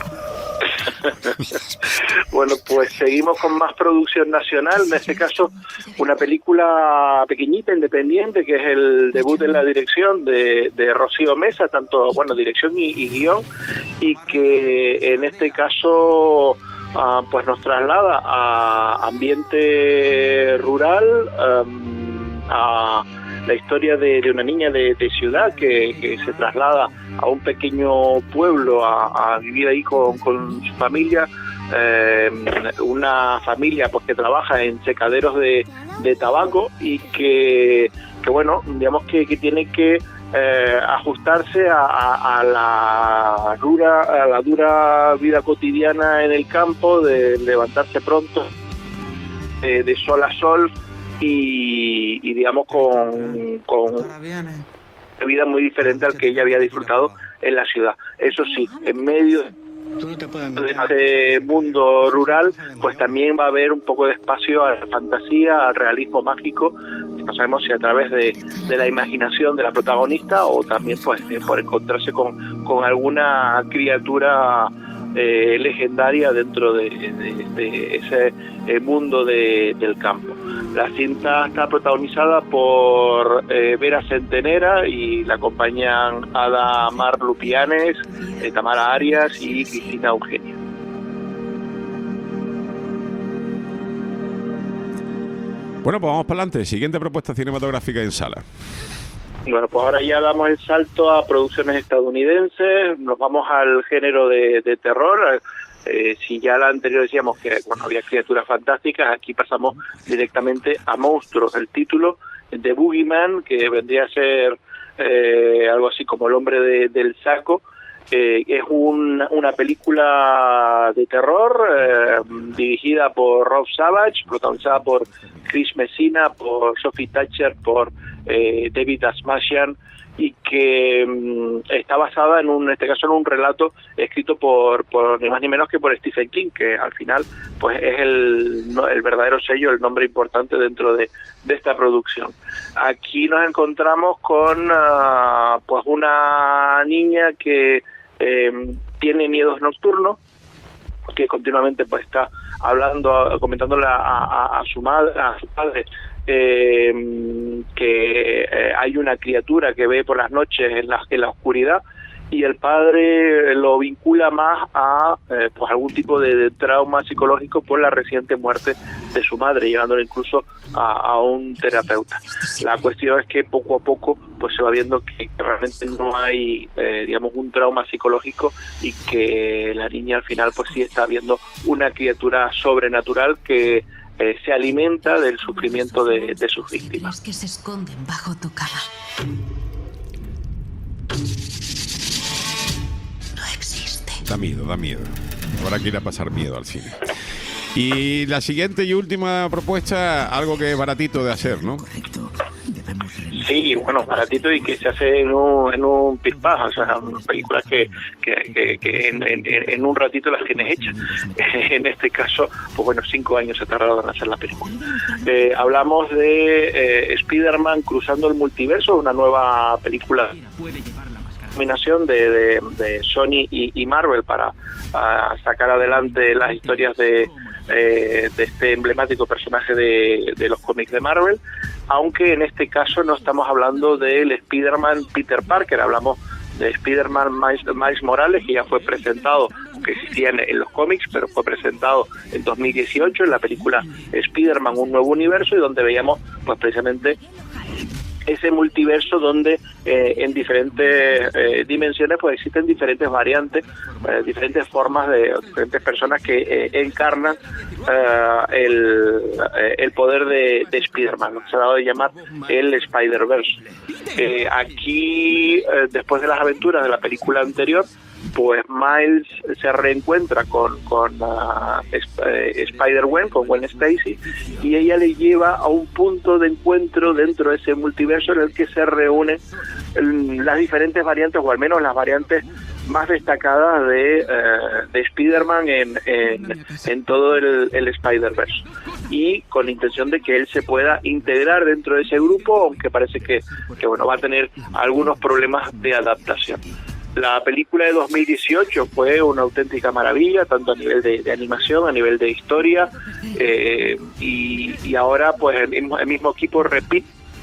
Bueno, pues seguimos con más producción nacional, en este caso una película pequeñita, independiente, que es el debut en la dirección de, de Rocío Mesa, tanto, bueno, dirección y, y guión, y que en este caso uh, pues nos traslada a ambiente rural, um, a la historia de, de una niña de, de ciudad que, que se traslada a un pequeño pueblo a, a vivir ahí con, con su familia, eh, una familia pues que trabaja en secaderos de, de tabaco, y que, que bueno, digamos que, que tiene que eh, ajustarse a, a, a la dura a la dura vida cotidiana en el campo, de levantarse pronto, de, de sol a sol, y, y digamos con, con una vida muy diferente al que ella había disfrutado en la ciudad. Eso sí, en medio de ese mundo rural, pues también va a haber un poco de espacio a la fantasía, al realismo mágico. No sabemos si a través de, de la imaginación de la protagonista, o también pues eh, por encontrarse con, con alguna criatura eh, legendaria dentro de, de, de ese eh, mundo de, del campo. La cinta está protagonizada por eh, Vera Centenera, y la acompañan Ada Mar Lupianes, eh, Tamara Arias y Cristina Eugenia. Bueno, pues vamos para adelante. Siguiente propuesta cinematográfica en sala. Bueno, pues ahora ya damos el salto a producciones estadounidenses, nos vamos al género de, de terror. Eh, si ya la anterior decíamos que bueno, había criaturas fantásticas, aquí pasamos directamente a monstruos. El título de Boogeyman, que vendría a ser eh, algo así como el hombre de, del saco, eh, es un, una película de terror eh, dirigida por Rob Savage, protagonizada por Chris Messina, por Sophie Thatcher, por eh, David Asmasian, y que um, está basada en un, en este caso en un relato escrito por, por ni más ni menos que por Stephen King, que al final pues es el, no, el verdadero sello, el nombre importante dentro de, de esta producción. Aquí nos encontramos con uh, pues una niña que eh, tiene miedos nocturnos, que continuamente pues está hablando, comentándole a, a, a su madre, a su padre, eh, que eh, hay una criatura que ve por las noches en la, en la oscuridad, y el padre lo vincula más a eh, pues algún tipo de, de trauma psicológico por la reciente muerte de su madre, llevándolo incluso a, a un terapeuta. La cuestión es que poco a poco pues se va viendo que realmente no hay eh, digamos un trauma psicológico y que la niña al final pues sí está viendo una criatura sobrenatural que eh, se alimenta del sufrimiento de, de sus víctimas. Que se esconden bajo tu cama. No existe. Da miedo, da miedo. Habrá que ir a pasar miedo al cine. Y la siguiente y última propuesta, algo que es baratito de hacer, ¿no? Sí, bueno, baratito y que se hace en un, en un pispás, o sea, películas que, que, que, que en, en, en un ratito las tienes hechas. En este caso, pues bueno, cinco años se tardaron en hacer la película. Eh, hablamos de eh, Spider-Man cruzando el multiverso, una nueva película combinación de, de, de Sony y, y Marvel para a sacar adelante las historias de, eh, de este emblemático personaje de, de los cómics de Marvel, aunque en este caso no estamos hablando del Spider-Man Peter Parker, hablamos de Spider-Man Miles, Miles Morales, que ya fue presentado, que existía en, en los cómics, pero fue presentado en dos mil dieciocho en la película Spider-Man Un Nuevo Universo, y donde veíamos pues precisamente ese multiverso donde eh, en diferentes eh, dimensiones pues existen diferentes variantes, eh, diferentes formas de diferentes personas que eh, encarnan eh, el, eh, el poder de, de Spider-Man, lo que se ha dado de llamar el Spider-Verse. Eh, aquí, eh, después de las aventuras de la película anterior, pues Miles se reencuentra con, con uh, Spider-Gwen, con Gwen Stacy, y ella le lleva a un punto de encuentro dentro de ese multiverso en el que se reúnen las diferentes variantes, o al menos las variantes más destacadas de, uh, de Spider-Man en, en, en todo el, el Spider-Verse, y con la intención de que él se pueda integrar dentro de ese grupo, aunque parece que, que bueno, va a tener algunos problemas de adaptación. La película de dos mil dieciocho fue una auténtica maravilla, tanto a nivel de, de animación, a nivel de historia, eh, y, y ahora pues el mismo, el mismo equipo repite,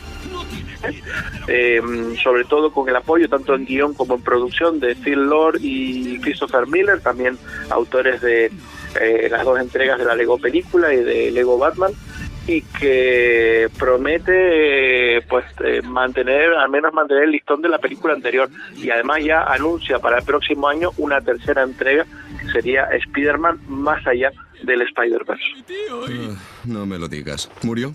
eh, sobre todo con el apoyo tanto en guión como en producción de Phil Lord y Christopher Miller, también autores de eh, las dos entregas de la Lego película y de Lego Batman, y que promete eh, pues eh, mantener, al menos mantener el listón de la película anterior, y además ya anuncia para el próximo año una tercera entrega que sería Spider-Man Más Allá del Spider-Verse. Uh, no me lo digas. ¿Murió?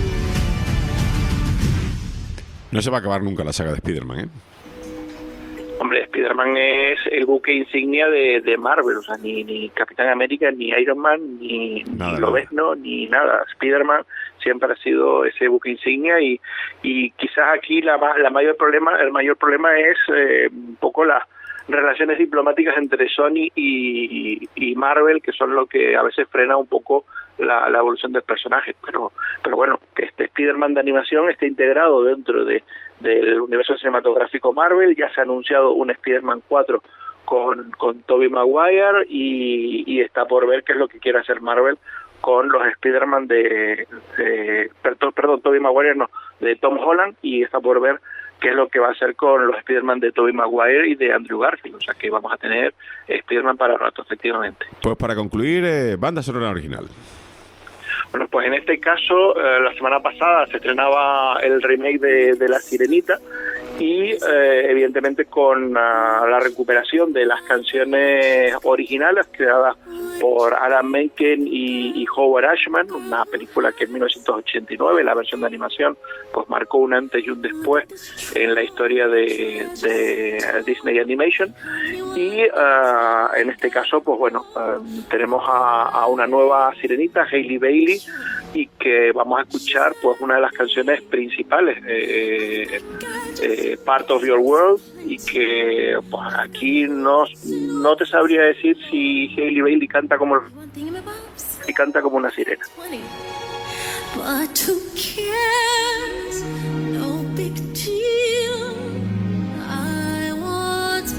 No se va a acabar nunca la saga de Spider-Man, ¿eh? Hombre, Spider-Man es el buque insignia de, de Marvel, o sea, ni, ni Capitán América, ni Iron Man, ni, nada, ni Lobezno, ni nada. Spider-Man siempre ha sido ese buque insignia, y, y quizás aquí la, la mayor problema, el mayor problema es eh, un poco las relaciones diplomáticas entre Sony y, y Marvel, que son lo que a veces frena un poco la, la evolución del personaje. Pero, pero bueno, que este Spider-Man de animación esté integrado dentro de del universo cinematográfico Marvel. Ya se ha anunciado un Spider-Man cuatro con, con Tobey Maguire, y, y está por ver qué es lo que quiere hacer Marvel con los Spider-Man de, de perdón, perdón, Tobey Maguire no, de Tom Holland, y está por ver qué es lo que va a hacer con los Spider-Man de Tobey Maguire y de Andrew Garfield. O sea que vamos a tener Spider-Man para rato, efectivamente. Pues para concluir, eh, banda sonora original. Bueno, pues en este caso, eh, la semana pasada se estrenaba el remake de, de La Sirenita, y eh, evidentemente con uh, la recuperación de las canciones originales creadas por Alan Menken y, y Howard Ashman, una película que en mil novecientos ochenta y nueve, la versión de animación, pues marcó un antes y un después en la historia de, de Disney Animation. Y uh, en este caso, pues bueno, uh, tenemos a, a una nueva sirenita, Hailey Bailey, y que vamos a escuchar pues una de las canciones principales, eh, eh, Part of Your World, y que pues aquí no, no te sabría decir si Hailey Bailey canta como si canta como una sirena. But who cares? No big deal. I want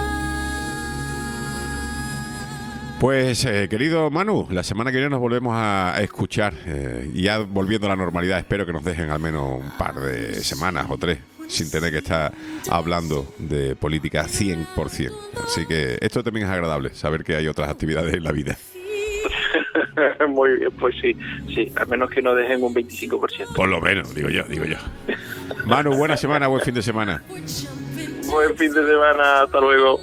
Pues, eh, querido Manu, la semana que viene nos volvemos a escuchar, eh, y ya volviendo a la normalidad. Espero que nos dejen al menos un par de semanas o tres sin tener que estar hablando de política cien por ciento. Así que esto también es agradable, saber que hay otras actividades en la vida. Muy bien, pues sí, sí, al menos que no dejen un veinticinco por ciento. Por lo menos, digo yo, digo yo. Manu, buena semana, buen fin de semana. Buen fin de semana, hasta luego.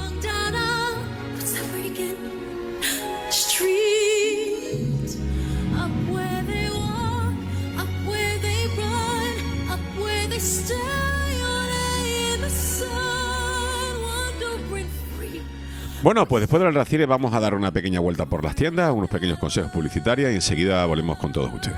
Streets, up where they walk, up where they run, up where they stay all day in the sun, wandering free. Bueno, pues después de la Racire vamos a dar una pequeña vuelta por las tiendas, unos pequeños consejos publicitarios y enseguida volvemos con todos ustedes.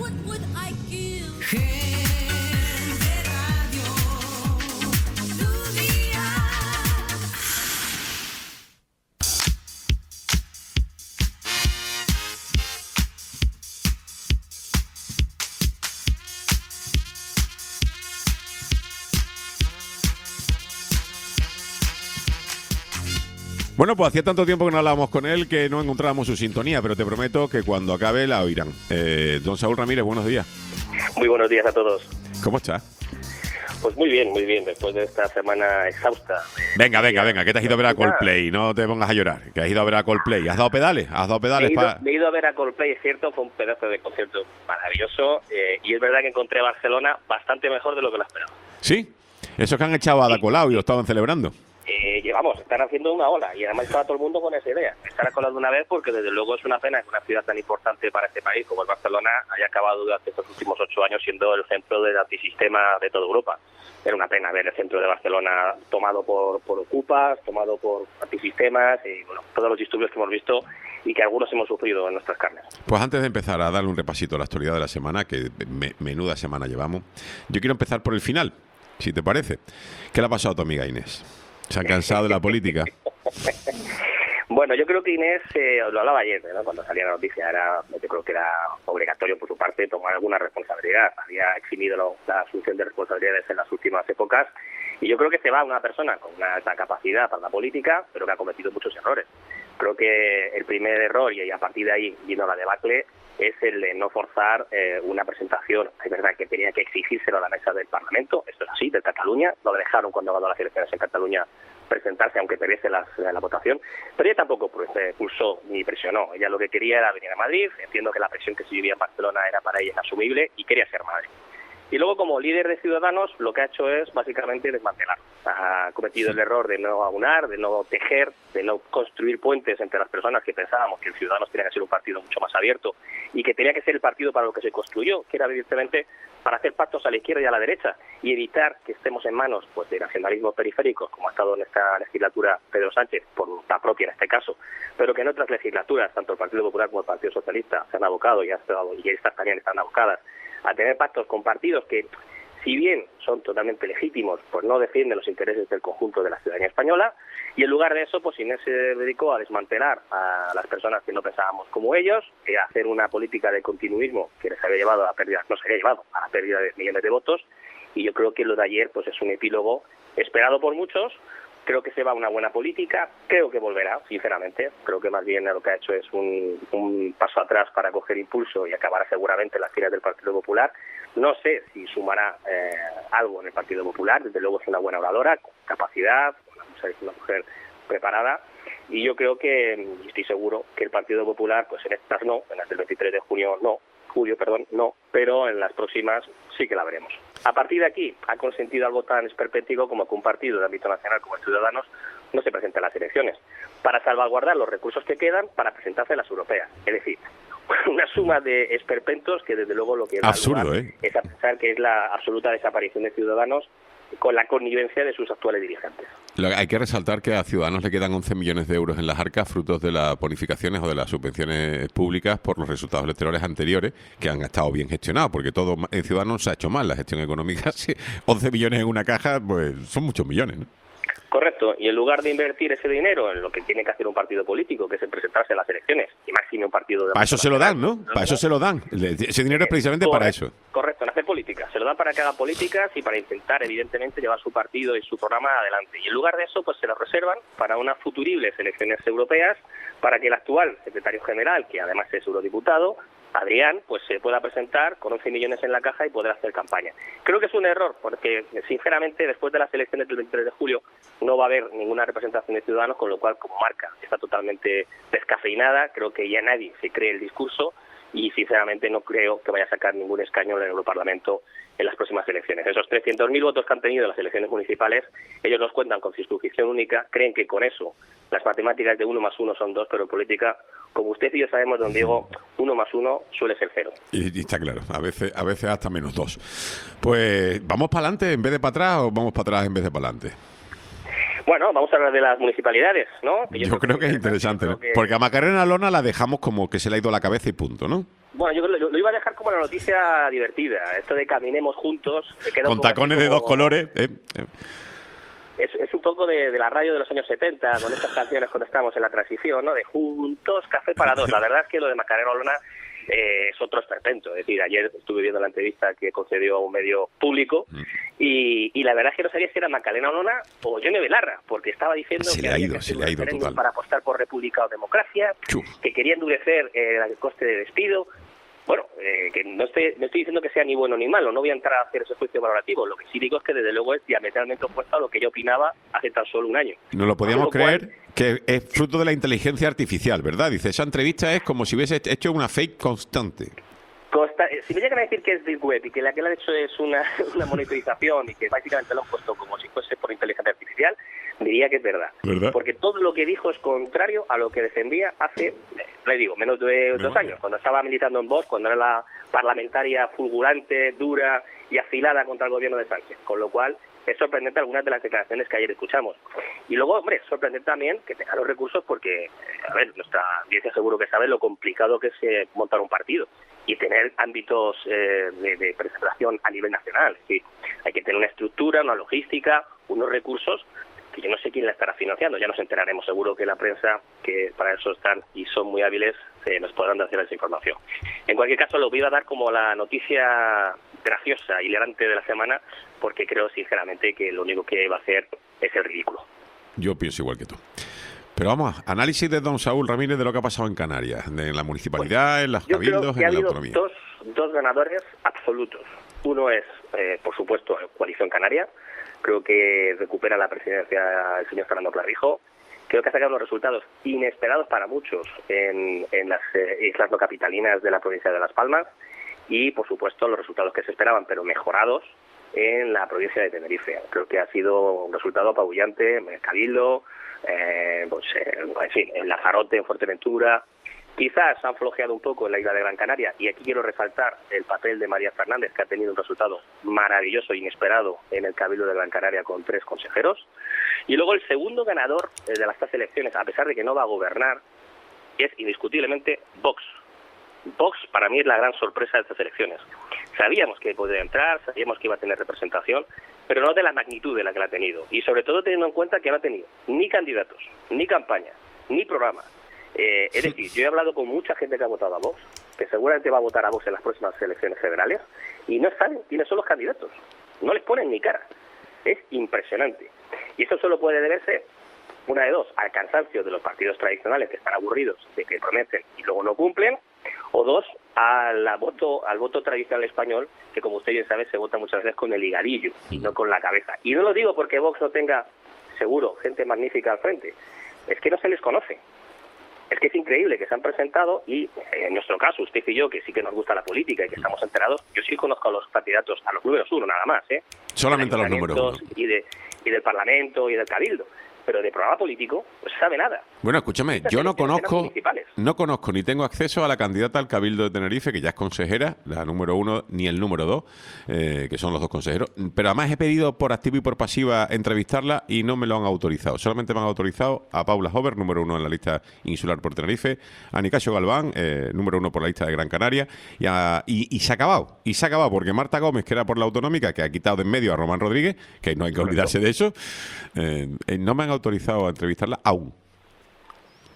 Bueno, pues hacía tanto tiempo que no hablábamos con él que no encontrábamos su sintonía, pero te prometo que cuando acabe la oirán. Eh, don Saúl Ramírez, buenos días. Muy buenos días a todos. ¿Cómo estás? Pues muy bien, muy bien, después de esta semana exhausta. Venga, venga, venga, que te has ido a ver a Coldplay, no te pongas a llorar, que has ido a ver a Coldplay. ¿Has dado pedales? ¿Has dado pedales? Me he ido, para...? me he ido a ver a Coldplay, es cierto, fue un pedazo de concierto maravilloso eh, y es verdad que encontré a Barcelona bastante mejor de lo que lo esperaba. ¿Sí? Esos que han echado a Ada Colau y lo estaban celebrando. Eh, llevamos, están haciendo una ola y además estaba todo el mundo con esa idea. Estar a cola de una vez porque desde luego es una pena que una ciudad tan importante para este país como el Barcelona haya acabado durante estos últimos ocho años siendo el centro del antisistema de toda Europa. Era una pena ver el centro de Barcelona tomado por, por ocupas, tomado por antisistemas y bueno, todos los disturbios que hemos visto y que algunos hemos sufrido en nuestras carnes. Pues antes de empezar a darle un repasito a la actualidad de la semana, que me, menuda semana llevamos, yo quiero empezar por el final, si te parece. ¿Qué le ha pasado a tu amiga Inés? ¿Se ha cansado de la política? Bueno, yo creo que Inés, eh, lo hablaba ayer, ¿no? Cuando salía la noticia, era, yo creo que era obligatorio por su parte tomar alguna responsabilidad. Había eximido lo, la asunción de responsabilidades en las últimas épocas y yo creo que se va una persona con una alta capacidad para la política, pero que ha cometido muchos errores. Creo que el primer error, y a partir de ahí vino la debacle, es el de no forzar eh, una presentación. Es verdad que tenía que exigírselo a la mesa del Parlamento, esto es así, de Cataluña, lo dejaron cuando ganó las elecciones en Cataluña presentarse, aunque perdiese la, la votación, pero ella tampoco pues, eh, pulsó ni presionó. Ella lo que quería era venir a Madrid, entiendo que la presión que se vivía en Barcelona era para ella inasumible y quería ser madre. Y luego, como líder de Ciudadanos, lo que ha hecho es básicamente desmantelar. Ha cometido el error de no aunar, de no tejer, de no construir puentes entre las personas que pensábamos que el Ciudadanos tenía que ser un partido mucho más abierto y que tenía que ser el partido para lo que se construyó, que era evidentemente para hacer pactos a la izquierda y a la derecha y evitar que estemos en manos pues de nacionalismos periféricos, como ha estado en esta legislatura Pedro Sánchez, por voluntad propia en este caso, pero que en otras legislaturas, tanto el Partido Popular como el Partido Socialista, se han abocado y, estado, y estas también están abocadas a tener pactos con partidos que, si bien son totalmente legítimos, pues no defienden los intereses del conjunto de la ciudadanía española, y en lugar de eso, pues Inés se dedicó a desmantelar a las personas que no pensábamos como ellos, a hacer una política de continuismo que les había llevado a la pérdida, no se había llevado a la pérdida de millones de votos, y yo creo que lo de ayer pues es un epílogo esperado por muchos. Creo que se va a una buena política, creo que volverá, sinceramente. Creo que más bien lo que ha hecho es un, un paso atrás para coger impulso y acabará seguramente en las filas del Partido Popular. No sé si sumará eh, algo en el Partido Popular, desde luego es una buena oradora, con capacidad, una mujer, una mujer preparada, y yo creo que, y estoy seguro, que el Partido Popular, pues en estas no, en las del veintitrés de junio no, julio, perdón, no, pero en las próximas sí que la veremos. A partir de aquí, ha consentido algo tan esperpéntico como que un partido de ámbito nacional como el Ciudadanos no se presente a las elecciones, para salvaguardar los recursos que quedan para presentarse a las europeas. Es decir, una suma de esperpentos que desde luego lo que da absurdo, lugar ¿eh? es a pensar que es la absoluta desaparición de Ciudadanos con la connivencia de sus actuales dirigentes. Lo, hay que resaltar que a Ciudadanos le quedan once millones de euros en las arcas, frutos de las bonificaciones o de las subvenciones públicas por los resultados electorales anteriores, que han estado bien gestionados, porque todo en Ciudadanos se ha hecho mal la gestión económica. once millones en una caja, pues son muchos millones, ¿no? Correcto, y en lugar de invertir ese dinero en lo que tiene que hacer un partido político, que es el presentarse a las elecciones, y máximo un partido de... Para eso se lo dan, ¿no? Para eso se lo dan. Ese dinero es precisamente para eso. Correcto, en hacer política. Se lo dan para que haga políticas y para intentar, evidentemente, llevar su partido y su programa adelante. Y en lugar de eso, pues se lo reservan para unas futuribles elecciones europeas, para que el actual secretario general, que además es eurodiputado, Adrián pues se pueda presentar con once millones en la caja y poder hacer campaña. Creo que es un error, porque sinceramente después de las elecciones del veintitrés de julio no va a haber ninguna representación de Ciudadanos, con lo cual como marca está totalmente descafeinada. Creo que ya nadie se cree el discurso y sinceramente no creo que vaya a sacar ningún escaño en el Europarlamento en las próximas elecciones. Esos trescientos mil votos que han tenido en las elecciones municipales, ellos los cuentan con circunscripción única, creen que con eso las matemáticas de uno más uno son dos, pero en política, como usted y yo sabemos, don Diego, uno más uno suele ser cero. Y, y está claro, a veces, a veces hasta menos dos. Pues, ¿vamos para adelante en vez de para atrás o vamos para atrás en vez de para adelante? Bueno, vamos a hablar de las municipalidades, ¿no? Que yo, yo creo que es interesante, ¿no? Que... Porque a Macarena Olona la dejamos como que se le ha ido la cabeza y punto, ¿no? Bueno, yo lo, lo iba a dejar como una noticia divertida. Esto de caminemos juntos. Con tacones de como... dos colores. Eh, eh. Es, es un poco de, de la radio de los años setenta, con estas canciones cuando estábamos en la transición, ¿no? De juntos, café para dos. La verdad es que lo de Macarena Olona eh, es otro esperpento. Es decir, ayer estuve viendo la entrevista que concedió a un medio público y, y la verdad es que no sabía si era Macarena Olona o Yone Belarra, porque estaba diciendo se que le ha ido, que se le ha ido total. Para apostar por república o democracia, Chuf. que quería endurecer eh, el coste de despido. Bueno, eh, que no estoy, no estoy diciendo que sea ni bueno ni malo, no voy a entrar a hacer ese juicio valorativo. Lo que sí digo es que desde luego es diametralmente opuesto a lo que yo opinaba hace tan solo un año. No lo podíamos creer, que es fruto de la inteligencia artificial, ¿verdad? Dice, esa entrevista es como si hubiese hecho una fake constante. Consta si me llegan a decir que es Deep Web y que la que le han hecho es una, una monitorización y que básicamente lo han puesto como si fuese por inteligencia artificial, diría que es verdad. ¿Verdad? Porque todo lo que dijo es contrario a lo que defendía hace, le digo, menos de dos no, años, cuando estaba militando en Vox, cuando era la parlamentaria fulgurante, dura y afilada contra el gobierno de Sánchez. Con lo cual, es sorprendente algunas de las declaraciones que ayer escuchamos. Y luego, hombre, es sorprendente también que tenga los recursos porque, a ver, nuestra audiencia seguro que sabe lo complicado que es eh, montar un partido y tener ámbitos eh, de, de presentación a nivel nacional. Es decir, hay que tener una estructura, una logística, unos recursos que yo no sé quién la estará financiando. Ya nos enteraremos, seguro que la prensa, que para eso están y son muy hábiles, eh, nos podrán dar esa información. En cualquier caso, lo voy a dar como la noticia graciosa, hilarante de la semana, porque creo sinceramente que lo único que va a hacer es el ridículo. Yo pienso igual que tú. Pero vamos, análisis de don Saúl Ramírez de lo que ha pasado en Canarias, en la municipalidad, en los cabildos, en la autonomía. Dos, dos ganadores absolutos. Uno es, eh, por supuesto, Coalición Canaria. Creo que recupera la presidencia el señor Fernando Clavijo. Creo que ha sacado unos resultados inesperados para muchos en, en las eh, islas no capitalinas de la provincia de Las Palmas y, por supuesto, los resultados que se esperaban, pero mejorados, en la provincia de Tenerife. Creo que ha sido un resultado apabullante en el Cabildo, eh, pues, eh, en fin, en Lanzarote, en Fuerteventura. Quizás han flojeado un poco en la isla de Gran Canaria, y aquí quiero resaltar el papel de María Fernández, que ha tenido un resultado maravilloso e inesperado en el Cabildo de Gran Canaria con tres consejeros. Y luego el segundo ganador de las tres elecciones, a pesar de que no va a gobernar, es indiscutiblemente Vox. Vox para mí es la gran sorpresa de estas elecciones. Sabíamos que podía entrar, sabíamos que iba a tener representación, pero no de la magnitud de la que la ha tenido. Y sobre todo teniendo en cuenta que no ha tenido ni candidatos, ni campaña, ni programa. Eh, es decir, yo he hablado con mucha gente que ha votado a Vox, que seguramente va a votar a Vox en las próximas elecciones federales, y no saben quiénes son los candidatos. No les ponen ni cara. Es impresionante. Y eso solo puede deberse, una de dos, al cansancio de los partidos tradicionales que están aburridos de que prometen y luego no cumplen, o dos, al voto, al voto tradicional español, que como usted bien sabe se vota muchas veces con el higadillo y no con la cabeza. Y no lo digo porque Vox no tenga, seguro, gente magnífica al frente, es que no se les conoce. Es que es increíble que se han presentado y, en nuestro caso, usted y yo, que sí que nos gusta la política y que estamos enterados, yo sí conozco a los candidatos, a los números uno nada más, ¿eh? Solamente a los números uno. Y, de, y del Parlamento y del Cabildo. Pero de programa político no se sabe nada. Bueno, escúchame, yo no conozco no conozco ni tengo acceso a la candidata al Cabildo de Tenerife, que ya es consejera, la número uno, ni el número dos, eh, que son los dos consejeros. Pero además he pedido por activa y por pasiva entrevistarla y no me lo han autorizado. Solamente me han autorizado a Paula Hover, número uno en la lista insular por Tenerife, a Nicasio Galván, eh, número uno por la lista de Gran Canaria, y, a, y, y se ha acabado. Y se ha acabado porque Marta Gómez, que era por la autonómica, que ha quitado de en medio a Román Rodríguez, que no hay que olvidarse de eso, eh, eh, no me han autorizado a entrevistarla aún.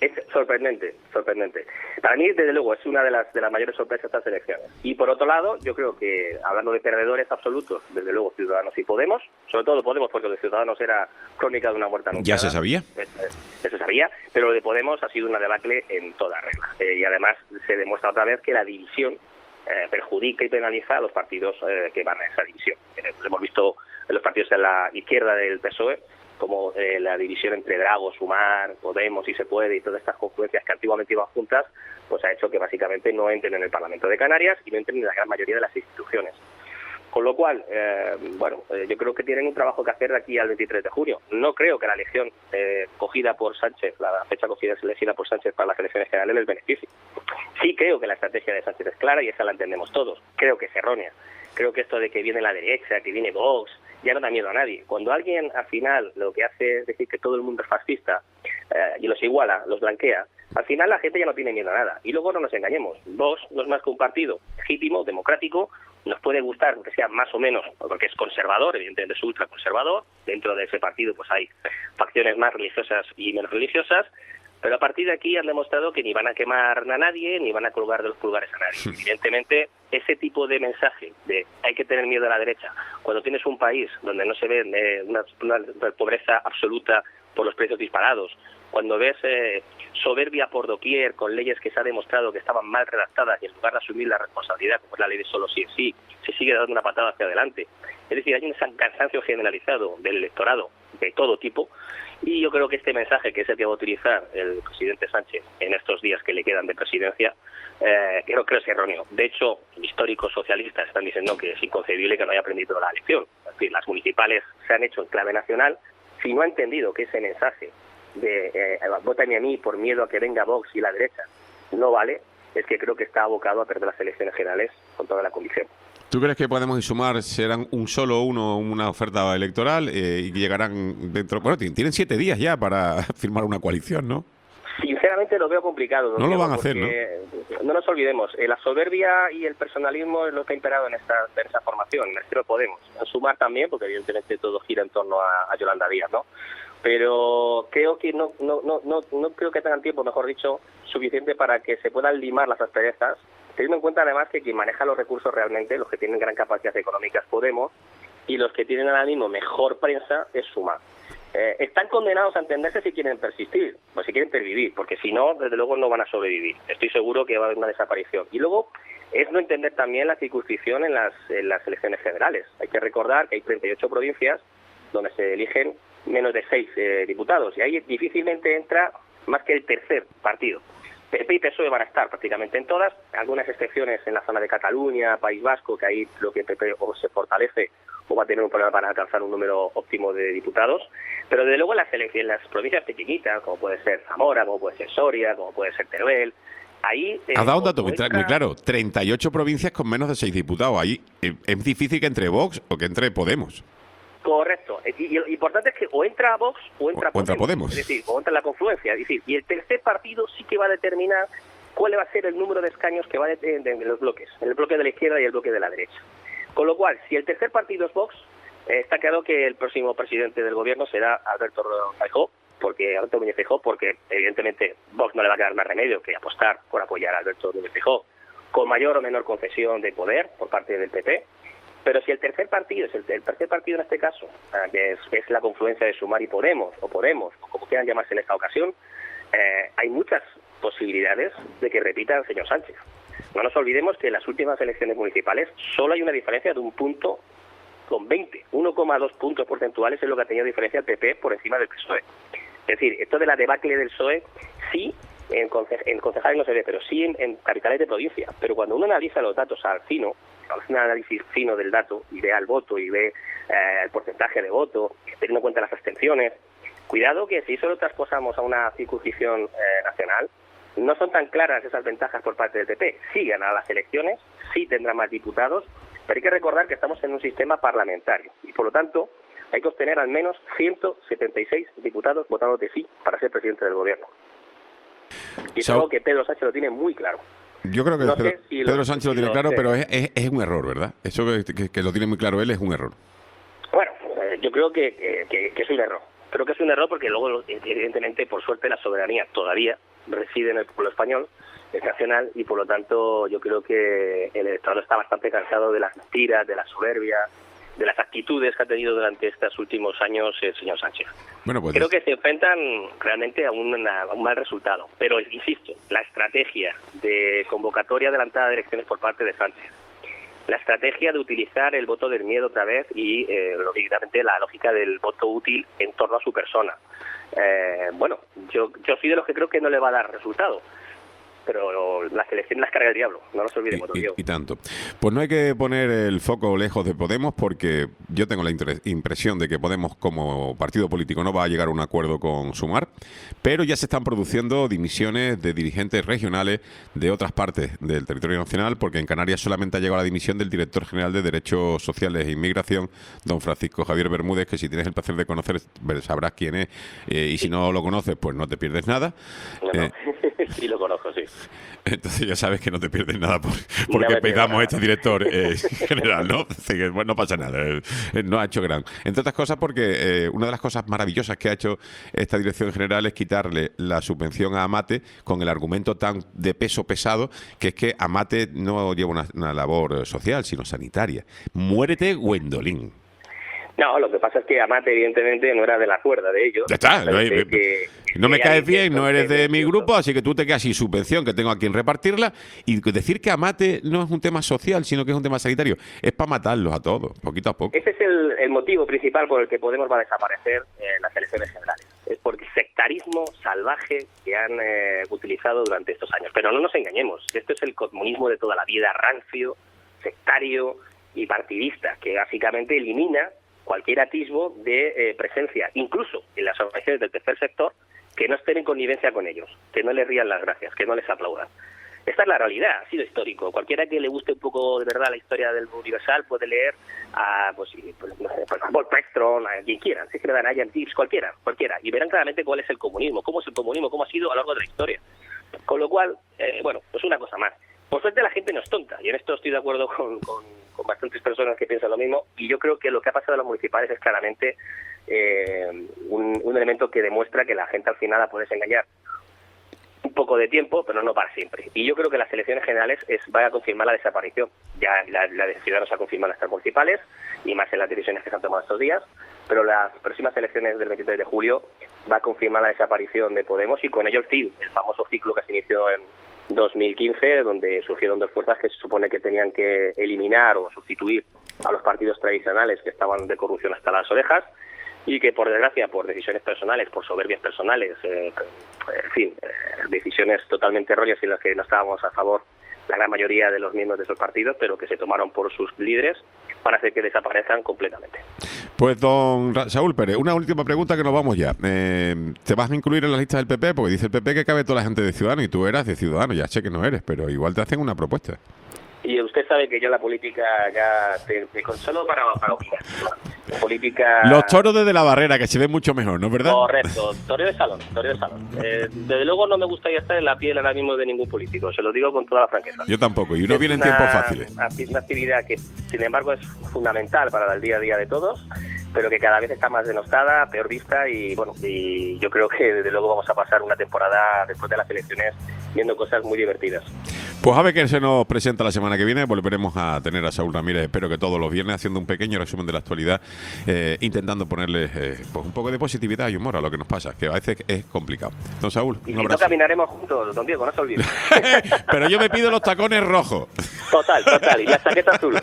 Es sorprendente, sorprendente. Para mí, desde luego, es una de las de las mayores sorpresas de estas elecciones. Y por otro lado, yo creo que, hablando de perdedores absolutos, desde luego Ciudadanos y Podemos, sobre todo Podemos, porque lo de Ciudadanos era crónica de una muerte anunciada. ¿Ya se sabía? Eso se sabía, pero lo de Podemos ha sido una debacle en toda regla. Eh, y además se demuestra otra vez que la división eh, perjudica y penaliza a los partidos eh, que van a esa división. Eh, lo hemos visto en los partidos de la izquierda del P S O E, como eh, la división entre Dragos, Sumar, Podemos, Si se puede, y todas estas confluencias que antiguamente iban juntas, pues ha hecho que básicamente no entren en el Parlamento de Canarias y no entren en la gran mayoría de las instituciones. Con lo cual, eh, bueno, eh, yo creo que tienen un trabajo que hacer de aquí al veintitrés de junio. No creo que la elección eh, cogida por Sánchez, la fecha cogida elegida por Sánchez para las elecciones generales, les beneficie. Sí creo que la estrategia de Sánchez es clara y esa la entendemos todos. Creo que es errónea. Creo que esto de que viene la derecha, que viene Vox, ya no da miedo a nadie. Cuando alguien al final lo que hace es decir que todo el mundo es fascista eh, y los iguala, los blanquea, al final la gente ya no tiene miedo a nada. Y luego no nos engañemos, Vox no es más que un partido legítimo, democrático, nos puede gustar que sea más o menos, porque es conservador, evidentemente es ultraconservador, dentro de ese partido pues hay facciones más religiosas y menos religiosas, pero a partir de aquí han demostrado que ni van a quemar a nadie, ni van a colgar de los pulgares a nadie. Evidentemente, ese tipo de mensaje de hay que tener miedo a la derecha, cuando tienes un país donde no se ve eh, una, una pobreza absoluta por los precios disparados, cuando ves eh, soberbia por doquier con leyes que se ha demostrado que estaban mal redactadas y en lugar de asumir la responsabilidad, como es la ley de solo sí es sí, se sigue dando una patada hacia adelante. Es decir, hay un cansancio generalizado del electorado de todo tipo y yo creo que este mensaje, que es el que va a utilizar el presidente Sánchez en estos días que le quedan de presidencia, eh, creo que es erróneo. De hecho, históricos socialistas están diciendo que es inconcebible que no haya aprendido la lección. Es decir, las municipales se han hecho en clave nacional. Si no ha entendido que ese mensaje de eh, vótame a mí por miedo a que venga Vox y la derecha no vale, es que creo que está abocado a perder las elecciones generales con toda la convicción. ¿Tú crees que Podemos y Sumar serán un solo uno, una oferta electoral eh, y que llegarán dentro... Bueno, tienen siete días ya para firmar una coalición, ¿no? Sinceramente lo veo complicado. No lo van a hacer, ¿no? No nos olvidemos, eh, la soberbia y el personalismo es lo que ha imperado en esta, en esta formación, en el estilo Podemos. En Sumar también, porque evidentemente todo gira en torno a, a Yolanda Díaz, ¿no? Pero creo que no, no, no, no, no creo que tengan tiempo, mejor dicho, suficiente para que se puedan limar las asperezas, teniendo en cuenta además que quien maneja los recursos realmente, los que tienen gran capacidad económica es Podemos, y los que tienen ahora mismo mejor prensa es Sumar. Eh, están condenados a entenderse si quieren persistir, o si quieren pervivir, porque si no, desde luego no van a sobrevivir. Estoy seguro que va a haber una desaparición. Y luego es no entender también la circunscripción en las, en las elecciones generales. Hay que recordar que hay treinta y ocho provincias donde se eligen menos de seis eh, diputados, y ahí difícilmente entra más que el tercer partido. P P y P S O E van a estar prácticamente en todas, algunas excepciones en la zona de Cataluña, País Vasco, que ahí lo que P P o se fortalece o va a tener un problema para alcanzar un número óptimo de diputados, pero desde luego en las, en las provincias pequeñitas, como puede ser Zamora, como puede ser Soria, como puede ser Teruel, ahí... Eh, Has dado un dato muy, entra... muy claro, treinta y ocho provincias con menos de seis diputados, ahí eh, es difícil que entre Vox o que entre Podemos. Correcto. Y, y lo importante es que o entra Vox o entra, o, o entra Podemos. Es decir, o entra la confluencia. Es decir, y el tercer partido sí que va a determinar cuál va a ser el número de escaños que va a de, de, de los bloques, el bloque de la izquierda y el bloque de la derecha. Con lo cual, si el tercer partido es Vox, eh, está claro que el próximo presidente del gobierno será Alberto Feijóo, porque Alberto Núñez Feijóo, porque evidentemente Vox no le va a quedar más remedio que apostar por apoyar a Alberto Núñez Feijóo, con mayor o menor concesión de poder por parte del P P. Pero si el tercer partido, es el, el tercer partido en este caso, que es, es la confluencia de Sumar y Podemos, o Podemos, o como quieran llamarse en esta ocasión, eh, hay muchas posibilidades de que repita el señor Sánchez. No nos olvidemos que en las últimas elecciones municipales solo hay una diferencia de un punto con veinte, uno coma dos puntos porcentuales es lo que ha tenido diferencia el P P por encima del P S O E. Es decir, esto de la debacle del P S O E, sí, en, conce en concejales no se ve, pero sí en, en capitales de provincia. Pero cuando uno analiza los datos al fino, hace un análisis fino del dato y ve al voto y ve eh, el porcentaje de voto, teniendo en cuenta las abstenciones, cuidado que si solo trasposamos a una circunscripción eh, nacional, no son tan claras esas ventajas por parte del P P. Sí ganará las elecciones, sí tendrá más diputados, pero hay que recordar que estamos en un sistema parlamentario y por lo tanto hay que obtener al menos ciento setenta y seis diputados votando de sí para ser presidente del gobierno. Y es algo que Pedro Sánchez lo tiene muy claro. Yo creo que no Pedro, si Pedro lo, Sánchez lo si tiene lo claro, sé. pero es, es, es un error, ¿verdad? Eso que, que, que lo tiene muy claro él es un error. Bueno, eh, yo creo que, que, que es un error. Creo que es un error porque luego, evidentemente, por suerte, la soberanía todavía reside en el pueblo español, es nacional, y por lo tanto yo creo que el electorado está bastante cansado de las mentiras, de la soberbia, de las actitudes que ha tenido durante estos últimos años el señor Sánchez. Bueno, pues creo que se enfrentan realmente a, una, a un mal resultado, pero insisto, la estrategia de convocatoria adelantada de elecciones por parte de Sánchez, la estrategia de utilizar el voto del miedo otra vez y, eh, lógicamente, la lógica del voto útil en torno a su persona. Eh, bueno, yo, yo soy de los que creo que no le va a dar resultado, pero las elecciones las carga el diablo, no nos olvidemos. Y, y, y tanto. Pues no hay que poner el foco lejos de Podemos, porque yo tengo la impresión de que Podemos como partido político no va a llegar a un acuerdo con Sumar, pero ya se están produciendo dimisiones de dirigentes regionales de otras partes del territorio nacional, porque en Canarias solamente ha llegado la dimisión del director general de Derechos Sociales e Inmigración, don Francisco Javier Bermúdez, que si tienes el placer de conocer sabrás quién es, eh, y si no lo conoces pues no te pierdes nada. No, no. Eh, sí lo conozco, sí. Entonces ya sabes que no te pierdes nada por, porque pedamos a este director eh, general, ¿no? Así que, bueno, no pasa nada, eh, no ha hecho gran. Entre otras cosas porque eh, una de las cosas maravillosas que ha hecho esta dirección general es quitarle la subvención a Amate con el argumento tan de peso pesado que es que Amate no lleva una, una labor social, sino sanitaria. Muérete, Gwendolyn. No, lo que pasa es que Amate, evidentemente, no era de la cuerda de ellos. Ya está. No, hay, que, no me que caes bien, no eres de mi grupo, así que tú te quedas sin subvención, que tengo a quien repartirla. Y decir que Amate no es un tema social, sino que es un tema sanitario, es para matarlos a todos, poquito a poco. Ese es el, el motivo principal por el que Podemos va a desaparecer en las elecciones generales. Es porque sectarismo salvaje que han eh, utilizado durante estos años. Pero no nos engañemos, esto es el comunismo de toda la vida, rancio, sectario y partidista, que básicamente elimina cualquier atisbo de eh, presencia, incluso en las organizaciones del tercer sector, que no estén en connivencia con ellos, que no les rían las gracias, que no les aplaudan. Esta es la realidad, ha sido histórico. Cualquiera que le guste un poco de verdad la historia del Universal puede leer a, pues, pues, no sé, por ejemplo, Pextron, a quien quieran, si es que le dan a Ian Tips, cualquiera, cualquiera, y verán claramente cuál es el comunismo, cómo es el comunismo, cómo ha sido a lo largo de la historia. Con lo cual, eh, bueno, pues una cosa más. Por suerte la gente no es tonta, y en esto estoy de acuerdo con, con, con bastantes personas que piensan lo mismo, y yo creo que lo que ha pasado en las municipales es claramente eh, un, un elemento que demuestra que la gente al final la puedes engañar un poco de tiempo, pero no para siempre. Y yo creo que las elecciones generales es, va a confirmar la desaparición. Ya la, la de Ciudadanos ha confirmado las municipales, y más en las decisiones que se han tomado estos días, pero las próximas elecciones del veintitrés de julio va a confirmar la desaparición de Podemos, y con ello el C I D, el famoso ciclo que se inició en dos mil quince, donde surgieron dos fuerzas que se supone que tenían que eliminar o sustituir a los partidos tradicionales que estaban de corrupción hasta las orejas, y que por desgracia, por decisiones personales, por soberbias personales, eh, en fin, eh, decisiones totalmente erróneas en las que no estábamos a favor la gran mayoría de los miembros de esos partidos, pero que se tomaron por sus líderes para hacer que desaparezcan completamente. Pues don Saúl Pérez, una última pregunta que nos vamos ya. Eh, ¿Te vas a incluir en la lista del P P? Porque dice el P P que cabe toda la gente de Ciudadanos, y tú eras de Ciudadanos, ya sé que no eres, pero igual te hacen una propuesta. Y usted sabe que yo la política ya te, te consolo para, para opinar. La política... Los toros desde la barrera, que se ven mucho mejor, ¿no es verdad? Correcto, toreo de salón, toreo de salón. Eh, desde luego no me gustaría estar en la piel ahora mismo de ningún político, se lo digo con toda la franqueza. Yo tampoco, y uno viene en tiempos fáciles. Es una actividad que, sin embargo, es fundamental para el día a día de todos, pero que cada vez está más denostada, peor vista, y bueno, y yo creo que desde luego vamos a pasar una temporada después de las elecciones viendo cosas muy divertidas. Pues a ver qué se nos presenta la semana que viene. Volveremos a tener a Saúl Ramírez, espero que todos los viernes, haciendo un pequeño resumen de la actualidad, eh, intentando ponerle eh, pues un poco de positividad y humor a lo que nos pasa, que a veces es complicado. Don Saúl, y un si abrazo. no caminaremos juntos, don Diego, no se olvide. Pero yo me pido los tacones rojos. Total, total, y la chaqueta azul.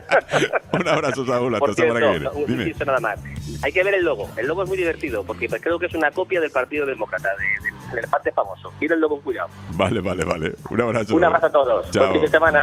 Un abrazo, Saúl, hasta la semana que viene. Un inciso nada más. Hay que ver el logo. El logo es muy divertido, porque creo que es una copia del Partido Demócrata, de, de, del elefante famoso. Mira el logo con cuidado. Vale, vale, vale. Un abrazo. Un abrazo a todos. Chao. Buen fin de semana.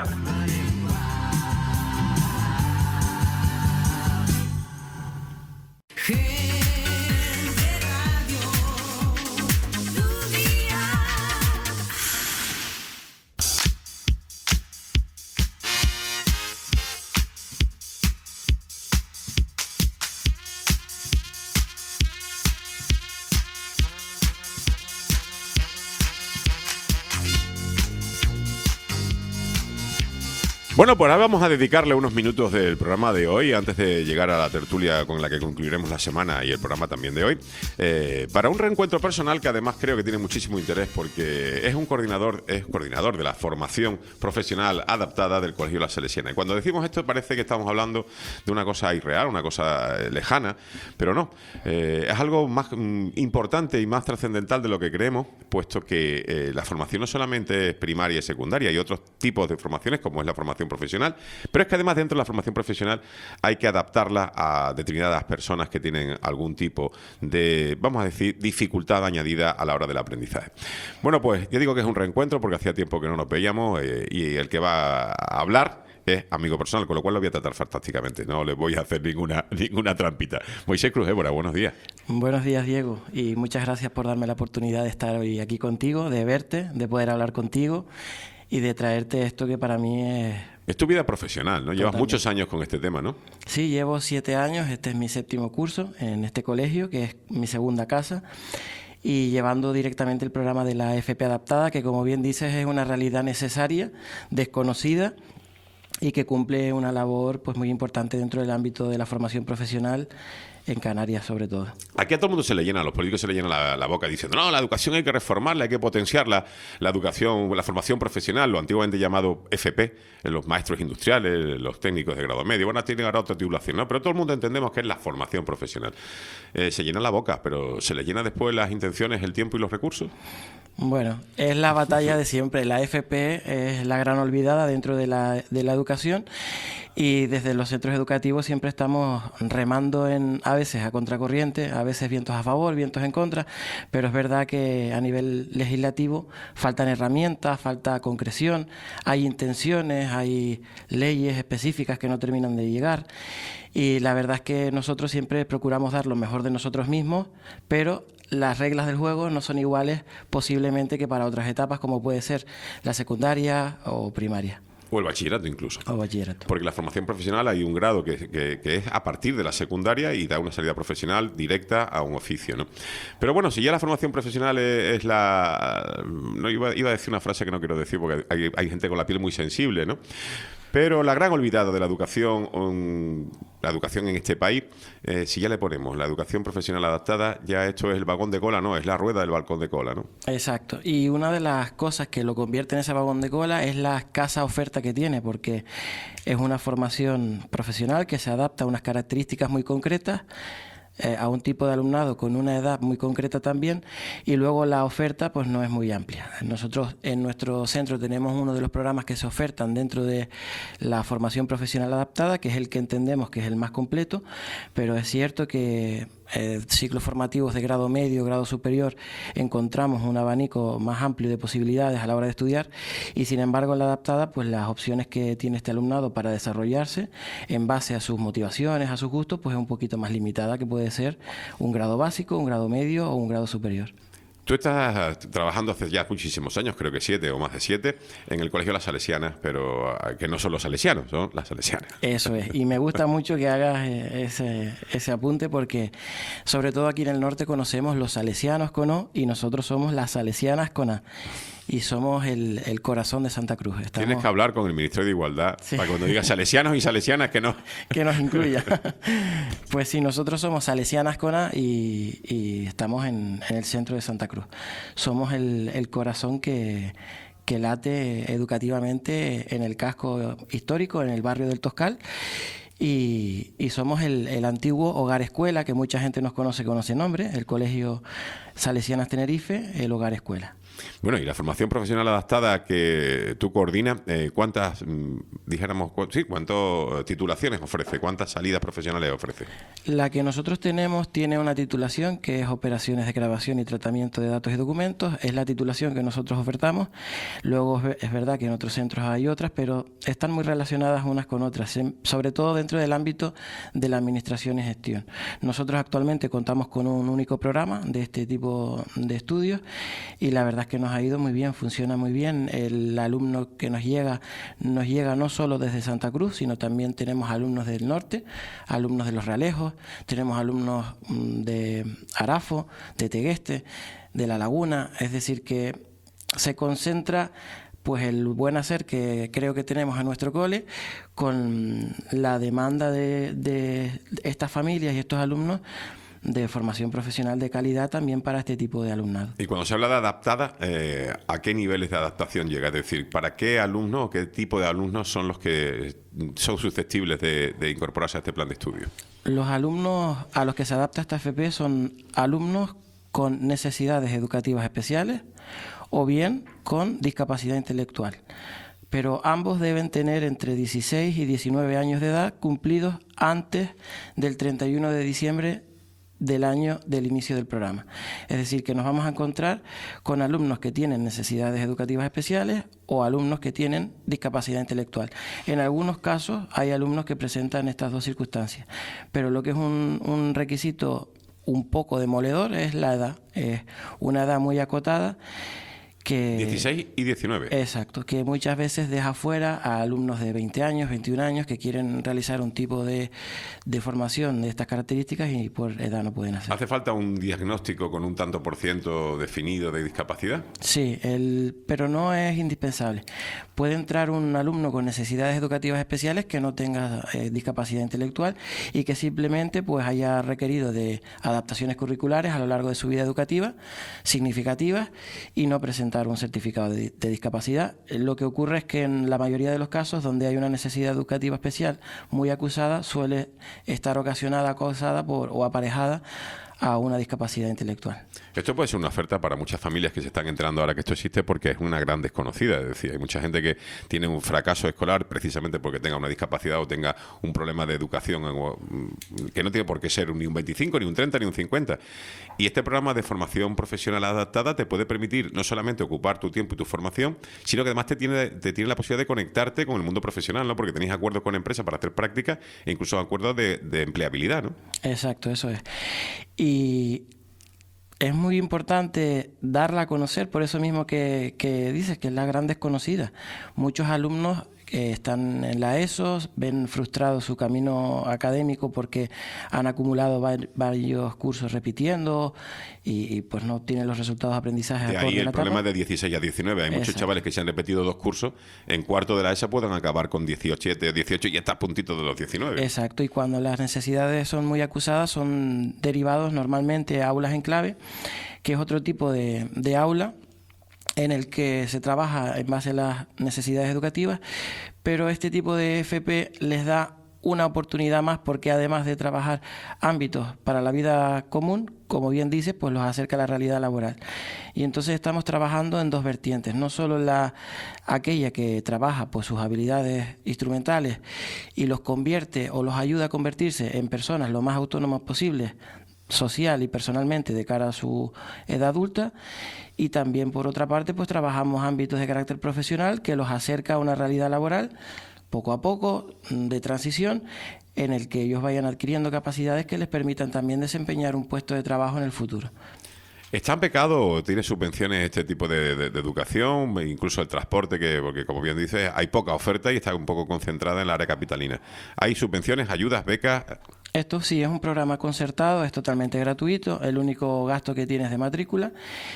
Bueno, pues ahora vamos a dedicarle unos minutos del programa de hoy, antes de llegar a la tertulia con la que concluiremos la semana y el programa también de hoy, eh, para un reencuentro personal que además creo que tiene muchísimo interés porque es un coordinador, es coordinador de la formación profesional adaptada del Colegio La Salesiana. Y cuando decimos esto parece que estamos hablando de una cosa irreal, una cosa eh, lejana, pero no. Eh, es algo más mm, importante y más trascendental de lo que creemos, puesto que eh, la formación no solamente es primaria y secundaria, hay otros tipos de formaciones como es la formación profesional, pero es que además dentro de la formación profesional hay que adaptarla a determinadas personas que tienen algún tipo de, vamos a decir, dificultad añadida a la hora del aprendizaje. Bueno, pues ya digo que es un reencuentro porque hacía tiempo que no nos veíamos eh, y el que va a hablar es amigo personal, con lo cual lo voy a tratar fantásticamente, no le voy a hacer ninguna ninguna trampita. Moisés Cruz Évora, buenos días. Buenos días, Diego, y muchas gracias por darme la oportunidad de estar hoy aquí contigo, de verte, de poder hablar contigo y de traerte esto que para mí es... Es tu vida profesional, ¿no? Llevas Totalmente. muchos años con este tema, ¿no? Sí, llevo siete años, este es mi séptimo curso en este colegio, que es mi segunda casa, y llevando directamente el programa de la F P Adaptada, que como bien dices es una realidad necesaria, desconocida, y que cumple una labor pues muy importante dentro del ámbito de la formación profesional en Canarias sobre todo. Aquí a todo el mundo se le llena, a los políticos se le llena la, la boca diciendo no, la educación hay que reformarla, hay que potenciarla, la educación, la formación profesional, lo antiguamente llamado F P, los maestros industriales, los técnicos de grado medio, bueno, tienen ahora otra titulación, ¿no? Pero todo el mundo entendemos que es la formación profesional. Eh, se llena la boca, pero ¿se le llena después las intenciones, el tiempo y los recursos? Bueno, es la batalla de siempre. La F P es la gran olvidada dentro de la, de la educación y desde los centros educativos siempre estamos remando en a veces a contracorriente, a veces vientos a favor, vientos en contra, pero es verdad que a nivel legislativo faltan herramientas, falta concreción, hay intenciones, hay leyes específicas que no terminan de llegar y la verdad es que nosotros siempre procuramos dar lo mejor de nosotros mismos, pero las reglas del juego no son iguales posiblemente que para otras etapas como puede ser la secundaria o primaria. O el bachillerato incluso. O bachillerato. Porque la formación profesional hay un grado que, que, que es a partir de la secundaria y da una salida profesional directa a un oficio, ¿no? Pero bueno, si ya la formación profesional es, es la... No iba, iba a decir una frase que no quiero decir porque hay, hay gente con la piel muy sensible, ¿no? Pero la gran olvidada de la educación, um, la educación en este país, eh, si ya le ponemos la educación profesional adaptada, ya esto es el vagón de cola, no, es la rueda del balcón de cola, ¿no? Exacto. Y una de las cosas que lo convierte en ese vagón de cola es la escasa oferta que tiene, porque es una formación profesional que se adapta a unas características muy concretas, Eh, a un tipo de alumnado con una edad muy concreta también y luego la oferta pues no es muy amplia. Nosotros en nuestro centro tenemos uno de los programas que se ofertan dentro de la formación profesional adaptada, que es el que entendemos que es el más completo, pero es cierto que eh, ciclos formativos de grado medio, grado superior, encontramos un abanico más amplio de posibilidades a la hora de estudiar y sin embargo en la adaptada pues las opciones que tiene este alumnado para desarrollarse en base a sus motivaciones, a sus gustos, pues es un poquito más limitada que puede ser un grado básico, un grado medio o un grado superior. Tú estás trabajando hace ya muchísimos años, creo que siete o más de siete, en el Colegio Las Salesianas, pero que no son los salesianos, son las salesianas. Eso es, y me gusta mucho que hagas ese, ese apunte porque sobre todo aquí en el norte conocemos los salesianos con O y nosotros somos las salesianas con A. Y somos el, el corazón de Santa Cruz. Estamos... Tienes que hablar con el Ministerio de Igualdad sí. para cuando digas salesianos y salesianas que no... que nos incluya. Pues sí, nosotros somos salesianas con A y, y estamos en, en el centro de Santa Cruz. Somos el, el corazón que, que late educativamente en el casco histórico, en el barrio del Toscal. Y, y somos el, el antiguo Hogar Escuela, que mucha gente nos conoce con ese nombre, el Colegio Salesianas Tenerife, el Hogar Escuela. Bueno, y la formación profesional adaptada que tú coordinas, eh, ¿cuántas, mm, dijéramos, cu sí, cuántas titulaciones ofrece? ¿Cuántas salidas profesionales ofrece? La que nosotros tenemos tiene una titulación que es Operaciones de Grabación y Tratamiento de Datos y Documentos, es la titulación que nosotros ofertamos. Luego es verdad que en otros centros hay otras, pero están muy relacionadas unas con otras, sobre todo dentro del ámbito de la administración y gestión. Nosotros actualmente contamos con un único programa de este tipo de estudios y la verdad que nos ha ido muy bien, funciona muy bien. El alumno que nos llega, nos llega no solo desde Santa Cruz, sino también tenemos alumnos del norte, alumnos de Los Realejos, tenemos alumnos de Arafo, de Tegueste, de La Laguna, es decir que se concentra pues el buen hacer que creo que tenemos en nuestro cole con la demanda de, de estas familias y estos alumnos de formación profesional de calidad también para este tipo de alumnado. Y cuando se habla de adaptada, eh, ¿a qué niveles de adaptación llega? Es decir, ¿para qué alumnos o qué tipo de alumnos son los que son susceptibles de, de incorporarse a este plan de estudio? Los alumnos a los que se adapta esta F P son alumnos con necesidades educativas especiales o bien con discapacidad intelectual. Pero ambos deben tener entre dieciséis y diecinueve años de edad cumplidos antes del treinta y uno de diciembre del año del inicio del programa. Es decir, que nos vamos a encontrar con alumnos que tienen necesidades educativas especiales o alumnos que tienen discapacidad intelectual. En algunos casos hay alumnos que presentan estas dos circunstancias, pero lo que es un, un requisito un poco demoledor es la edad. Es una edad muy acotada que... dieciséis y diecinueve. Exacto, que muchas veces deja fuera a alumnos de veinte años, veintiún años que quieren realizar un tipo de, de formación de estas características y por edad no pueden hacer. ¿Hace falta un diagnóstico con un tanto por ciento definido de discapacidad? Sí, el, pero no es indispensable. Puede entrar un alumno con necesidades educativas especiales que no tenga eh, discapacidad intelectual y que simplemente pues haya requerido de adaptaciones curriculares a lo largo de su vida educativa significativas y no presenta un certificado de, de discapacidad. Lo que ocurre es que en la mayoría de los casos donde hay una necesidad educativa especial muy acusada suele estar ocasionada, causada por, o aparejada a una discapacidad intelectual. Esto puede ser una oferta para muchas familias que se están enterando ahora que esto existe porque es una gran desconocida. Es decir, hay mucha gente que tiene un fracaso escolar precisamente porque tenga una discapacidad o tenga un problema de educación que no tiene por qué ser ni un veinticinco, ni un treinta, ni un cincuenta. Y este programa de formación profesional adaptada te puede permitir no solamente ocupar tu tiempo y tu formación, sino que además te tiene, te tiene la posibilidad de conectarte con el mundo profesional, ¿no? Porque tenéis acuerdos con empresas para hacer prácticas e incluso acuerdos de, de empleabilidad, ¿no? Exacto, eso es. Y es muy importante darla a conocer, por eso mismo que, que dices que es la gran desconocida. Muchos alumnos que están en la ESO ven frustrado su camino académico porque han acumulado varios cursos repitiendo y, y pues no tienen los resultados de aprendizaje. De ahí el problema de dieciséis a diecinueve. Hay muchos Exacto. chavales que se han repetido dos cursos, en cuarto de la ESO pueden acabar con dieciocho, dieciocho y hasta a puntito de los diecinueve. Exacto, y cuando las necesidades son muy acusadas son derivados normalmente a aulas en clave, que es otro tipo de, de aula en el que se trabaja en base a las necesidades educativas, pero este tipo de F P les da una oportunidad más porque además de trabajar ámbitos para la vida común, como bien dices, pues los acerca a la realidad laboral. Y entonces estamos trabajando en dos vertientes, no solo la aquella que trabaja pues sus habilidades instrumentales y los convierte o los ayuda a convertirse en personas lo más autónomas posibles, social y personalmente de cara a su edad adulta, y también por otra parte pues trabajamos ámbitos de carácter profesional que los acerca a una realidad laboral poco a poco de transición en el que ellos vayan adquiriendo capacidades que les permitan también desempeñar un puesto de trabajo en el futuro. ¿Está en pecado o tiene subvenciones este tipo de, de, de educación, incluso el transporte, que porque como bien dices hay poca oferta y está un poco concentrada en la área capitalina? ¿Hay subvenciones, ayudas, becas? Esto sí es un programa concertado, es totalmente gratuito, el único gasto que tiene es de matrícula.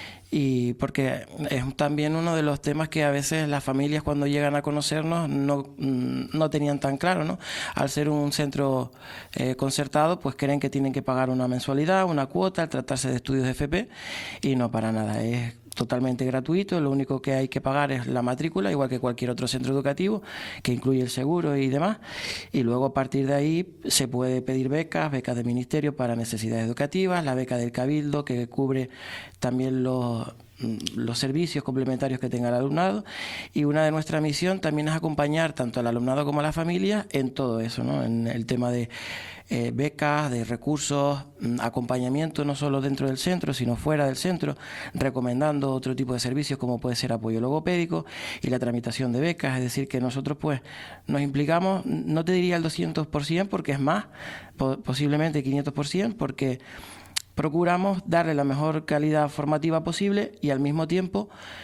Y porque es también uno de los temas que a veces las familias cuando llegan a conocernos no, no tenían tan claro, ¿no? Al ser un centro eh, concertado, pues creen que tienen que pagar una mensualidad, una cuota, al tratarse de estudios de F P, y no para nada, es totalmente gratuito, lo único que hay que pagar es la matrícula, igual que cualquier otro centro educativo, que incluye el seguro y demás, y luego a partir de ahí se puede pedir becas, becas del Ministerio para necesidades educativas, la beca del Cabildo, que cubre también los los servicios complementarios que tenga el alumnado, y una de nuestra misión también es acompañar tanto al alumnado como a la familia en todo eso, ¿no? En el tema de eh, becas, de recursos, acompañamiento no solo dentro del centro, sino fuera del centro, recomendando otro tipo de servicios como puede ser apoyo logopédico y la tramitación de becas. Es decir, que nosotros pues nos implicamos, no te diría el doscientos por ciento porque es más, po- posiblemente quinientos por ciento, porque procuramos darle la mejor calidad formativa posible y al mismo tiempo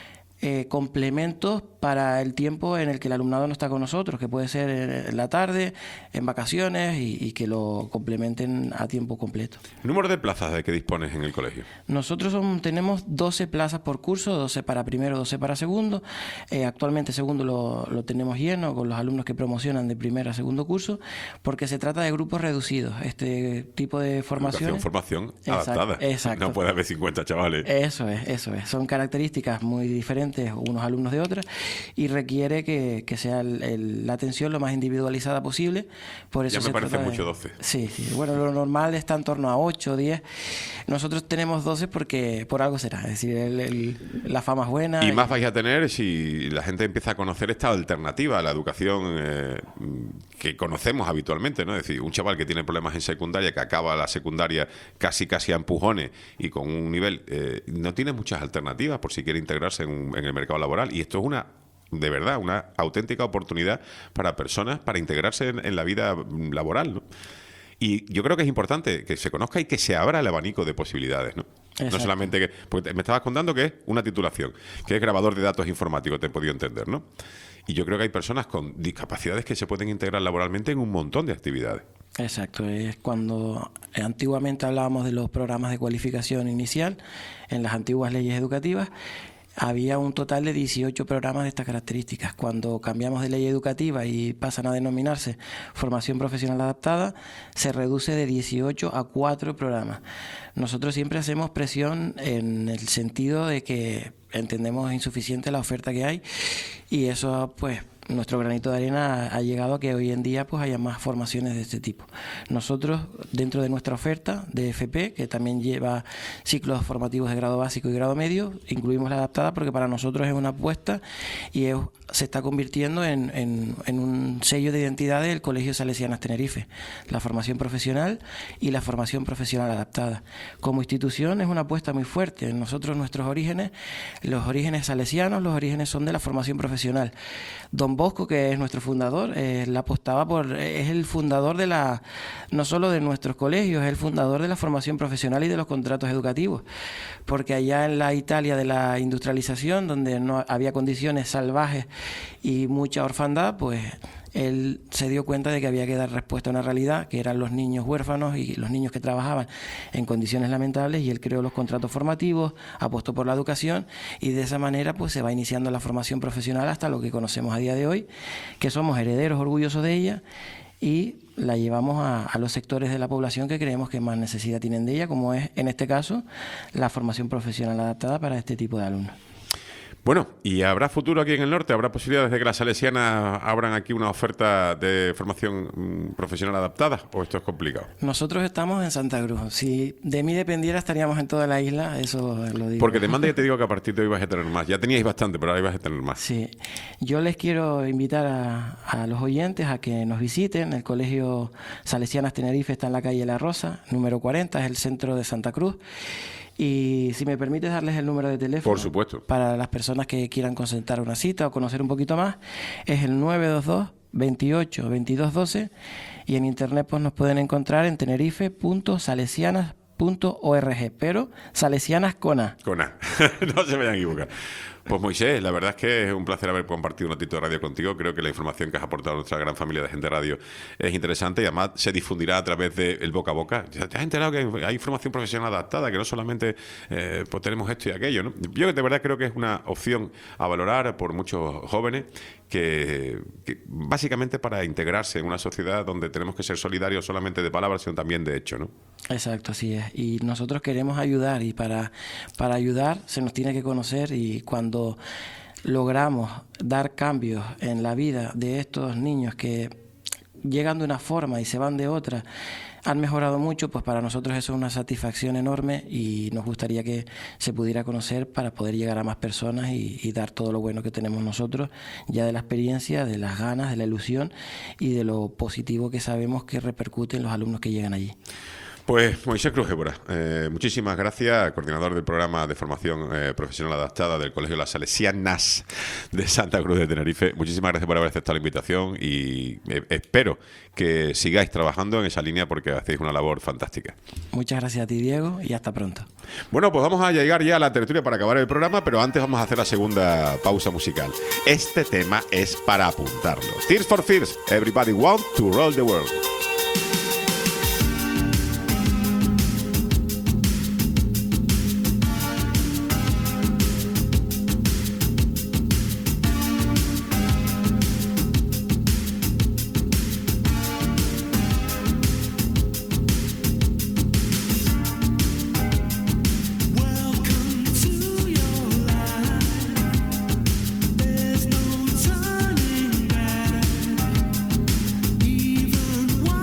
eh, complementos para el tiempo en el que el alumnado no está con nosotros, que puede ser en la tarde, en vacaciones, y, y que lo complementen a tiempo completo. ¿Número de plazas de que dispones en el colegio? Nosotros son, tenemos doce plazas por curso, doce para primero, doce para segundo. Eh, actualmente segundo lo, lo tenemos lleno con los alumnos que promocionan de primer a segundo curso, porque se trata de grupos reducidos. Este tipo de formación. Formación Exacto, adaptada. Exacto. No puede haber cincuenta chavales. Eso es, eso es. Son características muy diferentes unos alumnos de otras y requiere que, que sea el, el, la atención lo más individualizada posible. Por eso ya me se parece trata de, mucho doce. Sí, sí. Bueno, lo normal está en torno a ocho o diez. Nosotros tenemos doce porque por algo será. Es decir, el, el, la fama es buena. Y, y más vais a tener si la gente empieza a conocer esta alternativa a la educación eh, que conocemos habitualmente, ¿no? Es decir, un chaval que tiene problemas en secundaria, que acaba la secundaria casi casi a empujones y con un nivel, eh, no tiene muchas alternativas por si quiere integrarse en, un, en el mercado laboral. Y esto es una, de verdad, una auténtica oportunidad para personas para integrarse en, en la vida laboral, ¿no? Y yo creo que es importante que se conozca y que se abra el abanico de posibilidades, ¿no? Exacto. No solamente que... Porque me estabas contando que es una titulación, que es grabador de datos informáticos, te he podido entender, ¿no? Y yo creo que hay personas con discapacidades que se pueden integrar laboralmente en un montón de actividades. Exacto, es cuando antiguamente hablábamos de los programas de cualificación inicial en las antiguas leyes educativas. Había un total de dieciocho programas de estas características. Cuando cambiamos de ley educativa y pasan a denominarse formación profesional adaptada, se reduce de dieciocho a cuatro programas. Nosotros siempre hacemos presión en el sentido de que entendemos insuficiente la oferta que hay y eso, pues, nuestro granito de arena ha llegado a que hoy en día pues haya más formaciones de este tipo. Nosotros, dentro de nuestra oferta de F P, que también lleva ciclos formativos de grado básico y grado medio, incluimos la adaptada porque para nosotros es una apuesta y es, se está convirtiendo en, en, en un sello de identidad del Colegio Salesianas Tenerife, la formación profesional y la formación profesional adaptada. Como institución es una apuesta muy fuerte. Nosotros, nuestros orígenes, los orígenes salesianos, los orígenes son de la formación profesional. Don Bosco, que es nuestro fundador, eh, la apostaba por, es el fundador de la, no solo de nuestros colegios, es el fundador de la formación profesional y de los contratos educativos, porque allá en la Italia de la industrialización, donde no había condiciones salvajes y mucha orfandad, pues él se dio cuenta de que había que dar respuesta a una realidad, que eran los niños huérfanos y los niños que trabajaban en condiciones lamentables, y él creó los contratos formativos, apostó por la educación, y de esa manera pues se va iniciando la formación profesional hasta lo que conocemos a día de hoy, que somos herederos orgullosos de ella, y la llevamos a, a los sectores de la población que creemos que más necesidad tienen de ella, como es, en este caso, la formación profesional adaptada para este tipo de alumnos. Bueno, ¿y habrá futuro aquí en el norte? ¿Habrá posibilidades de que las salesianas abran aquí una oferta de formación mmm, profesional adaptada? ¿O esto es complicado? Nosotros estamos en Santa Cruz. Si de mí dependiera, estaríamos en toda la isla, eso lo digo. Porque demanda, ya te digo que a partir de hoy vais a tener más. Ya teníais bastante, pero ahora vais a tener más. Sí. Yo les quiero invitar a, a los oyentes a que nos visiten. El Colegio Salesianas Tenerife está en la calle La Rosa, número cuarenta, es el centro de Santa Cruz. Y si me permites darles el número de teléfono. Por supuesto. Para las personas que quieran concertar una cita o conocer un poquito más, es el nueve dos dos, veintiocho, veintidós doce, y en internet pues nos pueden encontrar en tenerife punto salesianas punto org, pero salesianas con A. Con A. No se vayan a equivocar. Pues Moisés, la verdad es que es un placer haber compartido un ratito de radio contigo. Creo que la información que has aportado a nuestra gran familia de Gente Radio es interesante y además se difundirá a través del boca a boca. ¿Te has enterado que hay información profesional adaptada, que no solamente eh, pues tenemos esto y aquello, ¿no? Yo de verdad creo que es una opción a valorar por muchos jóvenes que, que básicamente para integrarse en una sociedad donde tenemos que ser solidarios solamente de palabras, sino también de hecho, ¿no? Exacto, así es. Y nosotros queremos ayudar y para, para ayudar se nos tiene que conocer, y cuando logramos dar cambios en la vida de estos niños que llegan de una forma y se van de otra, han mejorado mucho, pues para nosotros eso es una satisfacción enorme y nos gustaría que se pudiera conocer para poder llegar a más personas y, y dar todo lo bueno que tenemos nosotros, ya de la experiencia, de las ganas, de la ilusión y de lo positivo que sabemos que repercute en los alumnos que llegan allí. Pues Moisés Cruz Évora, eh, muchísimas gracias, coordinador del programa de formación eh, profesional adaptada del Colegio Las Salesianas de Santa Cruz de Tenerife. Muchísimas gracias por haber aceptado la invitación y eh, espero que sigáis trabajando en esa línea porque hacéis una labor fantástica. Muchas gracias a ti, Diego, y hasta pronto. Bueno, pues vamos a llegar ya a la tertulia para acabar el programa, pero antes vamos a hacer la segunda pausa musical. Este tema es para apuntarlo. Tears for Fears, Everybody Want to Roll the World. Even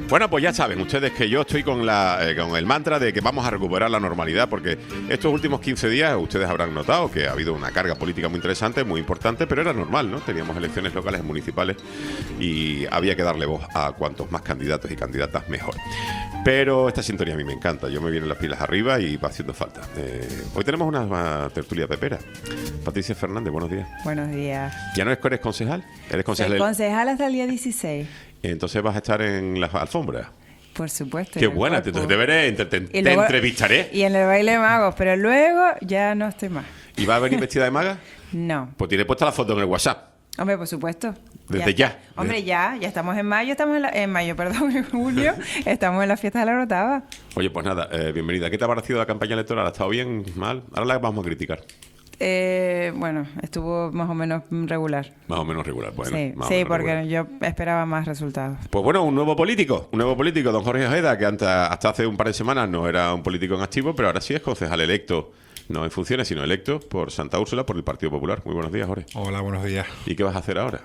Bueno, pues ya saben ustedes que yo estoy con, la, eh, con el mantra de que vamos a recuperar la normalidad, porque estos últimos quince días ustedes habrán notado que ha habido una carga política muy interesante, muy importante, pero era normal, ¿no? Teníamos elecciones locales, municipales, y había que darle voz a cuantos más candidatos y candidatas mejor. Pero esta sintonía a mí me encanta, yo me vienen las pilas arriba y va haciendo falta. Eh, hoy tenemos una, una tertulia pepera. Patricia Fernández, buenos días. Buenos días. ¿Ya no eres concejal? ¿Eres concejal? Soy concejal hasta el día dieciséis. Entonces vas a estar en las alfombras. Por supuesto. Qué buena, entonces te veré, te, te, te luego, entrevistaré. Y en el baile de magos, pero luego ya no estoy más. ¿Y vas a venir vestida de maga? No. Pues tiene puesta la foto en el WhatsApp. Hombre, por supuesto. Desde ya. ya. Hombre, ya, ya estamos en mayo, estamos en, la, en mayo, perdón, en julio, estamos en la fiesta de la Orotava. Oye, pues nada, eh, bienvenida. ¿Qué te ha parecido la campaña electoral? ¿Ha estado bien, mal? Ahora la vamos a criticar. Eh, bueno, estuvo más o menos regular. Más o menos regular, bueno. Sí, más sí porque regular. yo esperaba más resultados. Pues bueno, un nuevo político, un nuevo político, don Jorge Ojeda, que antes, hasta hace un par de semanas no era un político en activo, pero ahora sí es concejal electo, no en funciones, sino electo por Santa Úrsula, por el Partido Popular. Muy buenos días, Jorge. Hola, buenos días. ¿Y qué vas a hacer ahora?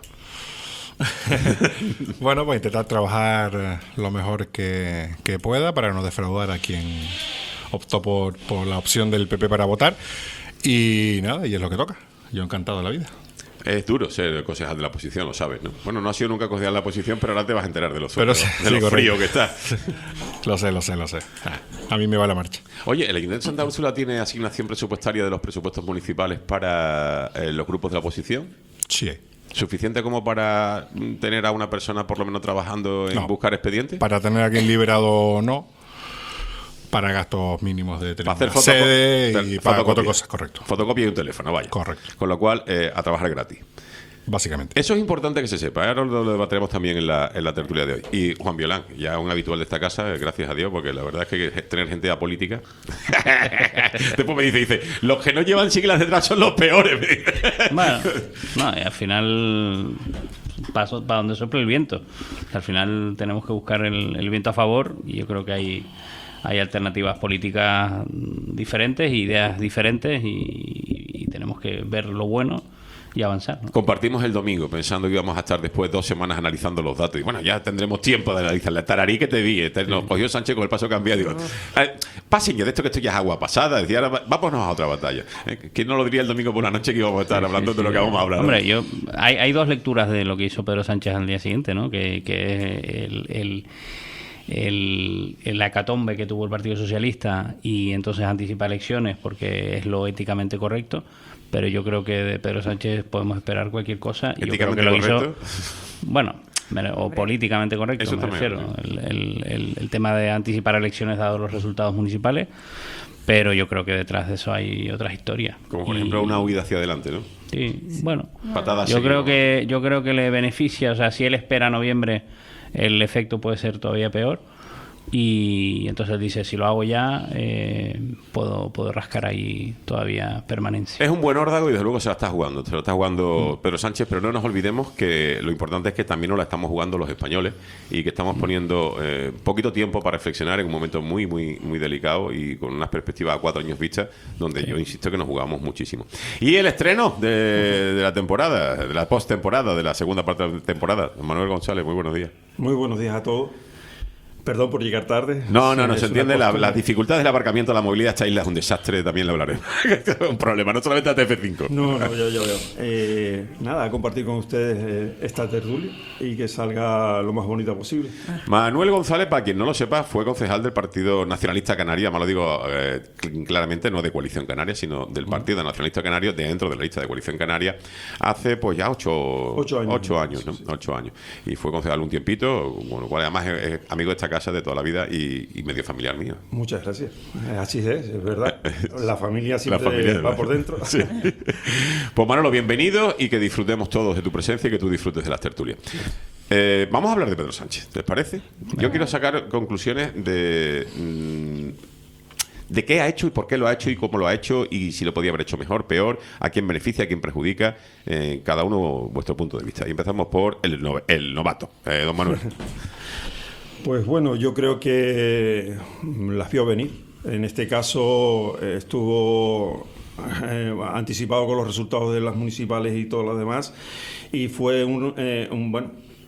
Bueno, pues intentar trabajar lo mejor que, que pueda para no defraudar a quien optó por, por la opción del P P para votar. Y nada, y es lo que toca. Yo encantado de la vida. Es duro ser el concejal de la oposición, lo sabes, ¿no? Bueno, no has sido nunca concejal de la oposición, pero ahora te vas a enterar de lo, pero de sí, lo, de lo sí, frío que está. Lo sé, lo sé, lo sé. A mí me va la marcha. Oye, ¿el Ayuntamiento de Santa Úrsula tiene asignación presupuestaria de los presupuestos municipales para eh, los grupos de la oposición? Sí. ¿Suficiente como para tener a una persona por lo menos trabajando en no. buscar expedientes? Para tener a alguien liberado, no. Para gastos mínimos de tener para hacer sede fotoco- y para fotocopia. cuatro cosas, correcto. Fotocopia y un teléfono, vaya. Correcto. Con lo cual, eh, a trabajar gratis. Básicamente. Eso es importante que se sepa. Ahora lo debatiremos también en la, en la tertulia de hoy. Y Juan Violán, ya un habitual de esta casa, gracias a Dios, porque la verdad es que tener gente apolítica. Después me dice, dice, los que no llevan siglas detrás son los peores. Bueno, no, y al final paso para donde sopla el viento. Al final tenemos que buscar el, el viento a favor y yo creo que hay hay alternativas políticas diferentes, ideas diferentes y, y tenemos que ver lo bueno y avanzar, ¿no? Compartimos el domingo pensando que íbamos a estar después dos semanas analizando los datos y bueno, ya tendremos tiempo de analizar la tararí que te vi, este, nos cogió Sánchez con el paso cambiado, digo, eh, pasen ya de esto que esto ya es agua pasada, decía, ahora vámonos a otra batalla. Eh, ¿Quién no lo diría el domingo por la noche que íbamos a estar hablando sí, sí, de lo que vamos a hablar? Hombre, yo hay, hay dos lecturas de lo que hizo Pedro Sánchez al día siguiente, ¿no? Que, que es el, el El, el hecatombe que tuvo el Partido Socialista y entonces anticipa elecciones porque es lo éticamente correcto, pero yo creo que de Pedro Sánchez podemos esperar cualquier cosa y yo creo que lo hizo, bueno, o políticamente correcto, eso me también, refiero, el, el, el, el tema de anticipar elecciones dados los resultados municipales, pero yo creo que detrás de eso hay otras historias. Como por y, ejemplo una huida hacia adelante, ¿no? Sí, bueno, Patadas yo creo seguimos. que yo creo que le beneficia, o sea, si él espera noviembre el efecto puede ser todavía peor y entonces dice, si lo hago ya eh, puedo puedo rascar ahí todavía permanencia. Es un buen órdago y desde luego se la está jugando, se la está jugando mm. Pedro Sánchez, pero no nos olvidemos que lo importante es que también nos la estamos jugando los españoles y que estamos poniendo eh, poquito tiempo para reflexionar en un momento muy muy muy delicado y con unas perspectivas a cuatro años vista donde sí. Yo insisto que nos jugamos muchísimo. Y el estreno de, de la temporada, de la post-temporada, de la segunda parte de la temporada, Manuel González, muy buenos días. Muy buenos días a todos. Perdón por llegar tarde. No, no, no, es se entiende. La, costumbre. las dificultades del aparcamiento, la movilidad, esta isla es un desastre, también lo hablaremos. Es un problema, no solamente a T F cinco. No, no, yo, yo veo. Eh, nada, compartir con ustedes eh, esta tertulia y que salga lo más bonita posible. Manuel González, para quien no lo sepa, fue concejal del Partido Nacionalista Canario, más lo digo eh, claramente, no de Coalición Canaria, sino del Partido Nacionalista Canario, dentro de la lista de Coalición Canaria, hace pues ya ocho, ocho años. Ocho años, ¿no? Sí, sí. Ocho años. Y fue concejal un tiempito, con lo cual además es, es amigo de esta casa de toda la vida y, y medio familiar mío. Muchas gracias. Así es, es verdad. La familia siempre la familia, va por dentro. Sí. Pues Manolo, bienvenido y que disfrutemos todos de tu presencia y que tú disfrutes de las tertulias. Eh, vamos a hablar de Pedro Sánchez, ¿te parece? Yo quiero sacar conclusiones de... Mmm, de qué ha hecho y por qué lo ha hecho y cómo lo ha hecho y si lo podía haber hecho mejor, peor, a quién beneficia, a quién perjudica, eh, cada uno vuestro punto de vista. Y empezamos por el, no, el novato, eh, don Manuel. Pues bueno, yo creo que las vio venir. En este caso eh, estuvo eh, anticipado con los resultados de las municipales y todo lo demás y fue un, eh, un bueno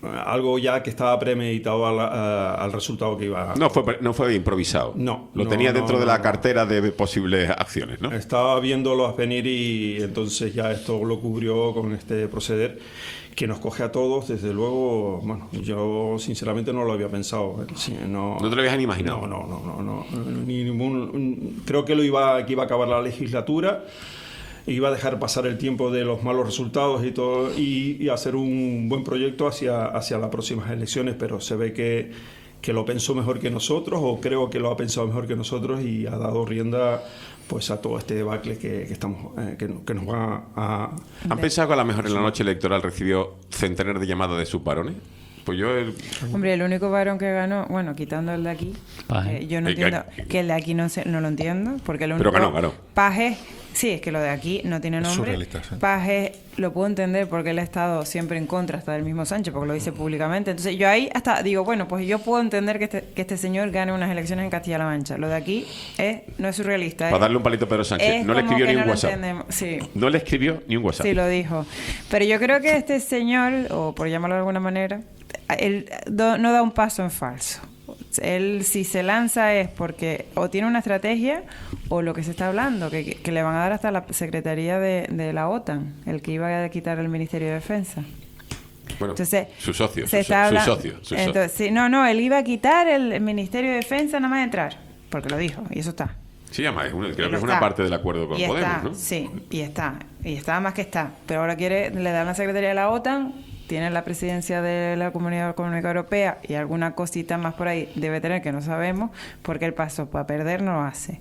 algo ya que estaba premeditado al, a, al resultado que iba a... No fue, no fue improvisado. No. Lo no, tenía no, dentro no, de la no. cartera de posibles acciones, ¿no? Estaba viéndolo venir y entonces ya esto lo cubrió con este proceder que nos coge a todos, desde luego. Bueno, yo sinceramente no lo había pensado. Sí, no, ¿No te lo habías ni imaginado? No, no, no, no, no, ni ningún, creo que lo iba, que iba a acabar la legislatura, iba a dejar pasar el tiempo de los malos resultados y todo, y, y hacer un buen proyecto hacia, hacia las próximas elecciones, pero se ve que, que lo pensó mejor que nosotros, o creo que lo ha pensado mejor que nosotros, y ha dado rienda pues a todo este debacle que, que estamos eh, que, que nos va a... ¿Han pensado que a lo mejor en la noche electoral recibió centenares de llamadas de sus varones? Pues yo... El... Hombre, el único varón que ganó, bueno, quitando el de aquí, Paje. eh, yo no Eh, entiendo, que- que el de aquí no, se, no lo entiendo, porque el Pero único... ganó, ganó. Paje, sí, es que lo de aquí no tiene Es nombre. surrealista, sí. Paje lo puedo entender porque él ha estado siempre en contra hasta del mismo Sánchez, porque lo dice públicamente. Entonces yo ahí hasta digo, bueno, pues yo puedo entender que este, que este señor gane unas elecciones en Castilla-La Mancha. Lo de aquí es, no es surrealista. Para es- darle un palito a Pedro Sánchez. es No le como escribió que ni no un lo WhatsApp. entendemos. Sí. No le escribió ni un WhatsApp. Sí, lo dijo. Pero yo creo que este señor, o por llamarlo de alguna manera, él do- no da un paso en falso. Él, si se lanza, es porque o tiene una estrategia o lo que se está hablando, que, que le van a dar hasta la Secretaría de, de la OTAN, el que iba a quitar el Ministerio de Defensa. Bueno, Entonces, su socio, se su, está so- su habla- socio. Su socio. Entonces, sí, no, no, él iba a quitar el Ministerio de Defensa nada más de entrar, porque lo dijo, y eso está. Sí, llama, es una- creo Y que es está. una parte del acuerdo con y Podemos, está, ¿no? sí, y está, y está más que está. Pero ahora quiere, le dan la Secretaría de la OTAN, tiene la presidencia de la Comunidad Económica Europea y alguna cosita más por ahí debe tener que no sabemos, porque el paso para perder no lo hace.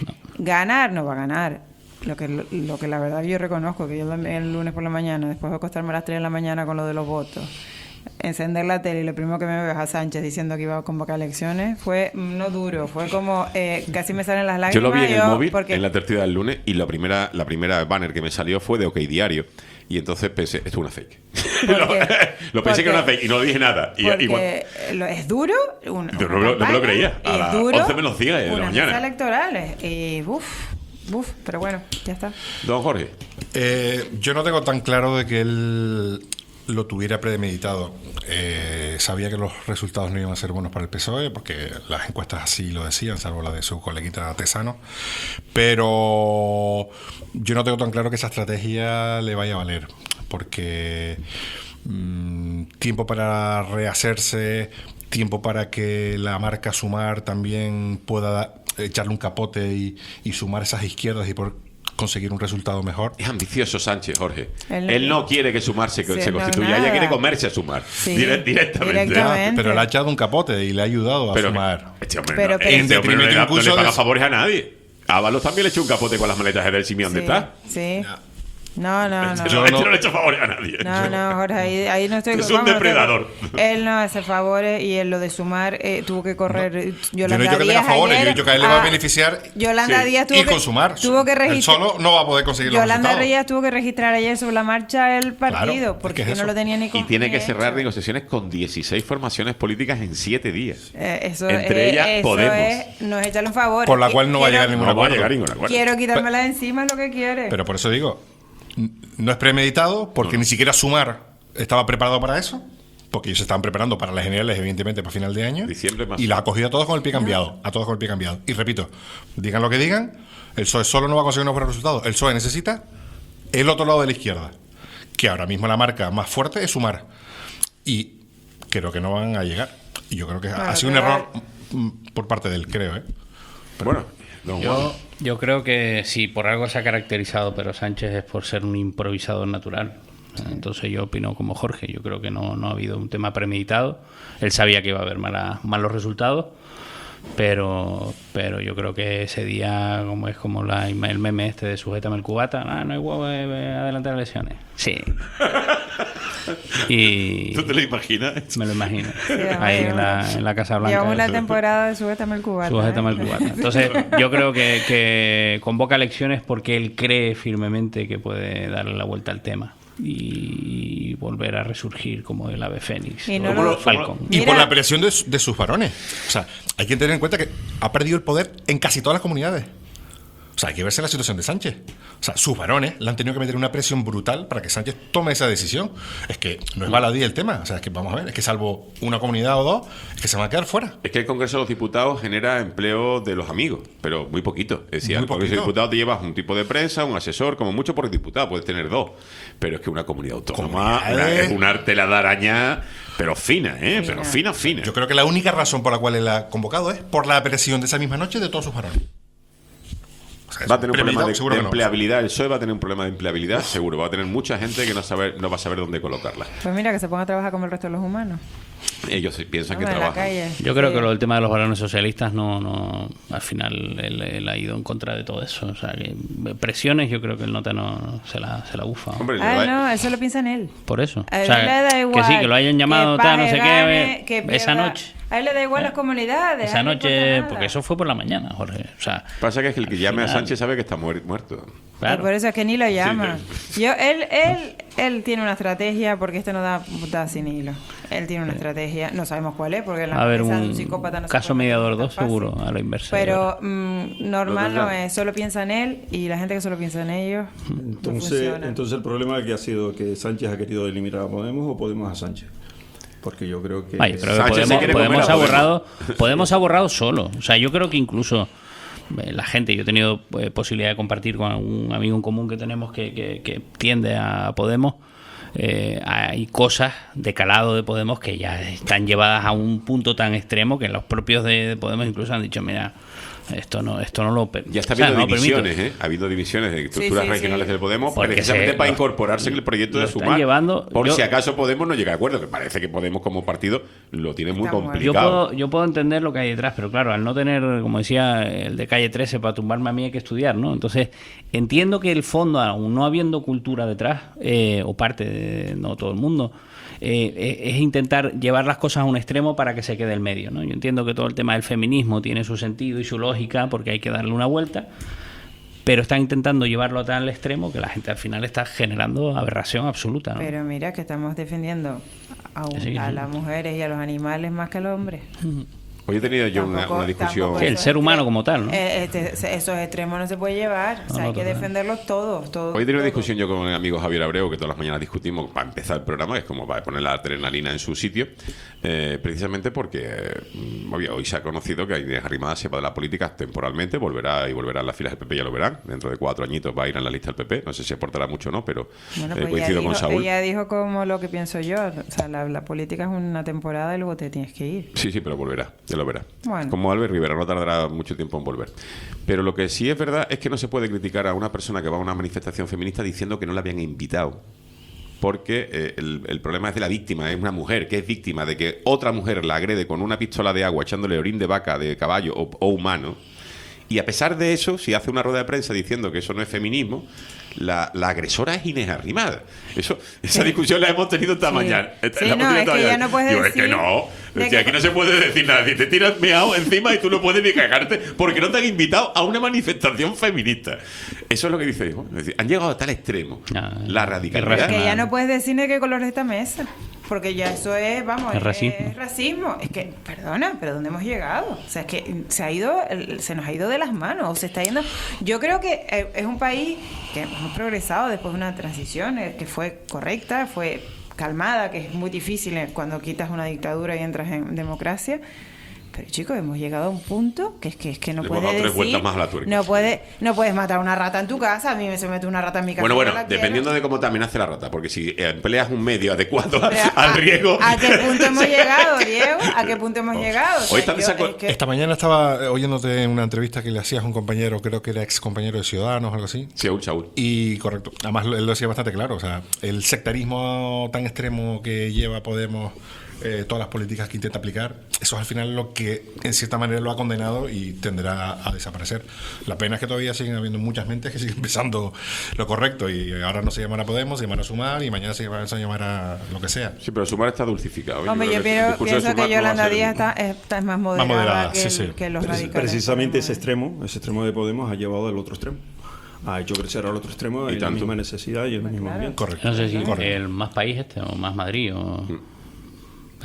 Ganar no va a ganar. Lo que, lo que la verdad yo reconozco, que yo también el lunes por la mañana, después de acostarme a las tres de la mañana con lo de los votos, encender la tele y lo primero que me veo es a Sánchez diciendo que iba a convocar elecciones, fue no duro, fue como eh, casi me salen las lágrimas. Yo lo vi en el yo- móvil, porque- en la tertulia del lunes, y la primera, la primera banner que me salió fue de OK Diario. Y entonces pensé, esto es una fake. lo, lo pensé que era una fake y no dije nada. Y, Porque igual, lo- es duro. Una, yo una no, me lo- no me lo campaña, creía. A es las duro, once menos diez de la unas mañana. mesas electorales. Y uff, uff, pero bueno, ya está. Don Jorge. Eh, yo no tengo tan claro de que él lo tuviera premeditado. Eh, sabía que los resultados no iban a ser buenos para el P S O E, porque las encuestas así lo decían, salvo la de su coleguita Tesano. Pero yo no tengo tan claro que esa estrategia le vaya a valer, porque mm, tiempo para rehacerse, tiempo para que la marca Sumar también pueda da- echarle un capote y, y sumar esas izquierdas y por conseguir un resultado mejor. Es ambicioso Sánchez, Jorge. Él- Él no quiere que Sumar se, Sí, se no, constituya. nada. Ella quiere comerse a Sumar. Sí, Dire- directamente. directamente. Ya, pero le ha echado un capote y le ha ayudado a Pero- sumar. Este hombre, Pero- no, pero- este hombre no le, da- no le incluso paga de- favores a nadie. Ábalos también le echó un capote con las maletas del Simeón de Sí, tal. sí. No, no, no. Este Yo no, este no- no le echa favores a nadie. No, no, Jorge, ahí, ahí no estoy... Es un vamos, no depredador. estoy- él no hace favores y en lo de Sumar eh, tuvo que correr... eh, Yo Yolanda no he dicho que le haga Díaz favores, yo he ayer dicho que a él le va a a- beneficiar Yolanda sí, Díaz tuvo y que, consumar. tuvo que Él registrar... solo no va a poder conseguir los Yolanda resultados. Díaz tuvo que registrar ayer sobre la marcha el partido, Claro, porque es que es no eso. lo tenía ni con, Y tiene que ni cerrar hecho. negociaciones con dieciséis formaciones políticas en siete días. Eh, eso, Entre eh, ellas eso Podemos. es, no es echarle un favor. Por la Que- cual no va a quiero- llegar ningún No va a acuerdo. llegar ningún acuerdo. Quiero quitármela de encima, es lo que quiere. Pero por eso digo, n- no es premeditado, porque ni siquiera Sumar estaba preparado para eso, porque ellos se estaban preparando para las generales, evidentemente, para final de año. Diciembre más. Y la ha cogido a todos con el pie cambiado. A todos con el pie cambiado. Y repito, digan lo que digan, el P S O E solo no va a conseguir unos buenos resultados. El P S O E necesita el otro lado de la izquierda, que ahora mismo la marca más fuerte es Sumar. Y creo que no van a llegar. Y yo creo que Claro, ha sido un pero- error mm, por parte de él, creo. ¿eh? Bueno, don Juan. Yo, yo creo que si por algo se ha caracterizado Pedro Sánchez es por ser un improvisador natural. Entonces yo opino como Jorge. Yo creo que no, no ha habido un tema premeditado. Él sabía que iba a haber mala- malos resultados, pero pero yo creo que ese día, como es como la, el meme este de sujétame el cubata, ah, no hay huevo de, de adelantar elecciones. Sí. Y ¿Tú te lo imaginas? me lo imagino. Sí, Ahí en llevamos- la, en la Casa Blanca. Llevamos una temporada de Súbetame el Cubata. Sujétame ¿eh? el cubata. Entonces, yo creo que, que convoca elecciones porque él cree firmemente que puede darle la vuelta al tema y volver a resurgir como el ave fénix Y o no el lo- Falcon. Y Mira- por la presión de, su- de sus varones. O sea, hay que tener en cuenta que ha perdido el poder en casi todas las comunidades. O sea, hay que verse la situación de Sánchez. O sea, sus varones le han tenido que meter una presión brutal para que Sánchez tome esa decisión. Es que no es baladí el tema. O sea, es que vamos a ver, es que salvo una comunidad o dos, es que se van a quedar fuera. Es que el Congreso de los Diputados genera empleo de los amigos, pero muy poquito. Es decir, Muy al Congreso de poquito. Diputados te llevas un tipo de prensa, un asesor, como mucho por diputado, puedes tener dos. Pero es que una comunidad autónoma una, es un arte la de araña, pero fina, ¿eh? Pero fina, fina. Yo creo que la única razón por la cual él ha convocado es por la presión de esa misma noche de todos sus varones. O sea, Va a tener un problema de, seguro de que no. empleabilidad. El P S O E va a tener un problema de empleabilidad, seguro. Va a tener mucha gente que no, saber, no va a saber dónde colocarla. Pues mira, que se ponga a trabajar como el resto de los humanos. Ellos piensan Vamos que a la trabajan. calle. Yo creo Sí. que lo, el tema de los varones socialistas no, no al final él, él ha ido en contra de todo eso. O sea, que presiones yo creo que el nota no se la, se la bufa. Hombre, Ah, no, eso lo piensa en él. Por eso. A él O sea, le da igual que sí, que lo hayan llamado que tal, no sé pague, qué, gane, eh, que esa beba. noche. A él le da igual las comunidades. Esa a él no le importa noche, nada. porque eso fue por la mañana, Jorge. O sea, Pasa que es que el que llame a final- Sánchez sabe que está muer- muerto. claro. Y por eso es que ni lo llama. Yo, él, él, él tiene una estrategia porque esto no da puta sin hilo. Él tiene una estrategia, no sabemos cuál es, porque en la Va a haber cabeza de un un psicópata no se caso puede meter mediador tan dos fácil. seguro, a la inversa. Pero mm, normal No, no, no no. es, solo piensa en él y la gente que solo piensa en ellos no Entonces, funciona. entonces el problema que ha sido que Sánchez ha querido eliminar a Podemos o Podemos a Sánchez. Porque yo creo que... Ah, yo creo que Sánchez se Podemos, quiere Podemos comer a ha Podemos. borrado, Podemos ha borrado solo. O sea, yo creo que incluso eh, la gente, yo he tenido eh, posibilidad de compartir con un amigo en común que tenemos que, que, que tiende a Podemos. Eh, hay cosas de calado de Podemos que ya están llevadas a un punto tan extremo que los propios de, de Podemos incluso han dicho, mira, esto no esto no lo per- Ya está o sea, habiendo no lo permito. divisiones, ¿eh? Ha habido divisiones de estructuras sí, sí. regionales del Podemos Porque precisamente se- para lo- incorporarse en el proyecto lo de están Sumar. llevando- por yo- si acaso Podemos no llega a acuerdo, que parece que Podemos como partido lo tiene muy Está muerto. Yo complicado. puedo, yo puedo entender lo que hay detrás, pero claro, al no tener, como decía el de Calle trece, para tumbarme a mí hay que estudiar, ¿no? Entonces, entiendo que el fondo, aún no habiendo cultura detrás, eh, o parte de no todo el mundo, eh, es intentar llevar las cosas a un extremo para que se quede el medio, ¿no? Yo entiendo que todo el tema del feminismo tiene su sentido y su lógica, porque hay que darle una vuelta, pero están intentando llevarlo a tal extremo que la gente al final está generando aberración absoluta, ¿no? Pero mira que estamos defendiendo a, un- Sí, sí. a las mujeres y a los animales más que a los hombres. Hoy he tenido yo una, Tampoco- una discusión. tampoco Sí, el eso ser es humano extre- como tal, ¿no? Eh, este- esos extremos no se puede llevar. O sea, No, no, hay que total. defenderlos todos. todos Hoy he tenido una todos. discusión yo con el amigo Javier Abreu, que todas las mañanas discutimos para empezar el programa, que es como para poner la adrenalina en su sitio, eh, precisamente porque mm, obvio, hoy se ha conocido que Inés Arrimadas se va de la política temporalmente, volverá y volverá a las filas del P P, ya lo verán, dentro de cuatro añitos va a ir en la lista del P P, no sé si aportará mucho o no, pero Bueno, eh, pues ella coincido con dijo, Saúl. ella dijo como lo que pienso yo. O sea, la, la política es una temporada y luego te tienes que ir. Sí, sí, pero volverá, ya lo verá. Bueno. Como Albert Rivera, no tardará mucho tiempo en volver. Pero lo que sí es verdad es que no se puede criticar a una persona que va a una manifestación feminista diciendo que no la habían invitado. Porque eh, el, el problema es de la víctima, es una mujer que es víctima de que otra mujer la agrede con una pistola de agua echándole orín de vaca, de caballo o, o humano. Y a pesar de eso, si hace una rueda de prensa diciendo que eso no es feminismo, la, la agresora es Inés Arrimadas. Eso, esa Sí. discusión la hemos tenido esta Sí. mañana. Sí, La hemos no, tenido es esta que ya mañana. no puedes Digo, es que decir no. de Es que que- aquí no se puede decir nada. Si te tiras meao encima y tú no puedes ni cagarte porque no te han invitado a una manifestación feminista. Eso es lo que dice. ¿no? Es decir, han llegado a tal extremo la radicalidad. Que ya no puedes decir de qué color es esta mesa. Porque ya eso es, vamos, Es es, racismo. es racismo. Es que, perdona, pero ¿dónde hemos llegado? O sea, es que se ha ido, el- se nos ha ido de las manos, o se está yendo. Yo creo que eh, es un país que hemos progresado después de una transición eh, que fue correcta, fue calmada, que es muy difícil eh, cuando quitas una dictadura y entras en democracia. Pero chicos, hemos llegado a un punto que es que es que no Le hemos puedes dado tres decir, vueltas más a la tuerca. no puede, no puedes matar a una rata en tu casa. A mí me se mete una rata en mi casa. Bueno, y bueno, no la quiero. dependiendo de cómo te amenace la rata, porque si empleas un medio adecuado Pero al a- riesgo. ¿A qué punto hemos llegado, Diego? ¿A qué punto hemos llegado? O sea, Hoy están yo- desacuer- es que- Esta mañana estaba eh, oyéndote en una entrevista que le hacías a un compañero, creo que era ex compañero de Ciudadanos o algo así. Saúl, Saúl. Y correcto. Además, él lo decía bastante claro. O sea, el sectarismo tan extremo que lleva Podemos, eh, todas las políticas que intenta aplicar, eso es al final lo que en cierta manera lo ha condenado y tenderá a, a desaparecer. La pena es que todavía siguen habiendo muchas mentes que siguen pensando lo correcto y ahora no se llamará Podemos, se llamará Sumar y mañana se llamará, se llamará lo que sea. Sí, pero Sumar está dulcificado. Hombre, yo creo que el pienso, discurso de pienso Sumar que no va a Yolanda ser- Díaz está, está más moderada, moderada, que, sí, el- sí. que los Preci- radicales. Precisamente ese extremo, ese extremo de Podemos ha llevado al otro extremo. Ha hecho crecer al otro extremo Y en la tanto. misma necesidad y en el mismo claro. ambiente. Correcto. No sé si Correcto. el más país este o más Madrid o...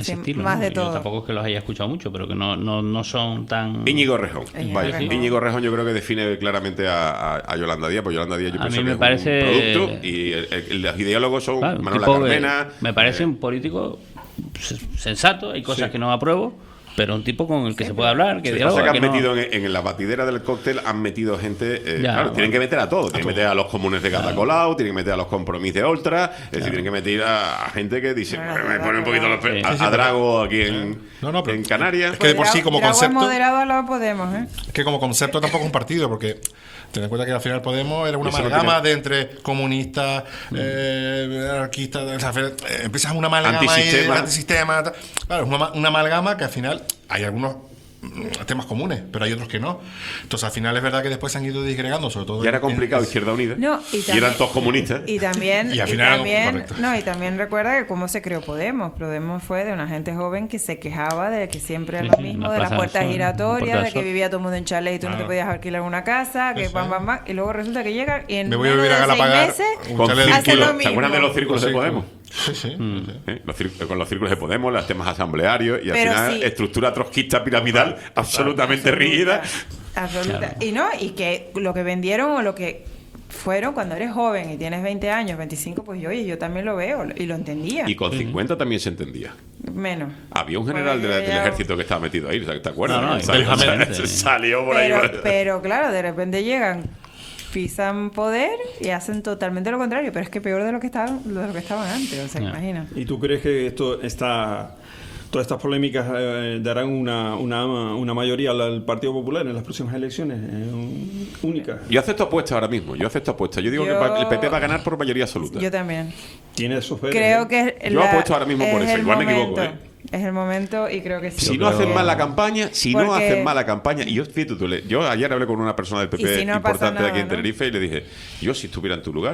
ese Sí, estilo. más ¿no? de Yo todo. tampoco es que los haya escuchado mucho, pero que no, no, no son tan... Íñigo Rejón. Íñigo Vaya, Rejón. Íñigo Rejón yo creo que define claramente a, a, a Yolanda Díaz, porque Yolanda Díaz yo A pienso mí que me es parece- un producto y el- el- los ideólogos son Claro, un Manuela tipo que Carmena. me parece eh, un político s- sensato, hay cosas Sí. que no apruebo, pero un tipo con el que se puede hablar, que Sí, dialoga, pasa que han que no- metido en, en la batidera del cóctel, han metido gente. eh, Ya, claro, bueno. tienen que meter a todo. Tienen que meter a los comunes de Gata Colau, tienen que meter a los compromisos de Ultra, es decir, tienen que meter a, a gente que dice, me pone un poquito los pe- Sí. a, Sí, sí, a pero- Drago aquí en, No, no, pero- en Canarias. Es que de por sí, como Drago concepto. es moderado al lado Podemos, ¿eh? Es que como concepto tampoco es un partido, porque ten en cuenta que al final Podemos era una Eso no amalgama tiene- de entre comunistas, eh, anarquistas, o sea, eh, empiezas una amalgama ahí, Antisistema. antisistema. tal. Claro, es una, ma- una amalgama que al final hay algunos mm, temas comunes, pero hay otros que no. Entonces al final es verdad que después se han ido disgregando, sobre todo. Ya era en- complicado en- Izquierda Unida. No, y y también- eran todos comunistas. Y también, Y y, al final, también, correcto. no, y también recuerda que cómo se creó Podemos. Podemos fue de una gente joven que se quejaba de que siempre Sí, era lo sí, mismo, una de las plaza del puertas sol, giratorias, una puerta de del que sol. vivía todo el mundo en chalet y tú no te Claro. podías alquilar una casa, que Eso pam, es. pam, pam, y luego resulta que llegan y en Me voy a menos vivir a de seis Galapagar, meses un Con chalet de hacen círculos. lo ¿Se acuerdan de mismo. los círculos de Sí, Podemos? Sí, sí. Mm. sí. ¿Eh? Los cir- con los círculos de Podemos, los temas asamblearios y al Pero final sí. estructura trotskista piramidal absolutamente rígida. Absoluta. Claro. Y no, y que lo que vendieron o lo que fueron cuando eres joven y tienes veinte años, veinticinco, pues yo, oye, yo también lo veo y lo entendía. Y con cincuenta también se entendía. Menos. Había un general Bueno, de la- yo del ya- ejército que estaba metido ahí, ¿te acuerdas? No, no, Sal- exactamente. sal- Salió por ahí. Pero, pero claro, de repente llegan, pisan poder y hacen totalmente lo contrario, pero es que peor de lo que estaban, de lo que estaban antes, o sea, Ya. imagina. ¿Y tú crees que esto está, todas estas polémicas eh, darán una, una, una mayoría al, al Partido Popular en las próximas elecciones eh, únicas? Yo acepto apuesta ahora mismo. Yo acepto apuesta. Yo digo Yo- que el P P va a ganar por mayoría absoluta. Yo también. Tiene esos veres, Creo ¿eh? que es Yo la- apuesto ahora mismo por es eso, el igual me equivoco, momento. ¿eh? Es el momento y creo que sí. Si Yo no creo- hacen mal la campaña, si no Porque- hacen mal la campaña, y yo, fíjate tú, le- yo ayer hablé con una persona del P P Y si no pasa importante de aquí nada, en ¿no? Tenerife y le dije, yo si estuviera en tu lugar,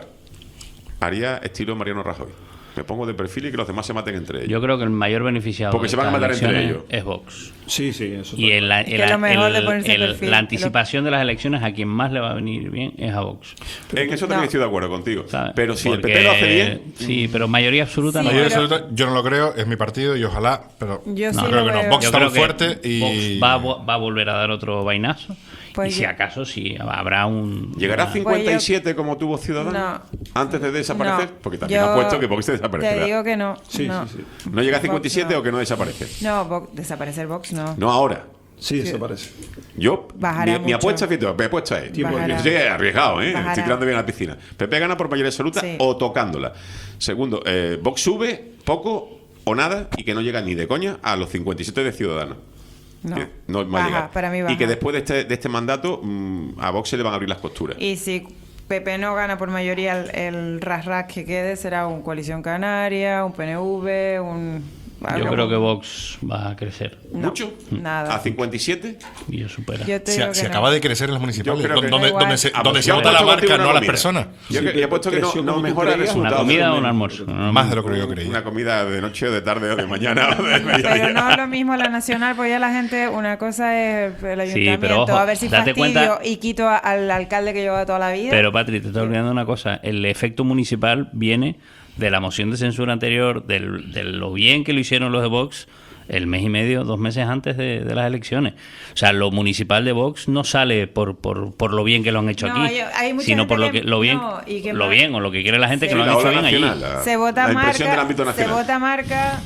haría estilo Mariano Rajoy. Me pongo de perfil y que los demás se maten entre ellos. Yo creo que el mayor beneficiado Porque de se van a estas matar entre elecciones ellos. es Vox. Sí, sí, eso Y el- el- Que lo mejor de el- ponerse el- perfil, la lo- anticipación de las elecciones a quien más le va a venir bien es a Vox. En eso también No. estoy de acuerdo contigo. ¿sabes? Pero si el Porque- P P lo hace bien, Sí, pero mayoría absoluta Sí, no. Mayoría pero- absoluta, yo no lo creo, es mi partido y ojalá, pero Yo no sí creo lo que no. veo. Vox Yo está muy creo que fuerte y. Vox va, a vo- va a volver a dar otro vainazo. Pues y si yo- acaso, sí, habrá un. ¿llegará a una- cincuenta y siete como tuvo Ciudadanos No. antes de desaparecer? No. Porque también Yo ha puesto que Vox Te desaparecerá. digo que no. Sí, no. sí, sí. ¿No llega a cincuenta y siete Vox no. o que no desaparece? No, Vox- desaparecer Vox no. No ahora. Sí, eso parece. Yo, Bajará mi, mi mucho. apuesta, fíjate, mi apuesta es, Tiempo Bajará. yo soy arriesgado, ¿eh? Bajará. Estoy tirando bien a la piscina. P P gana por mayoría absoluta Sí. o tocándola. Segundo, eh, Vox sube poco o nada y que no llega ni de coña a los cincuenta y siete de Ciudadanos. No. Que no va a Baja, llegar. para mí y baja. que después de este, de este mandato mm, a Vox se le van a abrir las costuras. Y si P P no gana por mayoría, el, el ras-ras que quede será un Coalición Canaria, un P N V, un... Yo algo- creo que Vox va a crecer. No, ¿Mucho? Nada. ¿A cincuenta y siete? Y yo supera. Yo te Se, digo que se no. acaba de crecer en las municipales, Yo creo que- donde, Da igual. donde se, Ah, donde pues se yo vota la apuesto contigo marca, no una las comida. personas. Yo, Sí, que- yo he puesto que no, creció no como tú mejora el creías. resultado. Una comida o de- un almuerzo. No, Más de lo que yo creía. Una comida de noche, o de tarde, o de mañana, o de mediodía. Pero no es lo mismo la nacional, porque ya la gente, una cosa es el ayuntamiento, pero ojo, a ver si date fastidio cuenta- y quito a- al alcalde que lleva toda la vida. Pero, Patri, te estás olvidando una cosa. El efecto municipal viene de la moción de censura anterior, del, de lo bien que lo hicieron los de Vox el mes y medio, dos meses antes de, de las elecciones. O sea, lo municipal de Vox no sale por, por, por lo bien que lo han hecho No, aquí, hay- hay mucha sino gente por lo que- que lo bien, no, y que lo más- bien o lo que quiere la gente Sí. que lo han La hecho ola bien allí. nacional, la- se vota la impresión marca, del ámbito se nacional. vota marca,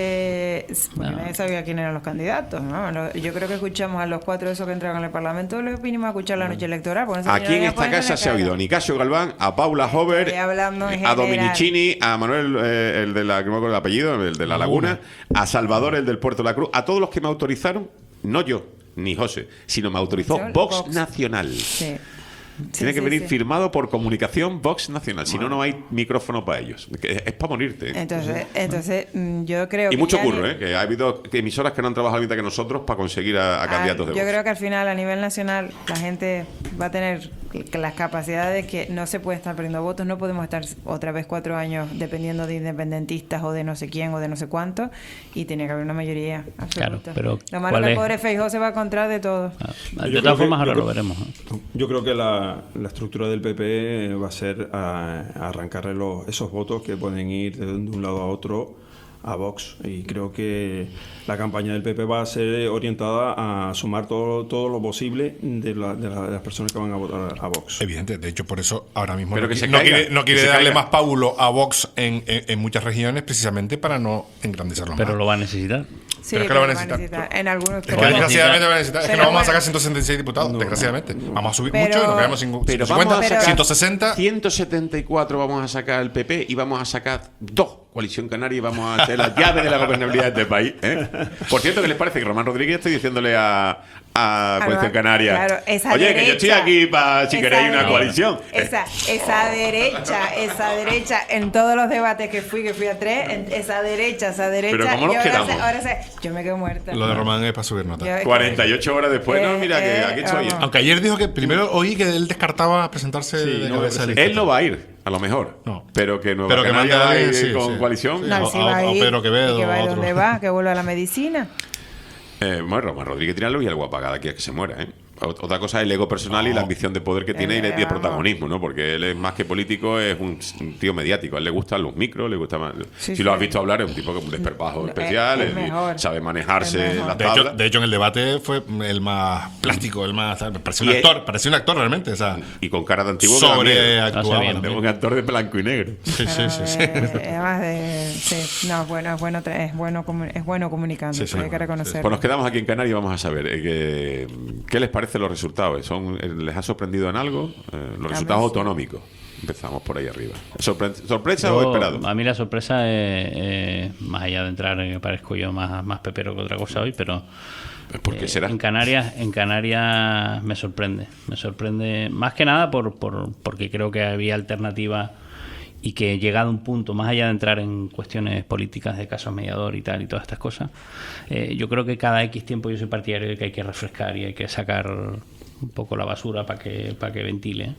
se porque No. nadie sabía quién eran los candidatos, ¿no? Lo- Yo creo que escuchamos a los cuatro esos que entraron en el Parlamento, los vinimos a escuchar la noche electoral. porque no se Aquí en vinieron a esta ponerse casa la se ha cara. oído a Nicasio Galván, a Paula Hover, Estoy hablando en a general. Dominicini, a Manuel, eh, el de la, que no me acuerdo el apellido, el de la Laguna, a Salvador, el del Puerto de la Cruz, a todos los que me autorizaron, no yo, ni José, sino me autorizó Sí, Vox, Vox. Nacional. Sí. Tiene Sí, que sí, venir sí. firmado por Comunicación Vox Nacional, si no, no hay micrófono para ellos. Que Es para morirte. ¿eh? Entonces, entonces mm, yo creo Y que mucho ya curro, ni- ¿eh? Que ha habido emisoras que no han trabajado mitad que nosotros para conseguir a, a candidatos de Yo Vox. creo que al final, a nivel nacional, la gente va a tener que las capacidades que no se puede estar perdiendo votos. No podemos estar otra vez cuatro años dependiendo de independentistas o de no sé quién o de no sé cuánto. Y tiene que haber una mayoría absoluta. Claro, pero lo malo ¿cuál es que el es? pobre Feijóo se va a encontrar de todo. Ah, Yo De creo todas que- formas, ahora yo lo creo- veremos. ¿no? Yo creo que la, la estructura del P P va a ser a, a arrancarle los, esos votos que pueden ir de un lado a otro a Vox. Y creo que la campaña del P P va a ser orientada a sumar todo, todo lo posible de, la, de, la, de las personas que van a votar a Vox. Evidente, de hecho, por eso ahora mismo Pero no, que se no caiga, quiere, no quiere que se darle caiga. más pábulo a Vox en, en, en muchas regiones, precisamente para no engrandecerlo Pero más. lo va a necesitar. Sí, pero es que lo va a necesitar. En algunos Es que desgraciadamente va a necesitar. Es que Pero no vamos a sacar bueno. ciento sesenta y seis diputados, desgraciadamente. Vamos a subir Pero- mucho y nos quedamos sin Pero ciento vamos cincuenta, a sacar ciento sesenta. ciento setenta y cuatro vamos a sacar el P P y vamos a sacar dos Coalición Canaria y vamos a hacer la llave de la gobernabilidad de este país. ¿eh? Por cierto, ¿qué les parece que Román Rodríguez estoy diciéndole a, a Coalición Canaria? Claro, esa Oye, que yo estoy derecha, aquí para si esa queréis una derecha, coalición. Esa, esa derecha, esa derecha, en todos los debates que fui, que fui a tres, en- esa derecha, esa derecha. Pero ¿cómo nos y ahora quedamos? se- ahora se- yo me quedo muerta. Lo de Román es para subir nota. Yo- cuarenta y ocho horas después, no, Eh, mira que eh, aquí estoy. vamos. Aunque ayer dijo que primero oí que él descartaba presentarse de no, cabeza de lista. él no va a ir, a lo mejor. Pero que Nueva Pero que Canaria manda a va a ir alguien, sí, con sí. coalición. No, O- si o- va a o ir, Pedro Quevedo, ¿y que va a ir otro. dónde va? Que vuelva a la medicina. Eh, bueno, Román Rodríguez tiene algo y algo apagada aquí a que se muera, ¿eh? Ot- Otra cosa es el ego personal y la ambición de poder que tiene y de, y de protagonismo, ¿no? Porque él es más que político, es un, un tío mediático. A él le gustan los micros, le gusta más. Sí, si lo sí. has visto hablar, es un tipo que es un desperpajo especial, es él mejor. sabe manejarse en las De hecho, tablas. de hecho, en el debate fue el más plástico, el más. Parecía un Y es- actor, parecía un actor realmente. O sea, y con cara de antiguo que da miedo. sobreactuaba. Es un actor de blanco y negro. Sí, sí, sí. sí. Eh, Además de, sí, no, es bueno, es bueno, tra- es bueno, comu- es bueno comunicando, Sí, sí. hay que reconocerlo. Pues nos quedamos aquí en Canarias y vamos a saber eh, que- qué les parecen los resultados. ¿Son, eh, ¿Les ha sorprendido en algo? Eh, los resultados sí. autonómicos. Empezamos por ahí arriba. ¿Sorpre- ¿Sorpresa Yo- o esperado? A mí la sorpresa es, eh, más allá de entrar, eh, parezco yo más, más pepero que otra cosa hoy, pero ¿por qué eh, será? En Canarias, en Canarias me sorprende, me sorprende más que nada por, por porque creo que había alternativas y que llegado a un punto, más allá de entrar en cuestiones políticas de casos mediador y tal y todas estas cosas, eh, yo creo que cada X tiempo yo soy partidario de que hay que refrescar y hay que sacar un poco la basura para que para que ventile,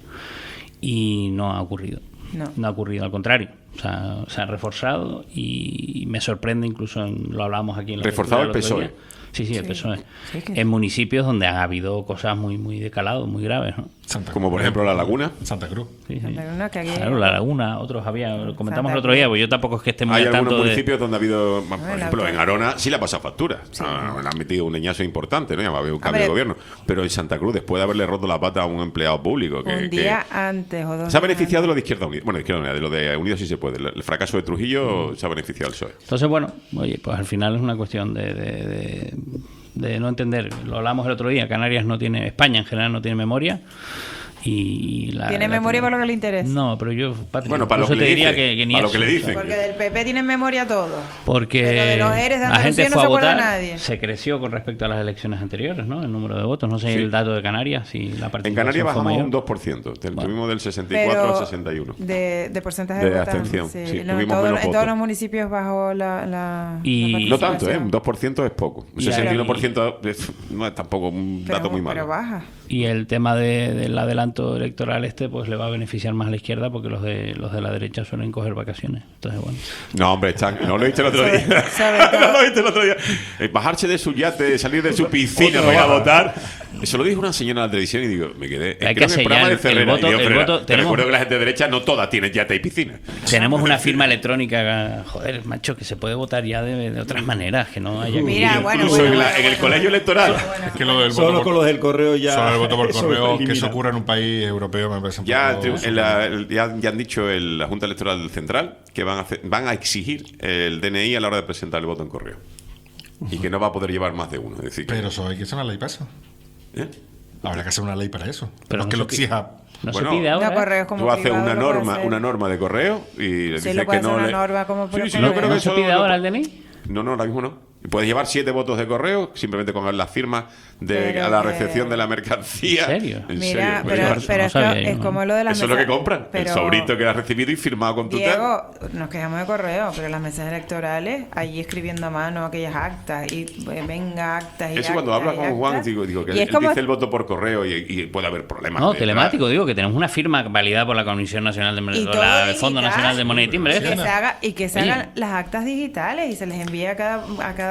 y no ha ocurrido. No. No ha ocurrido, al contrario. O sea, se ha reforzado y me sorprende, incluso en- lo hablamos aquí en la Reforzado cultura el otro P S O E. día. Sí, sí, el Sí. P S O E. Sí, que- En municipios donde ha habido cosas muy muy de calado, muy graves, ¿no? Como por ejemplo La Laguna. Santa Cruz. Sí, sí. Santa Cruz, que aquí- Claro, La Laguna, otros había, lo comentamos Santa el otro día, Cruz. pues yo tampoco es que esté muy Hay al algunos tanto de... municipios donde ha habido, por Bueno, ejemplo, pues- en Arona sí le ha pasado factura. Ah, le han metido un leñazo importante, ¿no? Ya va a haber un cambio Hombre. de gobierno. Pero en Santa Cruz, después de haberle roto la pata a un empleado público, que, Un que día antes o dos se ha días beneficiado de lo de Izquierda Unida. Bueno, de Izquierda Unida, de lo de Unidos sí se puede. El, el fracaso de Trujillo se ha beneficiado al P S O E. Entonces, bueno, oye, pues al final es una cuestión de, de, de, de no entender. Lo hablamos el otro día, Canarias no tiene, España en general no tiene memoria. Y la, ¿Tiene la- memoria para lo que le interesa? No, pero yo, Patrick, Bueno, para lo incluso que te le diría dicen, que, que ni para lo eso, que le o sea, dicen. Porque del P P tienen memoria todo. Porque Pero de los eres de la gente Andalucía no fue se a acuerda votar, nadie. se creció con respecto a las elecciones anteriores, ¿no? El número de votos, no sé Sí. el dato de Canarias, si la En participación Canarias fue bajamos mayor. un dos por ciento. Tuvimos del sesenta y cuatro Pero al sesenta y uno. De, de porcentaje De de, votantes, abstención, sí, No, en, tuvimos todo- menos en todos votos. los municipios bajó la, la, Y- la No tanto, ¿eh? participación. Un dos por ciento es poco. Un Y sesenta y uno por ciento es- no es tampoco un Pero- dato muy pero malo. baja. Y el tema de- del adelanto electoral este, pues le va a beneficiar más a la izquierda porque los de los de la derecha suelen coger vacaciones. Entonces, bueno. No, hombre, están, no lo viste el otro día. no lo viste el otro día. Eh, Bajarse de su yate, salir de su piscina Otro para ir a baja. votar. Eso lo dijo una señora en la televisión y digo, me quedé. Hay creo que en el programa sellar de el Ferrera. voto- Y digo, el Ferrera, voto- te tenemos- recuerdo que la gente de derecha no todas tienen yate y piscina. Tenemos una firma electrónica, joder, macho, que se puede votar ya de, de otras maneras, que no haya que Mira, ir. bueno, Incluso bueno, en, la- bueno, en el bueno. colegio electoral. Es que lo del voto Solo por- con los del correo ya. Solo el voto por eso correo, que elimina. eso ocurra en un país europeo me parece un Ya, poco... tri- en la- el- ya, ya han dicho el- la Junta Electoral Central que van a, hacer- van a exigir el D N I a la hora de presentar el voto en correo. Y que no va a poder llevar más de uno. Es decir, que- Pero eso hay que hacer una ley para eso. ¿Eh? Habrá que hacer una ley para eso. Pero Pero no que se lo pi- exija. No Bueno, se pide ahora. No, ¿eh? correos como Tú haces privado una lo puede norma, hacer. una norma de correo y le Sí, dices lo puede que hacer no una le- norma como por Sí, sí, correo. yo creo ¿No que se eso pide lo- ahora el D N I? No, no, ahora mismo no. Puedes llevar siete votos de correo simplemente con las firmas de, Pero a la que- recepción de la mercancía. ¿En serio? En Mira, serio, pero, puedes llevar- pero no es, que sabía yo, es ¿no? como lo de las Eso es lo mesas- que compran. pero, el sobrito que has recibido y firmado con tu tel. Diego, nos quejamos de correo, pero las mesas electorales, allí escribiendo a mano aquellas actas y eh, venga actas y Eso cuando actas hablas y con Juan, actas. digo, digo que Y él es como- dice el voto por correo y, y puede haber problemas. No, de- telemático, digo, que tenemos una firma validada por la Comisión Nacional de y Moneda, todo el Fondo digital, Nacional de Moneda y Timbre. y que ¿este? se haga y que se Oye. hagan las actas digitales y se les envía a cada, a cada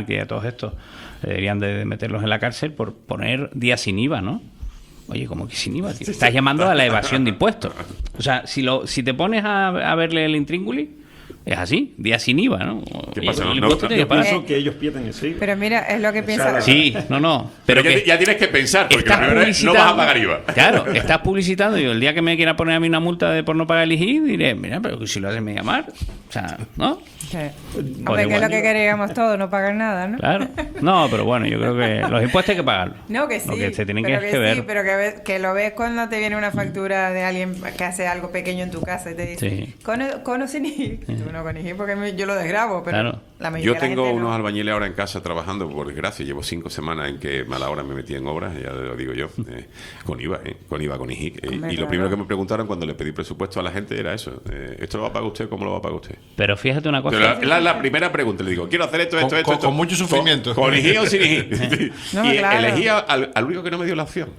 Marc y a todos estos deberían de meterlos en la cárcel por poner días sin I V A, ¿no? Oye, ¿cómo que sin I V A, tío? Estás llamando a la evasión de impuestos. O sea, si lo si te pones a, a verle el intríngulis, Es así, día sin I V A, ¿no? ¿Qué pasa? El No, impuesto no, tiene yo que pagar. pienso que ellos pierden ese I V A. Pero mira, es lo que piensa. Sí, no, no. Pero, Pero ya, que ya tienes que pensar, porque estás la primera vez no vas a pagar I V A. Claro, estás publicitando. Y el día que me quiera poner a mí una multa de por no pagar el I G I, diré, mira, pero que si lo haces me llamar. O sea, ¿no? Sí. Pues Hombre, que es igual. lo que queríamos todos, no pagar nada, ¿no? Claro. No, pero bueno, yo creo que los impuestos hay que pagarlos. No, que sí. Lo que se tienen pero que, que que ver. sí, pero que, ves- que lo ves cuando te viene una factura de alguien que hace algo pequeño en tu casa y te dice, Sí. ¿con, con o sin I G I? Tú no con I G I porque me- yo lo desgrabo, pero Claro. la mayoría Yo de la tengo gente no. unos albañiles ahora en casa trabajando, por desgracia. Llevo cinco semanas en que mala hora me metí en obras, ya lo digo yo, eh, con I V A, eh, con I V A, con I G I. eh, Hombre, y lo claro. primero que me preguntaron cuando le pedí presupuesto a la gente era eso: eh, ¿esto lo va a pagar usted? ¿Cómo lo va a pagar usted? Pero fíjate una cosa. Pero la, la- la primera pregunta, le digo, quiero hacer esto, esto, Con- esto. con- esto. con mucho sufrimiento. ¿Con, con I G I o sin I G I? No, y claro. elegí al, al único que no me dio la opción.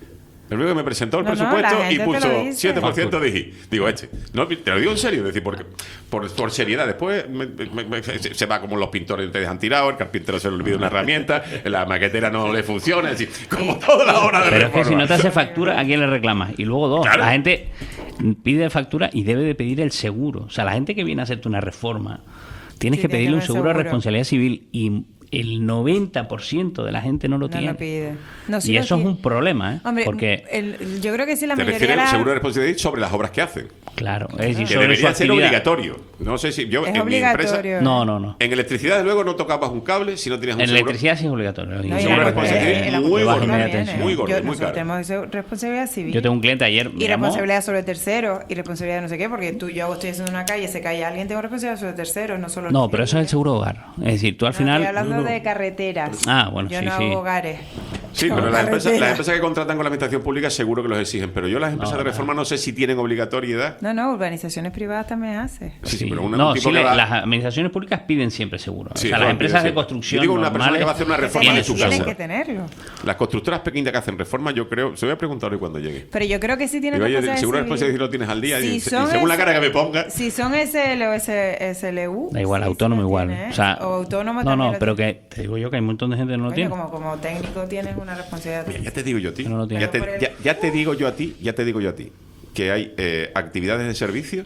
El único que me presentó el No, no, presupuesto la y gente te puso lo dice. siete por ciento de I G I. Digo, este. No, te lo digo en serio, es decir, porque, por, por seriedad. Después me- me- me- se se va como los pintores te dejan tirado, el carpintero se le olvida una herramienta, la maquetera no le funciona, es decir, como toda la hora de Pero es que reforma. si no te hace factura, ¿a quién le reclamas? Y luego dos, Claro. la gente pide factura y debe de pedir el seguro. O sea, la gente que viene a hacerte una reforma, tienes Sí, que tiene pedirle que un haber seguro de seguro. responsabilidad civil y el noventa por ciento de la gente no lo No tiene. lo pide. No, sí y lo eso es pide. un problema, ¿eh? Hombre, Porque, el- yo creo que sí, la Te mayoría refiere de el la... seguro de responsabilidad sobre las obras que hacen. claro, es decir, Que sobre su debería ser actividad. obligatorio. No sé si yo Es en mi empresa. obligatorio. No, no, no. En electricidad, desde luego, no tocabas un cable si no tenías un En seguro. electricidad sí es obligatorio. No, Un y seguro en de la- responsabilidad en la civil muy cultura gordo, también, También, ¿eh? muy Yo- gordo, muy nosotros caro. tenemos ese- responsabilidad civil. Yo tengo un cliente ayer me Y llamó- responsabilidad sobre terceros y responsabilidad de no sé qué, porque tú, yo estoy haciendo una calle, se cae alguien, tengo responsabilidad sobre terceros, no solo... No, pero eso es el seguro hogar. Es decir, tú al No, final... estoy hablando de carreteras. Ah, bueno, yo sí, no sí. hago hogares. Sí, No, pero las empresas, carretera. las empresas que contratan con la administración pública seguro que los exigen, pero yo las empresas No, de reforma no sé si tienen obligatoriedad. No, no, urbanizaciones privadas también hace. Sí, sí, Sí. pero una, no, un tipo sí, que le- va- las administraciones públicas piden siempre seguro. Sí, o sea, claro, las empresas piden de siempre. construcción Yo digo una persona normales que va a hacer una reforma tienen, en su tienen casa. que tenerlo. Las constructoras pequeñas que hacen reforma, yo creo, se lo voy a preguntar hoy cuando llegue. Pero yo creo que sí tienen Digo, oye, responsabilidad seguro civil. responsabilidad lo tienes al día Si y, y son según la ese- cara que me ponga. Si son S L o S L U. Da igual, sí, autónomo sí lo igual. tiene, ¿eh? O sea, o autónomo no, también no, lo pero tiene. que te digo yo que hay un montón de gente que no lo Coño, tiene. como, como técnico tienes una responsabilidad. Mira, ya te digo yo a ti. No lo tiene. ya, te, ya, ya te digo yo a ti, ya te digo yo a ti, que hay eh, actividades de servicio,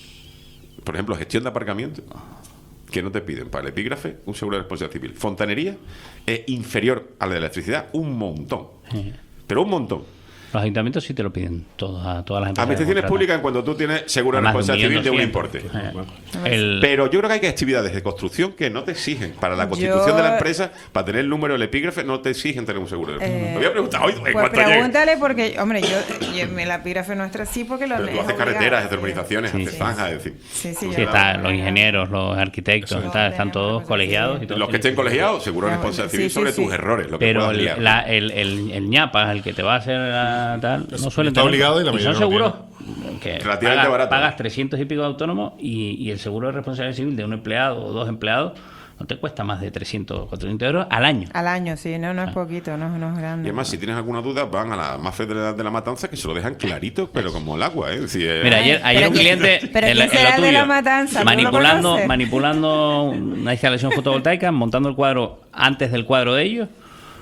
por ejemplo, gestión de aparcamiento, que no te piden para el epígrafe un seguro de responsabilidad civil. Fontanería es inferior a la de electricidad un montón. Sí. Pero un montón. Los ayuntamientos sí te lo piden, todos, a todas las empresas. que Administraciones contratan. públicas cuando tú tienes seguro de Además de un responsabilidad civil de un millón importe. doscientos. Eh, el- Pero yo creo que hay actividades de construcción que no te exigen. Para la constitución Yo- de la empresa, para tener el número del epígrafe, no te exigen tener un seguro. Eh, Te voy a preguntar hoy en Pues cuanto llegue. pregúntale porque, hombre, yo, yo me la epígrafe nuestra sí porque lo Pero leo. tú haces carreteras, haces urbanizaciones, haces zanjas, es decir. Sí, sí, Sí, yo- está, los ingenieros, los arquitectos, está- están todos colegiados. Y todo. Los que estén colegiados, seguro de responsabilidad civil sí, sí, sobre sí. tus errores, lo que Pero puedas el, liar. la- el, el, el ñapa, el que te va a hacer la, tal, no suele está tener. obligado y la son mayoría no lo seguros que Relativamente pagas, barato. pagas trescientos y pico de autónomo y, y el seguro de responsabilidad civil de un empleado o dos empleados no te cuesta más de trescientos, cuatrocientos euros al año. Al año, sí, no, no es poquito, no, no es Y grande. además, si tienes alguna duda, van a la Mafre de la, de la Matanza, que se lo dejan clarito, pero como el agua, ¿eh? Es decir, eh, Mira, ayer, ayer pero un quién- cliente pero en, la- quién en lo será el de tuyo, la Matanza, ¿tú lo manipulando, conoces? manipulando una instalación fotovoltaica, montando el cuadro antes del cuadro de ellos.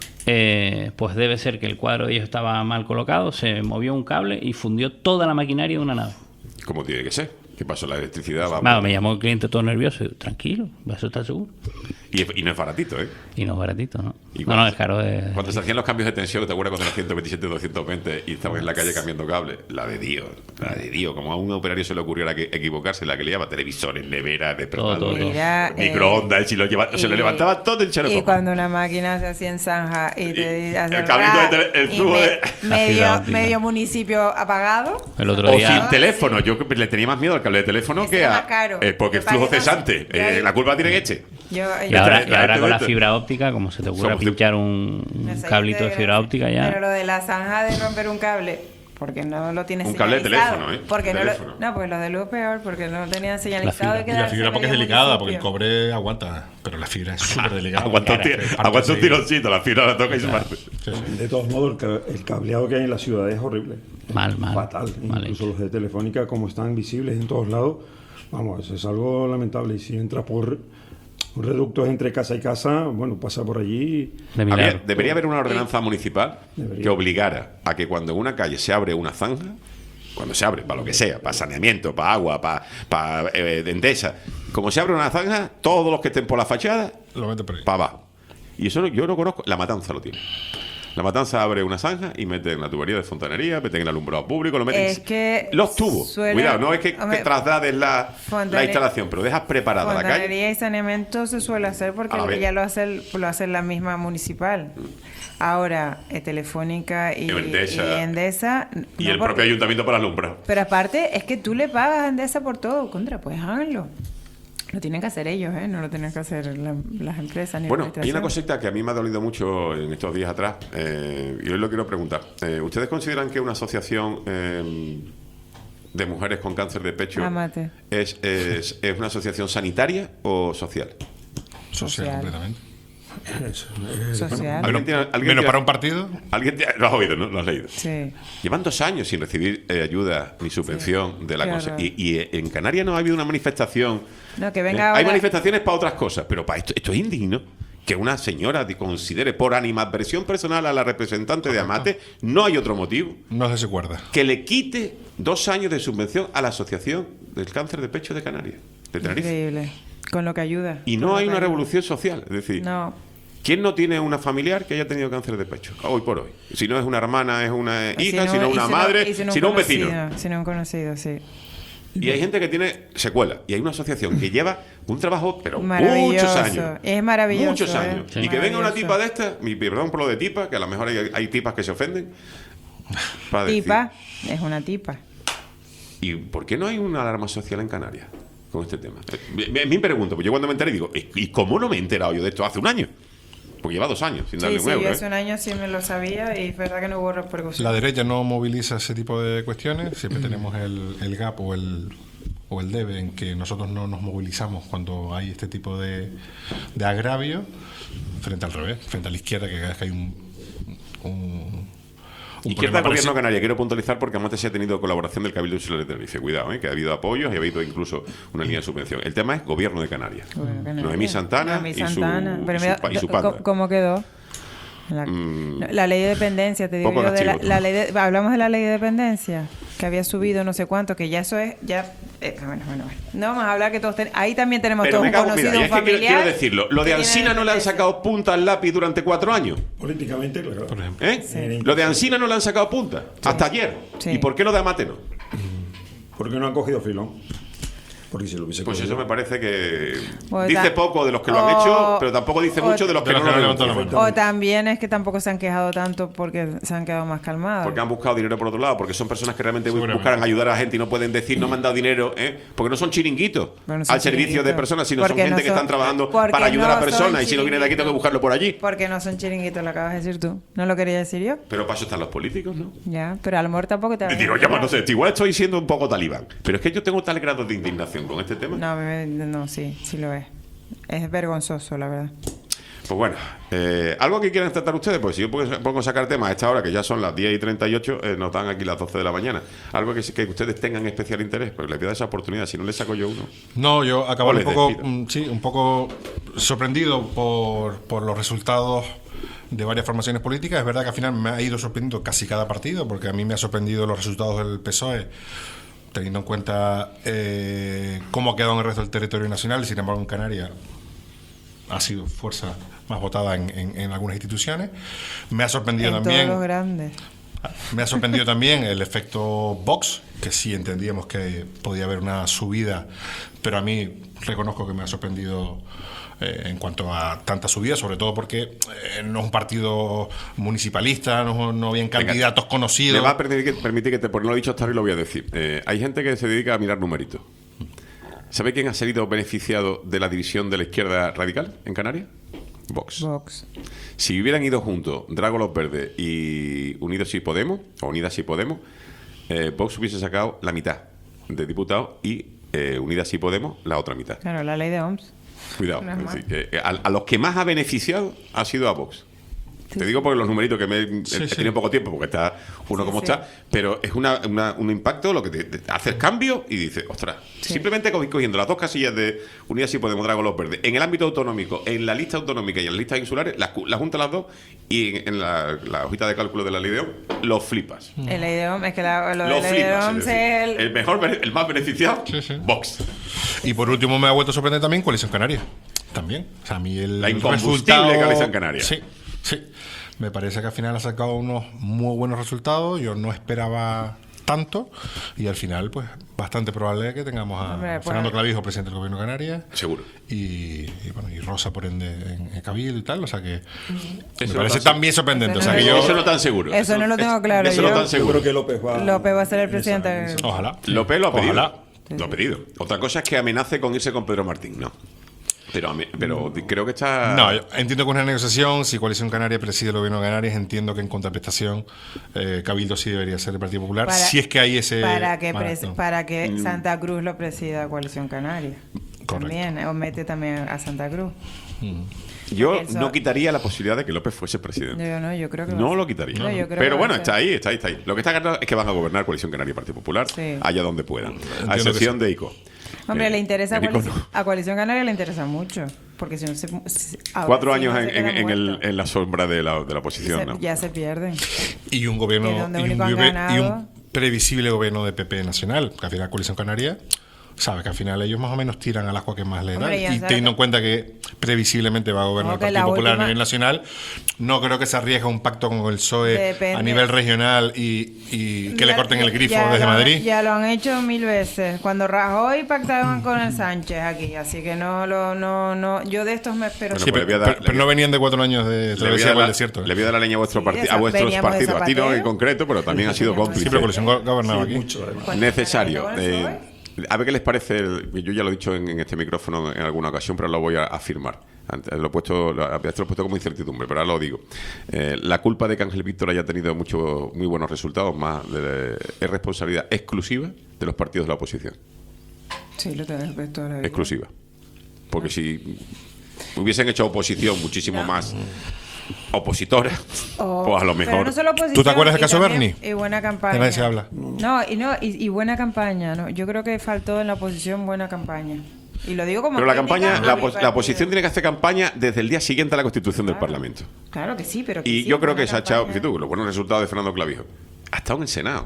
Eh, pues debe ser que el cuadro de ellos estaba mal colocado, se movió un cable y fundió toda la maquinaria de una nave. como tiene que ser. ¿Qué pasó? La electricidad va. Bueno, me llamó el cliente todo nervioso. y yo, tranquilo, eso está seguro. Y, y no es baratito, ¿eh? Y no es baratito, ¿no? ¿Y No, cuando- no, es caro. De... Cuando se hacían los cambios de tensión, ¿te acuerdas cuando era ciento veintisiete, doscientos veinte y estabas en la calle cambiando cables? La de Dios, la de Dios. Como a un operario se le ocurriera que equivocarse, la que le llevaba televisores, neveras, despertadores, Mira, eh, microondas, y si lo lleva- se y- le levantaba todo el chaleco. Y cuando una máquina se hacía en zanja y te hace el cablito de ra- tele- el y tubo me- de- La fibra medio, óptica. medio municipio apagado. El otro O día. sin teléfono. Yo le tenía más miedo al cable de teléfono Ese que es a. más caro. eh, porque Me flujo parece- cesante. Ya, Eh, ya. la culpa tiene este. Yo, Y ahora, y Ya, ahora ya, con la ya. fibra óptica, como se te ocurra Somos- pinchar un, un no sé, cablito de yo te- fibra óptica ya. Pero lo de la zanja de romper un cable, porque no lo tienes Un cable de señalizado. teléfono, ¿eh? Porque no, Teléfono. lo, no, pues lo de luz peor, porque no lo tenían señalizado. fibra. y Y la quedarse fibra porque es medio delicada, porque el municipio. cobre aguanta, pero la fibra es súper delicada. Aguanta un, Parte, tiro- parte aguanta un enseguida. tironcito, la fibra la toca y se parte. Sí, sí. De todos modos, el, ca- el cableado que hay en la ciudad es horrible. Mal, mal. Fatal. Mal Incluso hecho. los de Telefónica, como están visibles en todos lados, vamos, es algo lamentable. Y si entra por reductos entre casa y casa, bueno, pasa por allí. De Habría- milagro. debería haber una ordenanza municipal Debería. que obligara a que cuando en una calle se abre una zanja, cuando se abre, para lo que sea, para saneamiento, para agua, para, para eh, Endesa, como se abre una zanja, todos los que estén por la fachada, lo meten por ahí. Para abajo. Y eso no, yo no conozco. La Matanza lo tiene. La Matanza abre una zanja y mete en la tubería de fontanería, mete en el alumbrado público, lo meten. Es que los tubos. suele, Cuidado, no es que, hombre, que traslades la, la instalación, pero dejas preparada la calle. Fontanería y saneamiento se suele hacer porque ya lo hace, lo hace la misma municipal. Ahora, eh, Telefónica y Endesa. y, Endesa, y no el por, propio ayuntamiento para alumbrar. Pero aparte, es que tú le pagas a Endesa por todo. Contra, pues háganlo. Lo tienen que hacer ellos, ¿eh? No lo tienen que hacer la, las empresas ni Bueno, la hay una cosita que a mí me ha dolido mucho en estos días atrás, eh, y hoy lo quiero preguntar. Eh, ¿Ustedes consideran que una asociación eh, de mujeres con cáncer de pecho Amate. es, es, es una asociación sanitaria o social? Social, social. completamente. Social. ¿Alguien tiene, ¿alguien ¿Menos tiene, para un partido? ¿Alguien tiene, lo has oído, ¿no? Lo has leído. Sí. Llevan dos años sin recibir eh, ayuda ni subvención sí. de la Conse- y, y en Canarias no ha habido una manifestación. No, que venga ¿eh? ahora... Hay manifestaciones para otras cosas, pero para esto, esto es indigno. Que una señora considere por animadversión personal a la representante Correcto. de Amate, no hay otro motivo. No se acuerda. Que le quite dos años de subvención a la Asociación del Cáncer de Pecho de Canarias, de Tenerife. Increíble. Con lo que ayuda. Y no hay una revolución social. Es decir, no. ¿quién no tiene una familiar que haya tenido cáncer de pecho? Hoy por hoy. Si no es una hermana, es una hija, si no, si no una si madre, no, si no, si no un vecino. Si no un conocido, sí. Y hay gente que tiene secuelas. Y hay una asociación que lleva un trabajo, pero muchos años. Es maravilloso. Muchos años. ¿eh? Y que venga una tipa de esta, mi perdón por lo de tipa, que a lo mejor hay, hay tipas que se ofenden. Para tipa, decir, es una tipa. ¿Y por qué no hay una alarma social en Canarias con este tema? Me, me pregunto, pues yo cuando me enteré digo, ¿y cómo no me he enterado yo de esto hace un año? Porque lleva dos años sin darle sí, un sí, euro. Yo hace ¿eh? un año sí me lo sabía y es verdad que no hubo repercusión. La derecha no moviliza ese tipo de cuestiones. Siempre mm. tenemos el, el gap o el, o el debe en que nosotros no nos movilizamos cuando hay este tipo de, de agravio frente al revés, frente a la izquierda, que cada vez que hay un... un Izquierda del Gobierno Canaria, quiero puntualizar porque Amate se ha tenido colaboración del Cabildo Insular de Tenerife. Cuidado, ¿eh? Que ha habido apoyos y ha habido incluso una línea de subvención. El tema es Gobierno de Canarias. Bueno, Noemí Santana, Noemí y, Santana. Su, Pero y, mira, su, y su panda. ¿Cómo quedó? La, mm, la ley de dependencia, te digo yo, de la, la ley de, hablamos de la ley de dependencia, que había subido no sé cuánto, que ya eso es, ya, eh, bueno, bueno, bueno. No vamos a hablar que todos ten, ahí también tenemos Pero todos un conocido, un es familiar. Que quiero, quiero decirlo, lo de Alsina no le han sacado punta al lápiz durante cuatro años. Políticamente, claro. Por ejemplo. ¿Eh? Sí. Lo de Alsina no le han sacado punta, sí. hasta ayer. Sí. ¿Y por qué lo de Amate no? Porque no han cogido filón. Porque si lo hubiese pues cogido. Eso me parece que o dice ta- poco de los que lo o, han hecho, pero tampoco dice mucho de los que de no los lo han han hecho. O también es que tampoco se han quejado tanto porque se han quedado más calmados. Porque han buscado dinero por otro lado, porque son personas que realmente buscan ayudar a la gente y no pueden decir no me han dado dinero, ¿eh? Porque no son chiringuitos no son al servicio chiringuitos. de personas, sino porque son gente no son, que están trabajando para ayudar no a personas y si no viene de aquí tengo que buscarlo por allí. Porque no son chiringuitos, lo acabas de decir tú. No lo quería decir yo. Pero para eso están los políticos, ¿no? Ya, pero a lo mejor tampoco te... Digo, ya, no sé, igual estoy siendo un poco talibán, pero es que yo tengo tal grado de indignación con este tema. No, me, no, sí. Sí, sí lo es. Es vergonzoso, la verdad. Pues bueno, eh, ¿algo que quieran tratar ustedes? Pues si yo pongo a sacar temas a esta hora, que ya son las diez y treinta y ocho, eh, nos dan aquí las doce de la mañana. Algo que, que ustedes tengan especial interés, pues les voy a dar esa oportunidad, si no les saco yo uno. No, yo acabo un poco, mm, sí, un poco sorprendido por, por los resultados de varias formaciones políticas. Es verdad que al final me ha ido sorprendiendo casi cada partido, porque a mí me ha sorprendido los resultados del P S O E, teniendo en cuenta eh, cómo ha quedado en el resto del territorio nacional. Sin embargo, en Canarias ha sido fuerza más votada en, en, en algunas instituciones. Me ha sorprendido en también todos los grandes. Me ha sorprendido también el efecto Vox, que sí entendíamos que podía haber una subida, pero a mí reconozco que me ha sorprendido eh, en cuanto a tanta subida, sobre todo porque eh, no es un partido municipalista, no, no habían candidatos Venga, conocidos. Me va a permitir que, permitir que te, por no lo he dicho hasta ahora y lo voy a decir. Eh, hay gente que se dedica a mirar numeritos. ¿Sabe quién ha salido beneficiado de la división de la izquierda radical en Canarias? Vox. Vox. Si hubieran ido juntos Drago Los Verdes y Unidos y Podemos, o Unidas y Podemos, eh, Vox hubiese sacado la mitad de diputados y eh, Unidas y Podemos la otra mitad. Claro, la ley de O M S. Cuidado. No es decir, que a, a los que más ha beneficiado ha sido a Vox. Te digo porque los numeritos que me Sí, he sí. tenido poco tiempo, porque está uno Sí, como sí. está, pero es una, una- un impacto lo que te, te hace el cambio y dices, ostras, Sí. simplemente co- cogiendo las dos casillas de Unidas sí Podemos Dragón Los Verdes, en el ámbito autonómico, en la lista autonómica y en las listas insulares, las cu- las juntas las dos y en, en la, la hojita de cálculo de la ley de O M, los flipas. El IDEOM, es que la, lo Los del flipas. IDEOM Es es decir, el... el mejor, bene- el más beneficiado, Vox. Y por último me ha vuelto a sorprender también Coalición Canaria. También. O sea, a mí el La incombustible resultado- Coalición Canaria. Sí, sí. Me parece que al final ha sacado unos muy buenos resultados. Yo no esperaba tanto. Y al final, pues, bastante probable que tengamos a Hombre, pues- Fernando Clavijo, presidente del Gobierno de Canarias. Seguro. Y, y, bueno, y Rosa, por ende, en, en Cabildo y tal. O sea que Eso me no parece tan- también sorprendente. Eso O sea no que lo- yo, Eso no tan seguro. Eso no lo tengo claro. Eso yo, no tan Yo seguro. creo que López va... López va a ser el presidente. Ojalá. López lo ha pedido. Ojalá. Lo ha pedido. Otra cosa es que amenace con irse con Pedro Martín, no. Pero, a mí- pero creo que está... No, yo entiendo que es una negociación. Si Coalición Canaria preside el Gobierno de Canarias, entiendo que en contraprestación eh, Cabildo sí debería ser el Partido Popular. Para- si es que hay ese. Para que, Bueno, pres- no. para que Mm. Santa Cruz lo presida Coalición Canaria. También, o mete también a Santa Cruz. Yo Eso- no quitaría la posibilidad de que López fuese presidente. Yo no, yo creo que va a No ser. lo quitaría. No, yo creo que Pero va bueno, a ser. está ahí, está ahí, está ahí. Lo que está claro es que van a gobernar Coalición Canaria y Partido Popular Sí. allá donde puedan. A Entiendo que excepción sí. de ICO. Hombre, Eh, le interesa a en ICO coalición, no. a Coalición Canaria le interesa mucho. Porque si no se. si- ahora Cuatro sí años no en, se queda en- en el- muerto. en la sombra de la, de la Se- oposición, ¿no? Ya se pierden. Y un gobierno. Que donde Y un, único han vive- y ganado. un previsible gobierno de P P nacional. Que al final Coalición Canaria sabe que al final ellos más o menos tiran al agua que más les da. Hombre, ya Y sabe teniendo que- en cuenta que previsiblemente va a gobernar No, el que Partido la Popular última- a nivel nacional, no creo que se arriesgue a un pacto con el P S O E Depende. a nivel regional y, y que le Ya- corten el grifo ya desde lo han- Madrid. Ya lo han hecho mil veces. Cuando Rajoy pactaban con el Sánchez aquí. Así que no, lo, no, no. Yo de estos me espero. Sí, pues le pero, voy a dar- pero- le pero voy no a- venían de cuatro años de Le voy, a travesía dar por la, el desierto. le voy a dar la leña a, vuestro parti- esa- a vuestros veníamos de partidos, a ti no Zapatero. en concreto, pero también ha sido cómplice. Sí, pero Coalición go- gobernaba Sí, aquí. mucho, además. Necesario. ¿Cuánto se ganó con el Eh, a ver qué les parece. el- yo ya lo he dicho en, en este micrófono en alguna ocasión, pero lo voy a afirmar. Antes lo he puesto, lo, antes lo he puesto como incertidumbre, pero ahora lo digo. Eh, la culpa de que Ángel Víctor haya tenido muchos muy buenos resultados más de- es responsabilidad exclusiva de los partidos de la oposición. Sí, lo tenés pues, toda la vida. Exclusiva. Porque si hubiesen hecho oposición muchísimo más opositora, O- pues a lo pero mejor. no solo oposición, ¿Tú te acuerdas del y caso también- Bernie? Y buena campaña. Que nadie se habla. No, y, no y, y buena campaña. ¿no? Yo creo que faltó en la oposición buena campaña. Y lo digo como Pero la crítica campaña, a la, mi pos- la partido. oposición tiene que hacer campaña desde el día siguiente a la constitución del Parlamento. Claro que sí, pero que Y sí, yo creo buena que se ha echado, campaña. si tú, los buenos resultados de Fernando Clavijo. Ha estado en el Senado.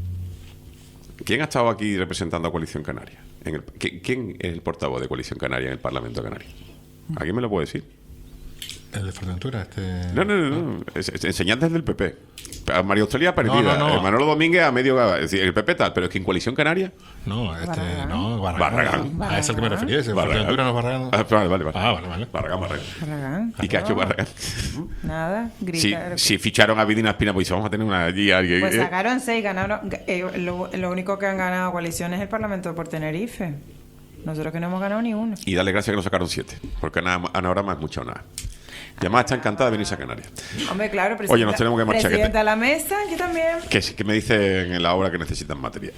¿Quién ha estado aquí representando a Coalición Canaria? En el- ¿qui- ¿Quién es el portavoz de Coalición Canaria en el Parlamento Canario? ¿Alguien me lo puede decir? El de Fuerteventura, este. No, no, no. no. Es, es- enseñantes del P P. A María Australia perdida. No, no, no. Eh, Manolo Domínguez a medio. Es decir, el P P tal, pero es que en Coalición Canaria. No, este. Barragán. No, Barragán. Barragán. A ese es el que me refería. Ese. Barragán. Fuerteventura no es Barragán. Ah, vale, vale, vale. Ah, vale, vale. Barragán, Barragán. Barragán. ¿Y qué ha hecho No, Barragán? Nada, Si, gritar. si ficharon a Vidina Espina, pues vamos a tener una allí alguien. Pues eh. sacaron seis, ganaron. eh, lo, lo único que han ganado coalición es el Parlamento por Tenerife. Nosotros que no hemos ganado ni uno. Y darle gracias que nos sacaron siete. Porque Ana, Ana ahora me ha escuchado nada. Y además está encantada de venirse a Canarias. Hombre, claro, Oye, nos tenemos que marchar, que te- Presidenta de la mesa, yo también. Que, que me dicen en la obra que necesitan material.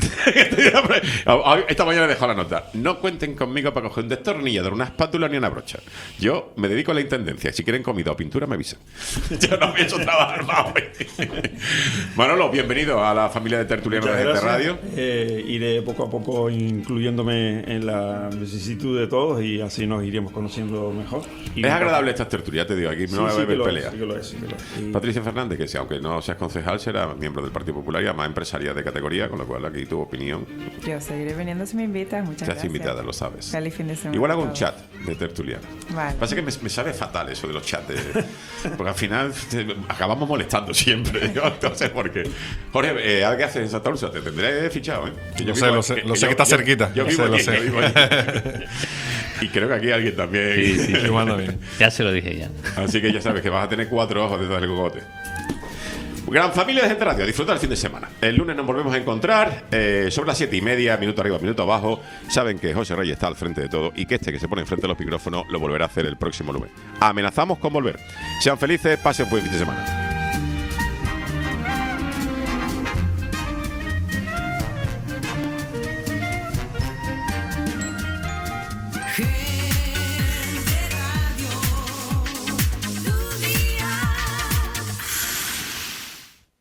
Esta mañana he dejado la nota. No cuenten conmigo para coger un destornillador, una espátula ni una brocha. Yo me dedico a la intendencia. Si quieren comida o pintura, me avisan. Yo no me he hecho trabajar más hoy. Manolo, bienvenido a la familia de tertulianos de Muchas Gente gracias. Radio. Eh, iré poco a poco incluyéndome en la vicisitud de todos y así nos iremos conociendo mejor. Y Es agradable estas tertulias, te digo. Aquí Sí, no va a sí que haber lo es, pelea. sí que lo es, sí que lo es. Y- Patricia Fernández, que si, aunque no seas concejal, será miembro del Partido Popular y además empresaria de categoría, con lo cual aquí tu opinión. Yo seguiré viniendo si me invitas. Muchas Estás gracias. invitada, lo sabes. Feliz fin de semana. Igual hago un a todos. chat de tertuliano. Vale. Pasa que me, me sabe fatal eso de los chats. de- porque al final eh, acabamos molestando siempre. Yo no sé por qué. Jorge, eh, ¿qué haces en Santa Úrsula? Te tendré fichado, ¿eh? Que Lo vivo sé, lo aquí, sé, lo sé yo- que está yo- cerquita, Yo lo vivo sé, lo aquí, sé. yo vivo aquí. Y creo que aquí alguien también. Sí, sí, Yo mando bien. Ya se lo dije ya. Así que ya sabes que vas a tener cuatro ojos detrás del cogote. Gran familia de Gente Radio, disfruta el fin de semana. El lunes nos volvemos a encontrar eh, sobre las siete y media, minuto arriba, minuto abajo. Saben que José Reyes está al frente de todo y que este que se pone enfrente de los micrófonos lo volverá a hacer el próximo lunes. Amenazamos con volver. Sean felices, pasen buen fin de semana. Hey.